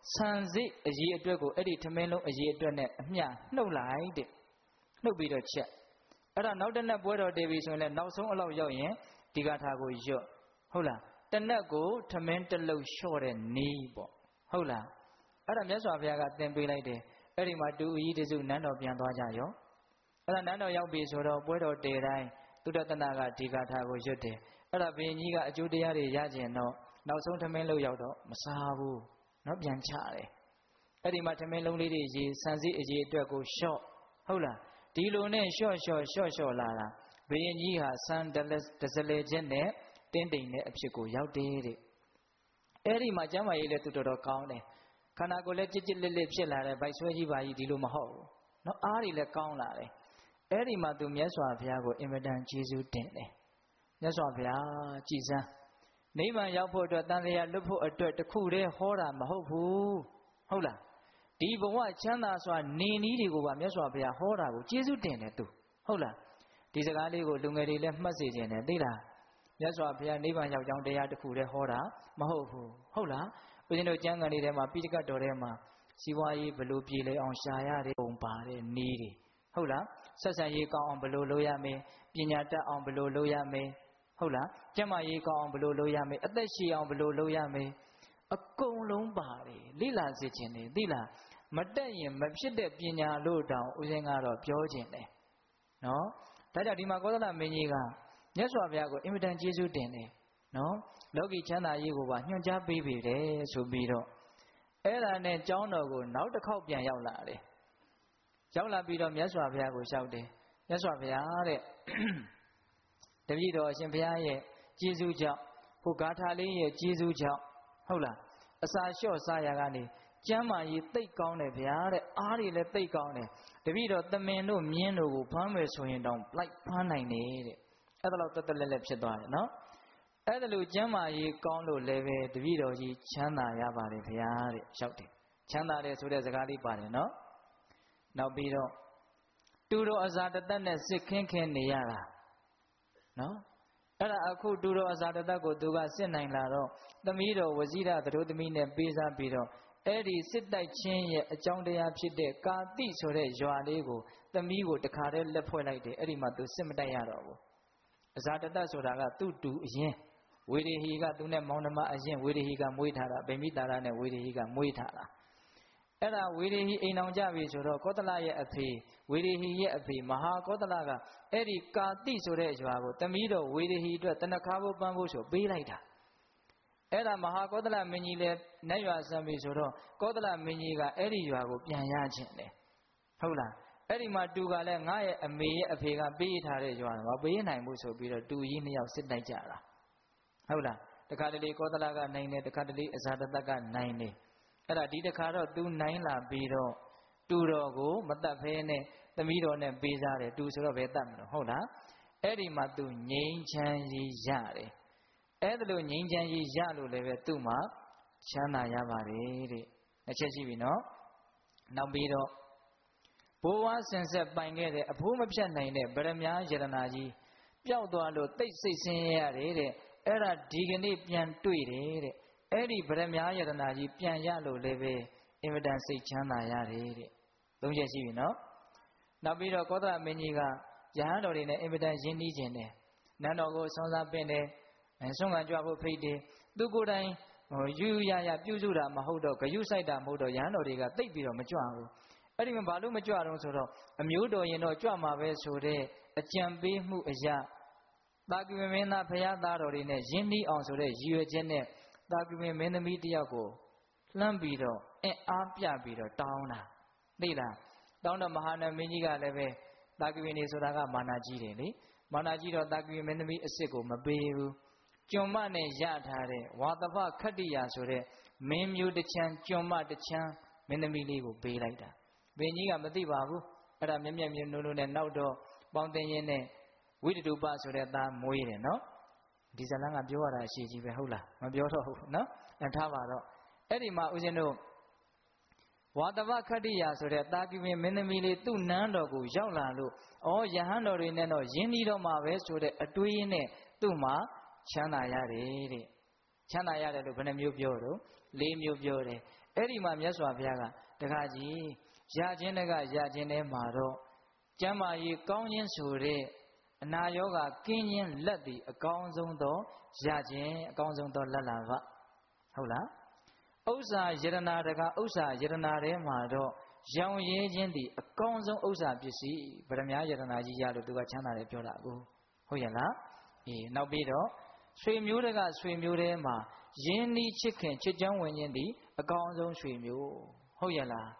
ဆန်စိတ်အရေးအတွက်ကိုအဲ့ဒီထမင်းလုံးအရေးအတွက်နဲ့အမျှနှုတ်လိုက်တဲ့နှုတ်ပြီးတော့ချက်အဲ့ဒါနောက်တစ်နက်ပွဲတော်တည်ပြီဆိုရင်လည်းနောက်ဆုံးအလောက်ရောက်ရင်ဒီဂါထာကိုရွတ်ဟုတ်လားတနက်ကိုထမင်းတစ်လုံးလျှော့တဲ့နီးပေါ့ဟုတ်လားအဲ့ဒါမြတ်စွာဘုရားကသင်ပေးလိုက်တယ်အဲ့ဒီမှာတူဦးကြီးတစုနန်းတော်ပြန်သွားကြရောအဲ့ဒါနန်းတော်ရောက်ပြီဆိုတော့ပွဲတော်တည်တိုင်းသုတတနာကဒီဂါထာကိုရွတ်တယ်အဲ့ဒါဘုရင်ကြီးကအကျိုးတရားတွေရကျင်တော့နောက်ဆုံးထမင်းလုံးရောက်တော့မစားဘူးနော်ပြန်ချတယ်အဲ့ဒီမှာထမင်းလုံးလေးတွေရေဆန်စည်းအရေးအတွက်ကိုလျှော့ဟုတ်လားဒီလိုနဲ့လျှော့လျှော့လျှော့လျှော့လာတာဘုရင်ကြီးဟာဆန်တစလေချက်နဲ့တင်းတိမ်တဲ့အဖြစ်ကိုရောက်တယ်တဲ့အဲ့ဒီမှာကျမ်းမာရေးလည်းသူတော်တော်ကောင်းတယ်ခန္ဓာကိုယ်လည်းကြစ်ကြစ်လစ်လစ်ဖြစ်လာတယ်ဗိုက်ဆွဲကြီးပါကြီးဒီလိုမဟုတ်ဘူးနော်အားတွေလည်းကောင်းလာတယ်အဲ့ဒီမှာသူမြတ်စွာဘုရားကိုအင်မတန်ကျေးဇူးတင်တယ်မြတ်စွာဘုရားကြည်စမ်းနိဗ္ဗာန်ရောက်ဖို့အတွက်တန်လျာလွတ်ဖို့အတွက်တခုတည်းဟောတာမဟုတ်ဘူးဟုတ်လားဒီဘဝချမ်းသာစွာနေနည်းတွေကိုပါမြတ်စွာဘုရားဟောတာကိုကျေးဇူးတင်တယ်သူဟုတ်လားဒီစကားလေးကိုလူငယ်တွေလည်းမှတ်စေခြင်းနဲ့သိလားမြတ်စွာဘုရားနိဗ္ဗာန်ရောက်ကြောင်းတရားတစ်ခုတည်းဟောတာမဟုတ်ဘူးဟုတ်လားဦးဇင်းတို့ကျမ်းဂန်လေးထဲမှာပိဋကတ်တော်ထဲမှာစီးပွားရေးဘယ်လိုပြည်လဲအောင်ရှာရတဲ့ပုံပါတဲ့နည်းတွေဟုတ်လားဆက်ဆံရေးကောင်းအောင်ဘယ်လိုလုပ်ရမလဲပညာတတ်အောင်ဘယ်လိုလုပ်ရမလဲဟုတ်လားကျမ်းမာရေးကောင်းအောင်ဘယ်လိုလုပ်ရမလဲအသက်ရှည်အောင်ဘယ်လိုလုပ်ရမလဲအကုန်လုံးပါတယ်လိလာစေခြင်းတွေသိလားမတက်ရင်မဖြစ်တဲ့ပညာလို့တောင်ဦးဇင်းကတော့ပြောခြင်းတယ်နော်ဒါကြောင့်ဒီမှာကောသလမင်းကြီးကမြတ်စွာဘုရားကိုအင်မတန်ကျေးဇူးတင်တယ်နော်လောကီချမ်းသာရေးကိုပါညွှန်ကြားပေးပြီတယ်ဆိုပြီးတော့အဲ့ဒါနဲ့ကျောင်းတော်ကိုနောက်တစ်ခေါက်ပြန်ရောက်လာတယ်ရောက်လာပြီးတော့မြတ်စွာဘုရားကိုလျှောက်တယ်မြတ်စွာဘုရားတဲ့တပည့်တော်အရှင်ဘုရားရဲ့ကျေးဇူးကြောင့်ဟိုဂါထာလေးရဲ့ကျေးဇူးကြောင့်ဟုတ်လားအစာလျှော့စားရကနေကျမ်းမာရေးသိပ်ကောင်းတယ်ဗျာတဲ့အားတွေလည်းသိပ်ကောင်းတယ်တပည့်တော်သမင်တို့မြင်းတို့ကိုဖမ်းမယ်ဆိုရင်တောင်လိုက်ဖမ်းနိုင်တယ်တဲ့အဲ့ဒါတော့တက်တက်လက်လက်ဖြစ်သွားတယ်နော်အဲ့ဒါလို့ကျမ်းမာရေးကောင်းလို့လည်းပဲတပည့်တော်ကြီးချမ်းသာရပါတယ်ဗျာတဲ့လျှောက်တယ်ချမ်းသာတယ်ဆိုတဲ့စကားလေးပါတယ်နော်နောက်ပြီးတော့တူတော်အစာတသက်နဲ့စစ်ခင်းခင်းနေရတာနော်အဲ့ဒါအခုတူတော်အစာတသက်ကိုသူကစစ်နိုင်လာတော့သမီးတော်ဝဇိရသတို့သမီးနဲ့ပေးစားပြီးတော့အဲ့ဒီစစ်တိုက်ချင်းရဲ့အကြောင်းတရားဖြစ်တဲ့ကာတိဆိုတဲ့ရွာလေးကိုသမီးကိုတခါတည်းလက်ဖွဲ့လိုက်တယ်အဲ့ဒီမှာသူစစ်မတိုက်ရတော့ဘူးအစာတသက်ဆိုတာကသူ့တူအရင်ဝေရဟီကသူနဲ့မောင်နှမအရင်ဝေရဟီကမွေးထားတာဗိမိတာရနဲ့ဝေရဟီကမွေးထားတာအဲ့ဒါဝေရဟီအိမ်အောင်ကြပြီဆိုတော့ကောသလရဲ့အဖေဝေရဟီရဲ့အဖေမဟာကောသလကအဲ့ဒီကာတိဆိုတဲ့ရွာကိုသမီးတော်ဝေရဟီအတွက်တနခါဘုပန်းဖို့ဆိုပေးလိုက်တာအဲ့ဒါမဟာကောသလမင်းကြီးလည်းနတ်ရွာဆံပြီဆိုတော့ကောသလမင်းကြီးကအဲ့ဒီရွာကိုပြန်ရခြင်းတယ်ဟုတ်လားအဲ့ဒီမှာတူကလည်းငါရဲ့အမေရဲ့အဖေကပေးထားတဲ့ရွာမပေးနိုင်ဘူးဆိုပြီးတော့တူကြီးနှစ်ယောက်စစ်တိုက်ကြတာဟုတ်လားတခါတလေကောသလကနိုင်တယ်တခါတလေအဇာတတကနိုင်တယ်အဲ့ဒါဒီတခါတော့သူနိုင်လာပြီးတော့တူတော်ကိုမတတ်ဖဲနဲ့သမီးတော်နဲ့ပေးစားတယ်တူဆိုတော့ဘယ်တတ်မလို့ဟုတ်လားအဲ့ဒီမှာသူငြိမ်းချမ်းရေးရတယ်အဲ့ဒါလို့ငြိမ်းချမ်းရေးရလို့လည်းပဲသူ့မှာချမ်းသာရပါတယ်တဲ့တစ်ချက်ရှိပြီနော်နောက်ပြီးတော့ဘိုးဝါဆင်ဆက်ပိုင်ခဲ့တဲ့အဖိုးမဖြတ်နိုင်တဲ့ဗရမ ्या ယရနာကြီးပျောက်သွားလို့တိတ်ဆိတ်ဆင်းရဲရတယ်တဲ့အဲ့ဒါဒီကနေ့ပြန်တွေ့တယ်တဲ့အဲ့ဒီဗရမ ्या ယရနာကြီးပြန်ရလို့လည်းပဲအင်မတန်စိတ်ချမ်းသာရတယ်တဲ့သုံးချက်ရှိပြီနော်နောက်ပြီးတော့ကောသလမင်းကြီးကယဟန်တော်တွေနဲ့အင်မတန်ရင်းနှီးခြင်းတယ်နန်းတော်ကိုဆောင်းစားပင့်တယ်ဆုံးခံကြွဖို့ဖိတ်တယ်သူကိုယ်တိုင်ဟိုယူယူရရပြုစုတာမဟုတ်တော့ဂယုစိုက်တာမဟုတ်တော့ရဟန်းတော်တွေကတိတ်ပြီးတော့မကြွဘူးအဲ့ဒီမှာဘာလို့မကြွတော့ဆိုတော့အမျိုးတော်ရင်တော့ကြွမှာပဲဆိုတဲ့အကြံပေးမှုအရာတာကိဝမင်းသားဖရာသားတော်တွေနဲ့ယဉ်နှီးအောင်ဆိုတဲ့ရည်ရွယ်ချက်နဲ့တာကိဝမင်းသမီးတယောက်ကိုလှမ်းပြီးတော့အင်အားပြပြီးတော့တောင်းတာသိလားတောင်းတော့မဟာနမင်းကြီးကလည်းပဲတာကိဝနေဆိုတာကမာနာကြီးတယ်လေမာနာကြီးတော့တာကိဝမင်းသမီးအစ်စ်ကိုမပေးဘူးကျွံမနဲ့ရထားတဲ့ဝါသဖခတ္တိယဆိုတဲ့မင်းမျိုးတစ်ချမ်းကျွံမတစ်ချမ်းမင်းသမီးလေးကိုပေးလိုက်တာဘင်းကြီးကမသိပါဘူးအဲ့ဒါမျက်မျက်မြင်နုံနုံနဲ့နောက်တော့ပေါင်းတင်ရင်းနဲ့ဝိတတုပဆိုတဲ့သားမွေးတယ်နော်ဒီဇလန်းကပြောရတာအရှိကြီးပဲဟုတ်လားမပြောတော့ဘူးနော်အထားပါတော့အဲ့ဒီမှာဦးဇင်းတို့ဝါသဖခတ္တိယဆိုတဲ့တာကိဝင်းမင်းသမီးလေးသူ့နန်းတော်ကိုရောက်လာလို့ဩယဟန်တော်တွေနဲ့တော့ယင်းဒီတော့မှာပဲဆိုတဲ့အတွေးနဲ့သူ့မှာချမ်းသာရတယ်တဲ့ချမ်းသာရတယ်လို့ဘယ်နှမျိုးပြောတော့လေးမျိုးပြောတယ်အဲ့ဒီမှာမြတ်စွာဘုရားကတခါကြီးရခြင်းတကရခြင်းထဲမှာတော့ကျမ်းမာရေးကောင်းခြင်းဆိုတဲ့အနာရောဂါကင်းခြင်းလက်သည်အကောင်းဆုံးသောရခြင်းအကောင်းဆုံးသောလက်လာပါဟုတ်လားဥစ္စာယရနာတကဥစ္စာယရနာထဲမှာတော့ရောင်ရဲခြင်းသည်အကောင်းဆုံးဥစ္စာပစ္စည်းဗရမ ्या ယရနာကြီးရလို့သူကချမ်းသာတယ်ပြောတာကိုဟုတ်ရဲ့လားအေးနောက်ပြီးတော့ဆွေမျိုးတကဆွေမျိုးထဲမှာရင်းနှီးချစ်ခင်ချစ်ကြောင်းဝင်ခြင်းသည်အကောင်းဆုံးဆွေမျိုးဟုတ်ရဲ့လား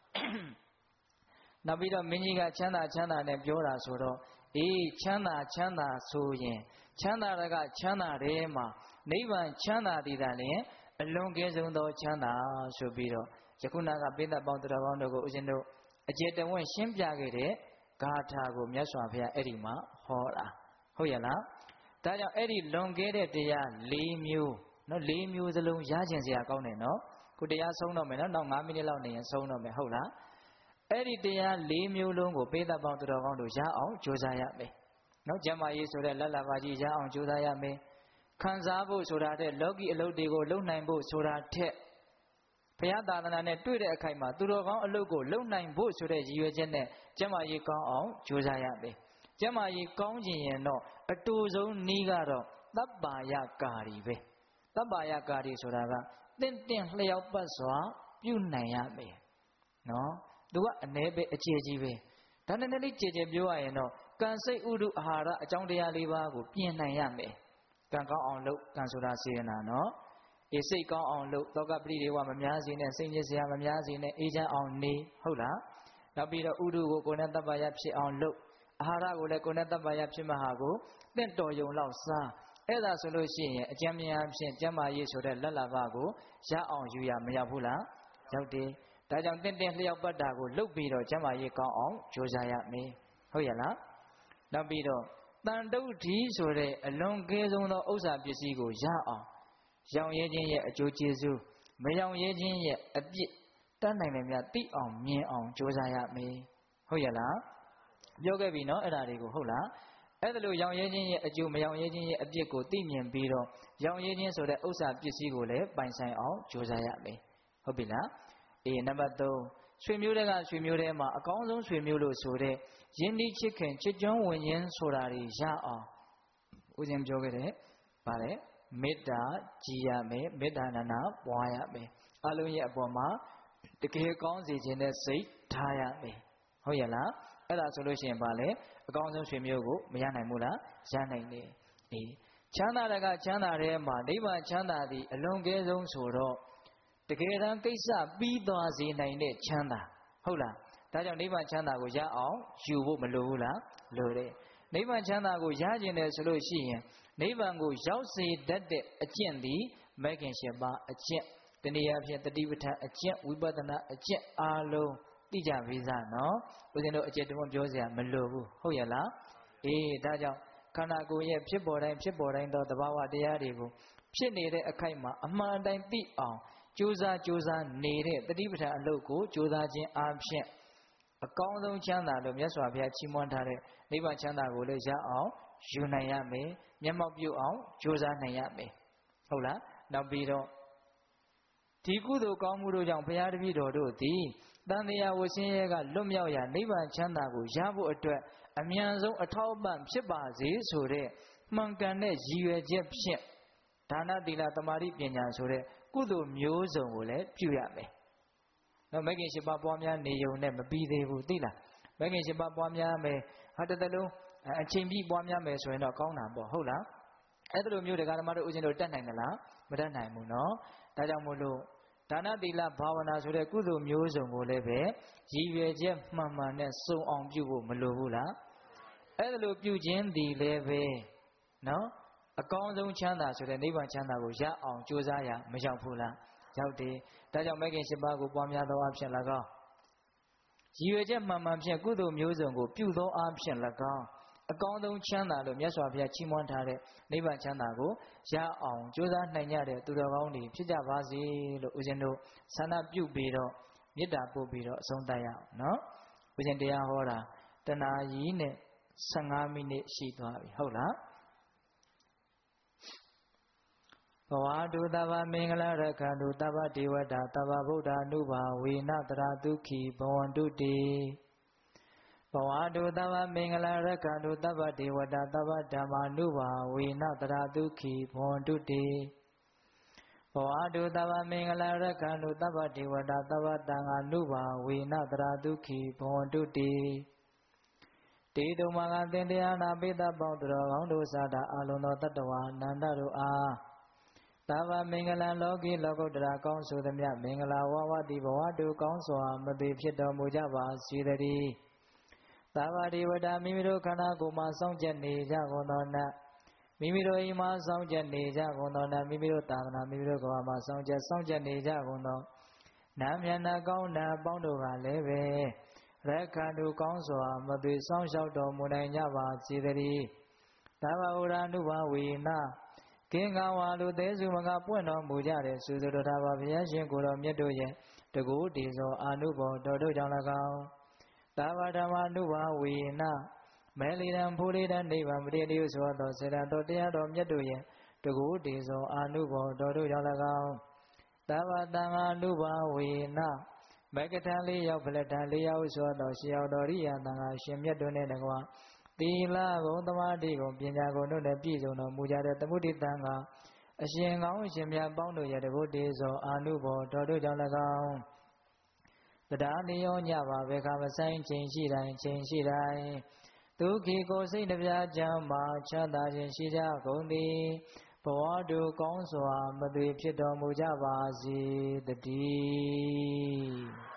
နောက်ပြီးတော့မင်းကြီးကချမ်းသာချမ်းသာနဲ့ပြောတာဆိုတော့အေးချမ်းသာချမ်းသာဆိုရင်ချမ်းသာတကချမ်းသာထဲမှာနိဗ္ဗာန်ချမ်းသာတည်တာလျင်အလွန်ကဲဆုံးသောချမ်းသာဆိုပြီးတော့ယခုနကပိဋကပေါင်းတော်ပေါင်းတို့ကိုဦးဇင်းတို့အကျေတဝင့်ရှင်းပြခဲ့တဲ့ဂါထာကိုမြတ်စွာဘုရားအဲ့ဒီမှာဟောတာဟုတ်ရဲ့လားဒါကြောင့်အဲ့ဒီလွန်ကဲတဲ့တရား၄မျိုးနော်၄မျိုးစလုံးရကျင်စရာကောင်းတယ်နော်ခုတရားဆုံးတော့မယ်နော်နောက်၅မိနစ်လောက်နေရင်ဆုံးတော့မယ်ဟုတ်လားအဲ့ဒီတရား၄မျိုးလုံးကိုပိဋကပေါင်းတော်ပေါင်းတို့ရအောင်ကြိုးစားရမယ်နော်ကျမ်းမာရေးဆိုတဲ့လက်လာပါကြီးရအောင်ကြိုးစားရမယ်ခံစားဖို့ဆိုတာတဲ့လောကီအလုပ်တွေကိုလုပ်နိုင်ဖို့ဆိုတာထက်ဘုရားသာသနာနဲ့တွေ့တဲ့အခိုက်မှာသူတော်ကောင်းအလုပ်ကိုလုပ်နိုင်ဖို့ဆိုတဲ့ရည်ရွယ်ချက်နဲ့ကျမ်းမာရေးကောင်းအောင်ကြိုးစားရမယ်ကျမ်းမာရေးကောင်းခြင်းရင်တော့အတူဆုံးနည်းကတော့သဗ္ဗာယကာရီပဲသဗ္ဗာယကာရီဆိုတာကတင့်တင့်လျောက်ပတ်စွာပြုနိုင်ရမယ်နော်သူကအ ਨੇ ပဲအခြေကြီးပဲဒါနဲ့လည်းကြည်ကြည်ပြောရရင်တော့ကံစိတ်ဥဒုအာဟာရအကြောင်းတရားလေးပါးကိုပြင်နိုင်ရမယ်ကံကောင်းအောင်လုပ်ကံဆိုတာစေရနာနော်အေးစိတ်ကောင်းအောင်လုပ်သောကပရိဒေဝမများစေနဲ့စိတ်ညစ်စရာမများစေနဲ့အေးချမ်းအောင်နေဟုတ်လားနောက်ပြီးတော့ဥဒုကိုကိုယ်နဲ့တပ္ပယဖြစ်အောင်လုပ်အာဟာရကိုလည်းကိုယ်နဲ့တပ္ပယဖြစ်မှဟာကိုတင့်တော်ယုံလောက်စားအဲ့ဒါဆိုလို့ရှိရင်အကျဉ်းများဖြင့်ကျမ်းမာရေးဆိုတဲ့လက်လာဘကိုရအောင်ယူရမရောက်ဘူးလားရောက်တယ်ဒါကြောင့်တင့်တင့်လျောက်ပတ်တာကိုလုပ်ပြီးတော့ကျမ်းမာရေးကောင်းအောင်ကြိုးစားရမယ်ဟုတ်ရဲ့လားနောက်ပြီးတော့တန်တုဋ္ဌိဆိုတဲ့အလွန်ကဲဆုံးသောဥစ္စာပစ္စည်းကိုရအောင်ရောင်ရဲခြင်းရဲ့အကျိုးကျေးဇူးမရောင်ရဲခြင်းရဲ့အပြစ်တတ်နိုင်တယ်များသိအောင်မြင်အောင်ကြိုးစားရမယ်ဟုတ်ရဲ့လားပြောခဲ့ပြီနော်အဲ့ဒါတွေကိုဟုတ်လားအဲ့ဒါလိုရောင်ရဲခြင်းရဲ့အကျိုးမရောင်ရဲခြင်းရဲ့အပြစ်ကိုသိမြင်ပြီးတော့ရောင်ရဲခြင်းဆိုတဲ့ဥစ္စာပစ္စည်းကိုလည်းပိုင်ဆိုင်အောင်ကြိုးစားရမယ်ဟုတ်ပြီလားအေးနံပါတ်၃ဆွေမျိုးတွေကဆွေမျိုးထဲမှာအကောင်းဆုံးဆွေမျိုးလို့ဆိုတဲ့ယဉ်ဒီချစ်ခင်ချစ်ကျွမ်းဝင်ခြင်းဆိုတာတွေရအောင်ဦးဇင်းပြောခဲ့တယ်ဗါလဲမေတ္တာကြည်ရမယ်မေတ္တာနန္ဒပွားရမယ်အလုံးရဲ့အပေါ်မှာတကယ်ကောင်းစေခြင်းနဲ့စိတ်ထားရမယ်ဟုတ်ရဲ့လားအဲ့ဒါဆိုလို့ရှိရင်ဗါလဲအကောင်းဆုံးဆွေမျိုးကိုမရနိုင်ဘူးလားရနိုင်တယ်အေးချမ်းသာတဲ့ကချမ်းသာတဲ့မှာနိဗ္ဗာန်ချမ်းသာသည်အလွန်ကဲဆုံးဆိုတော့တကယ်တမ်းကိစ္စပြီးသွားစေနိုင်တဲ့ချမ်းသာဟုတ်လားဒါကြောင့်နိဗ္ဗာန်ချမ်းသာကိုရအောင်ယူဖို့မလိုဘူးလားလိုတယ်နိဗ္ဗာန်ချမ်းသာကိုရကျင်တယ်ဆိုလို့ရှိရင်နိဗ္ဗာန်ကိုရောက်စေတတ်တဲ့အကျင့်သည်မဂ်ခင်ရှင်ပါအကျင့်တနည်းအားဖြင့်တတိပဋ္ဌာန်အကျင့်ဝိပဿနာအကျင့်အားလုံးသိကြပြီသားနော်ဦးဇင်းတို့အကျင့်တုံးပြောစရာမလိုဘူးဟုတ်ရဲ့လားအေးဒါကြောင့်ခန္ဓာကိုယ်ရဲ့ဖြစ်ပေါ်တိုင်းဖြစ်ပေါ်တိုင်းသောသဘာဝတရားတွေကိုဖြစ်နေတဲ့အခိုက်မှာအမှန်တိုင်းသိအောင်ကြိုးစားကြိုးစားနေတဲ့တတိပဋ္ဌာန်အလုပ်ကိုကြိုးစားခြင်းအားဖြင့်အကောင်းဆုံးချမ်းသာလို့မြတ်စွာဘုရားချီးမွမ်းထားတဲ့နိဗ္ဗာန်ချမ်းသာကိုလည်းရအောင်ယူနိုင်ရမယ်မျက်မှောက်ပြုအောင်ကြိုးစားနိုင်ရမယ်ဟုတ်လားနောက်ပြီးတော့ဒီကုသိုလ်ကောင်းမှုတို့ကြောင့်ဘုရားတပည့်တော်တို့သည်တန်တရားဝဆင်းရဲကလွတ်မြောက်ရာနိဗ္ဗာန်ချမ်းသာကိုရဖို့အတွက်အမြန်ဆုံးအထောက်အပံ့ဖြစ်ပါစေဆိုတဲ့မှန်ကန်တဲ့ရည်ရွယ်ချက်ဖြင့်ဒါနသီလသမာဓိပညာဆိုတဲ့ကုသိုလ်မျိုးစုံကိုလည်းပြုရမယ်နော်မဂ္ဂင်၈ပါးပွားများနေုံနဲ့မပြီးသေးဘူးသိလားမဂ္ဂင်၈ပါးပွားများမယ်ဟာတစ်သက်လုံးအချိန်ပြီးပွားများမယ်ဆိုရင်တော့ကောင်းတာပေါ့ဟုတ်လားအဲ့လိုမျိုးတရားဓမ္မတို့ဦးဇင်းတို့တတ်နိုင်သလားမတတ်နိုင်ဘူးနော်ဒါကြောင့်မို့လို့ဒါနသီလဘာဝနာဆိုတဲ့ကုသိုလ်မျိုးစုံကိုလည်းပဲရည်ရွယ်ချက်မှန်မှန်နဲ့စုံအောင်ပြုဖို့မလိုဘူးလားအဲ့လိုပြုခြင်းဒီလည်းပဲနော်အကောင်းဆုံးချမ်းသာဆိုတဲ့နိဗ္ဗာန်ချမ်းသာကိုရအောင်ကြိုးစားရမရောက်ဘူးလားရောက်တယ်ဒါကြောင့်မဂ္ဂင်၈ပါးကိုပွားများသောအဖြစ်၎င်းရည်ရွယ်ချက်မှန်မှန်ဖြင့်ကုသိုလ်မျိုးစုံကိုပြုသောအဖြစ်၎င်းအကောင်းဆုံးချမ်းသာလို့မြတ်စွာဘုရားချီးမွမ်းထားတဲ့နိဗ္ဗာန်ချမ်းသာကိုရအောင်ကြိုးစားနိုင်ကြတဲ့သူတော်ကောင်းတွေဖြစ်ကြပါစေလို့ဦးဇင်းတို့ဆန္ဒပြုပြီးတော့မေတ္တာပို့ပြီးတော့အဆုံးသတ်ရအောင်နော်ဦးဇင်းတရားဟောတာတနာရီနဲ့ဆယ်ငါးမိနစ်ရှိသွားပြီဟုတ်လားဘဝတုတဗ္ဗမင်္ဂလရက္ခန္တုတဗ္ဗဒေဝတာတဗ္ဗဗုဒ္ဓ ानु ဘာဝေနတရာဒုက္ခိဘဝန္တုတေဘဝတုတဗ္ဗမင်္ဂလရက္ခန္တုတဗ္ဗဒေဝတာတဗ္ဗဓမ္မာနုဘာဝေနတရာဒုက္ခိဘဝန္တုတေဘဝတုတဗ္ဗမင်္ဂလရက္ခန္တုတဗ္ဗဒေဝတာတဗ္ဗတံဃာနုဘာဝေနတရာဒုက္ခိဘဝန္တုတေတေတုမကသင်တရားနာပိသပေါင်းတော်ကောင်းတို့သာတာအလုံးသောတတ္တဝါအနန္တတို့အားသဗ္ဗမင်္ဂလံလောကီလောကုတ္တရာကောင်းဆိုသမျှမင်္ဂလာဝဝတိဘဝတုကောင်းစွာမပေဖြစ်တော်မူကြပါစေတည်းသဗ္ဗဒေဝတာမိမိတို့ခန္ဓာကိုယ်မှာစောင့်ကြနေကြကုန်သောနတ်မိမိတို့အိမ်မှာစောင့်ကြနေကြကုန်သောနတ်မိမိတို့သာသနာမိမိတို့ကဘာမှာစောင့်ကြစောင့်ကြနေကြကုန်သောနာမျက်နှာကောင်းနာပေါင်းတို့ကလည်းပဲရက္ခန္တုကောင်းစွာမပေစောင့်ရှောက်တော်မူနိုင်ကြပါစေတည်းသဗ္ဗဝရ ानु ဘာဝေနကင်္ဂဝါလူသေးစုမကပွင့်တော်မူကြတဲ့သုဇတော်သာဘဘုရားရှင်ကိုယ်တော်မြတ်တို့ရဲ့တကူတည်သောအာနုဘောတော်တို့ကြောင့်၎င်းသဗ္ဗဓမ္မာနုဘာဝေနမဲလီရန်ဖူလီရန်နိဗ္ဗာန်ပရိတိယဆိုသောစေတတော်တရားတော်မြတ်တို့ရဲ့တကူတည်သောအာနုဘောတော်တို့ကြောင့်၎င်းသဗ္ဗတံဃာနုဘာဝေနမကထံလေးရောက်ဖလက်ထံလေးရောက်ဆိုသောရှေယောတော်ရိယတံဃာရှင်မြတ်တို့နဲ့တကွာသီလဂုဏ်သမာဓိဂုဏ်ပညာဂုဏ်တို့နဲ့ပြည့်စုံတော်မူကြတဲ့သမုဒိတံကအရှင်ကောင်းရှင်မြတ်ပေါင်းတို့ရဲ့တကုတေဇောအာနုဘောတော်တို့ကြောင့်၎င်းတရားနိယောညပါဘေခမဆိုင်ချိန်ရှိတိုင်းချိန်ရှိတိုင်းဒုက္ခိကိုစိတ်နှပြချမ်းမာချမ်းသာခြင်းရှိကြကုန်သည်ဘဝတုကောင်းစွာမသွေဖြစ်တော်မူကြပါစေတည်း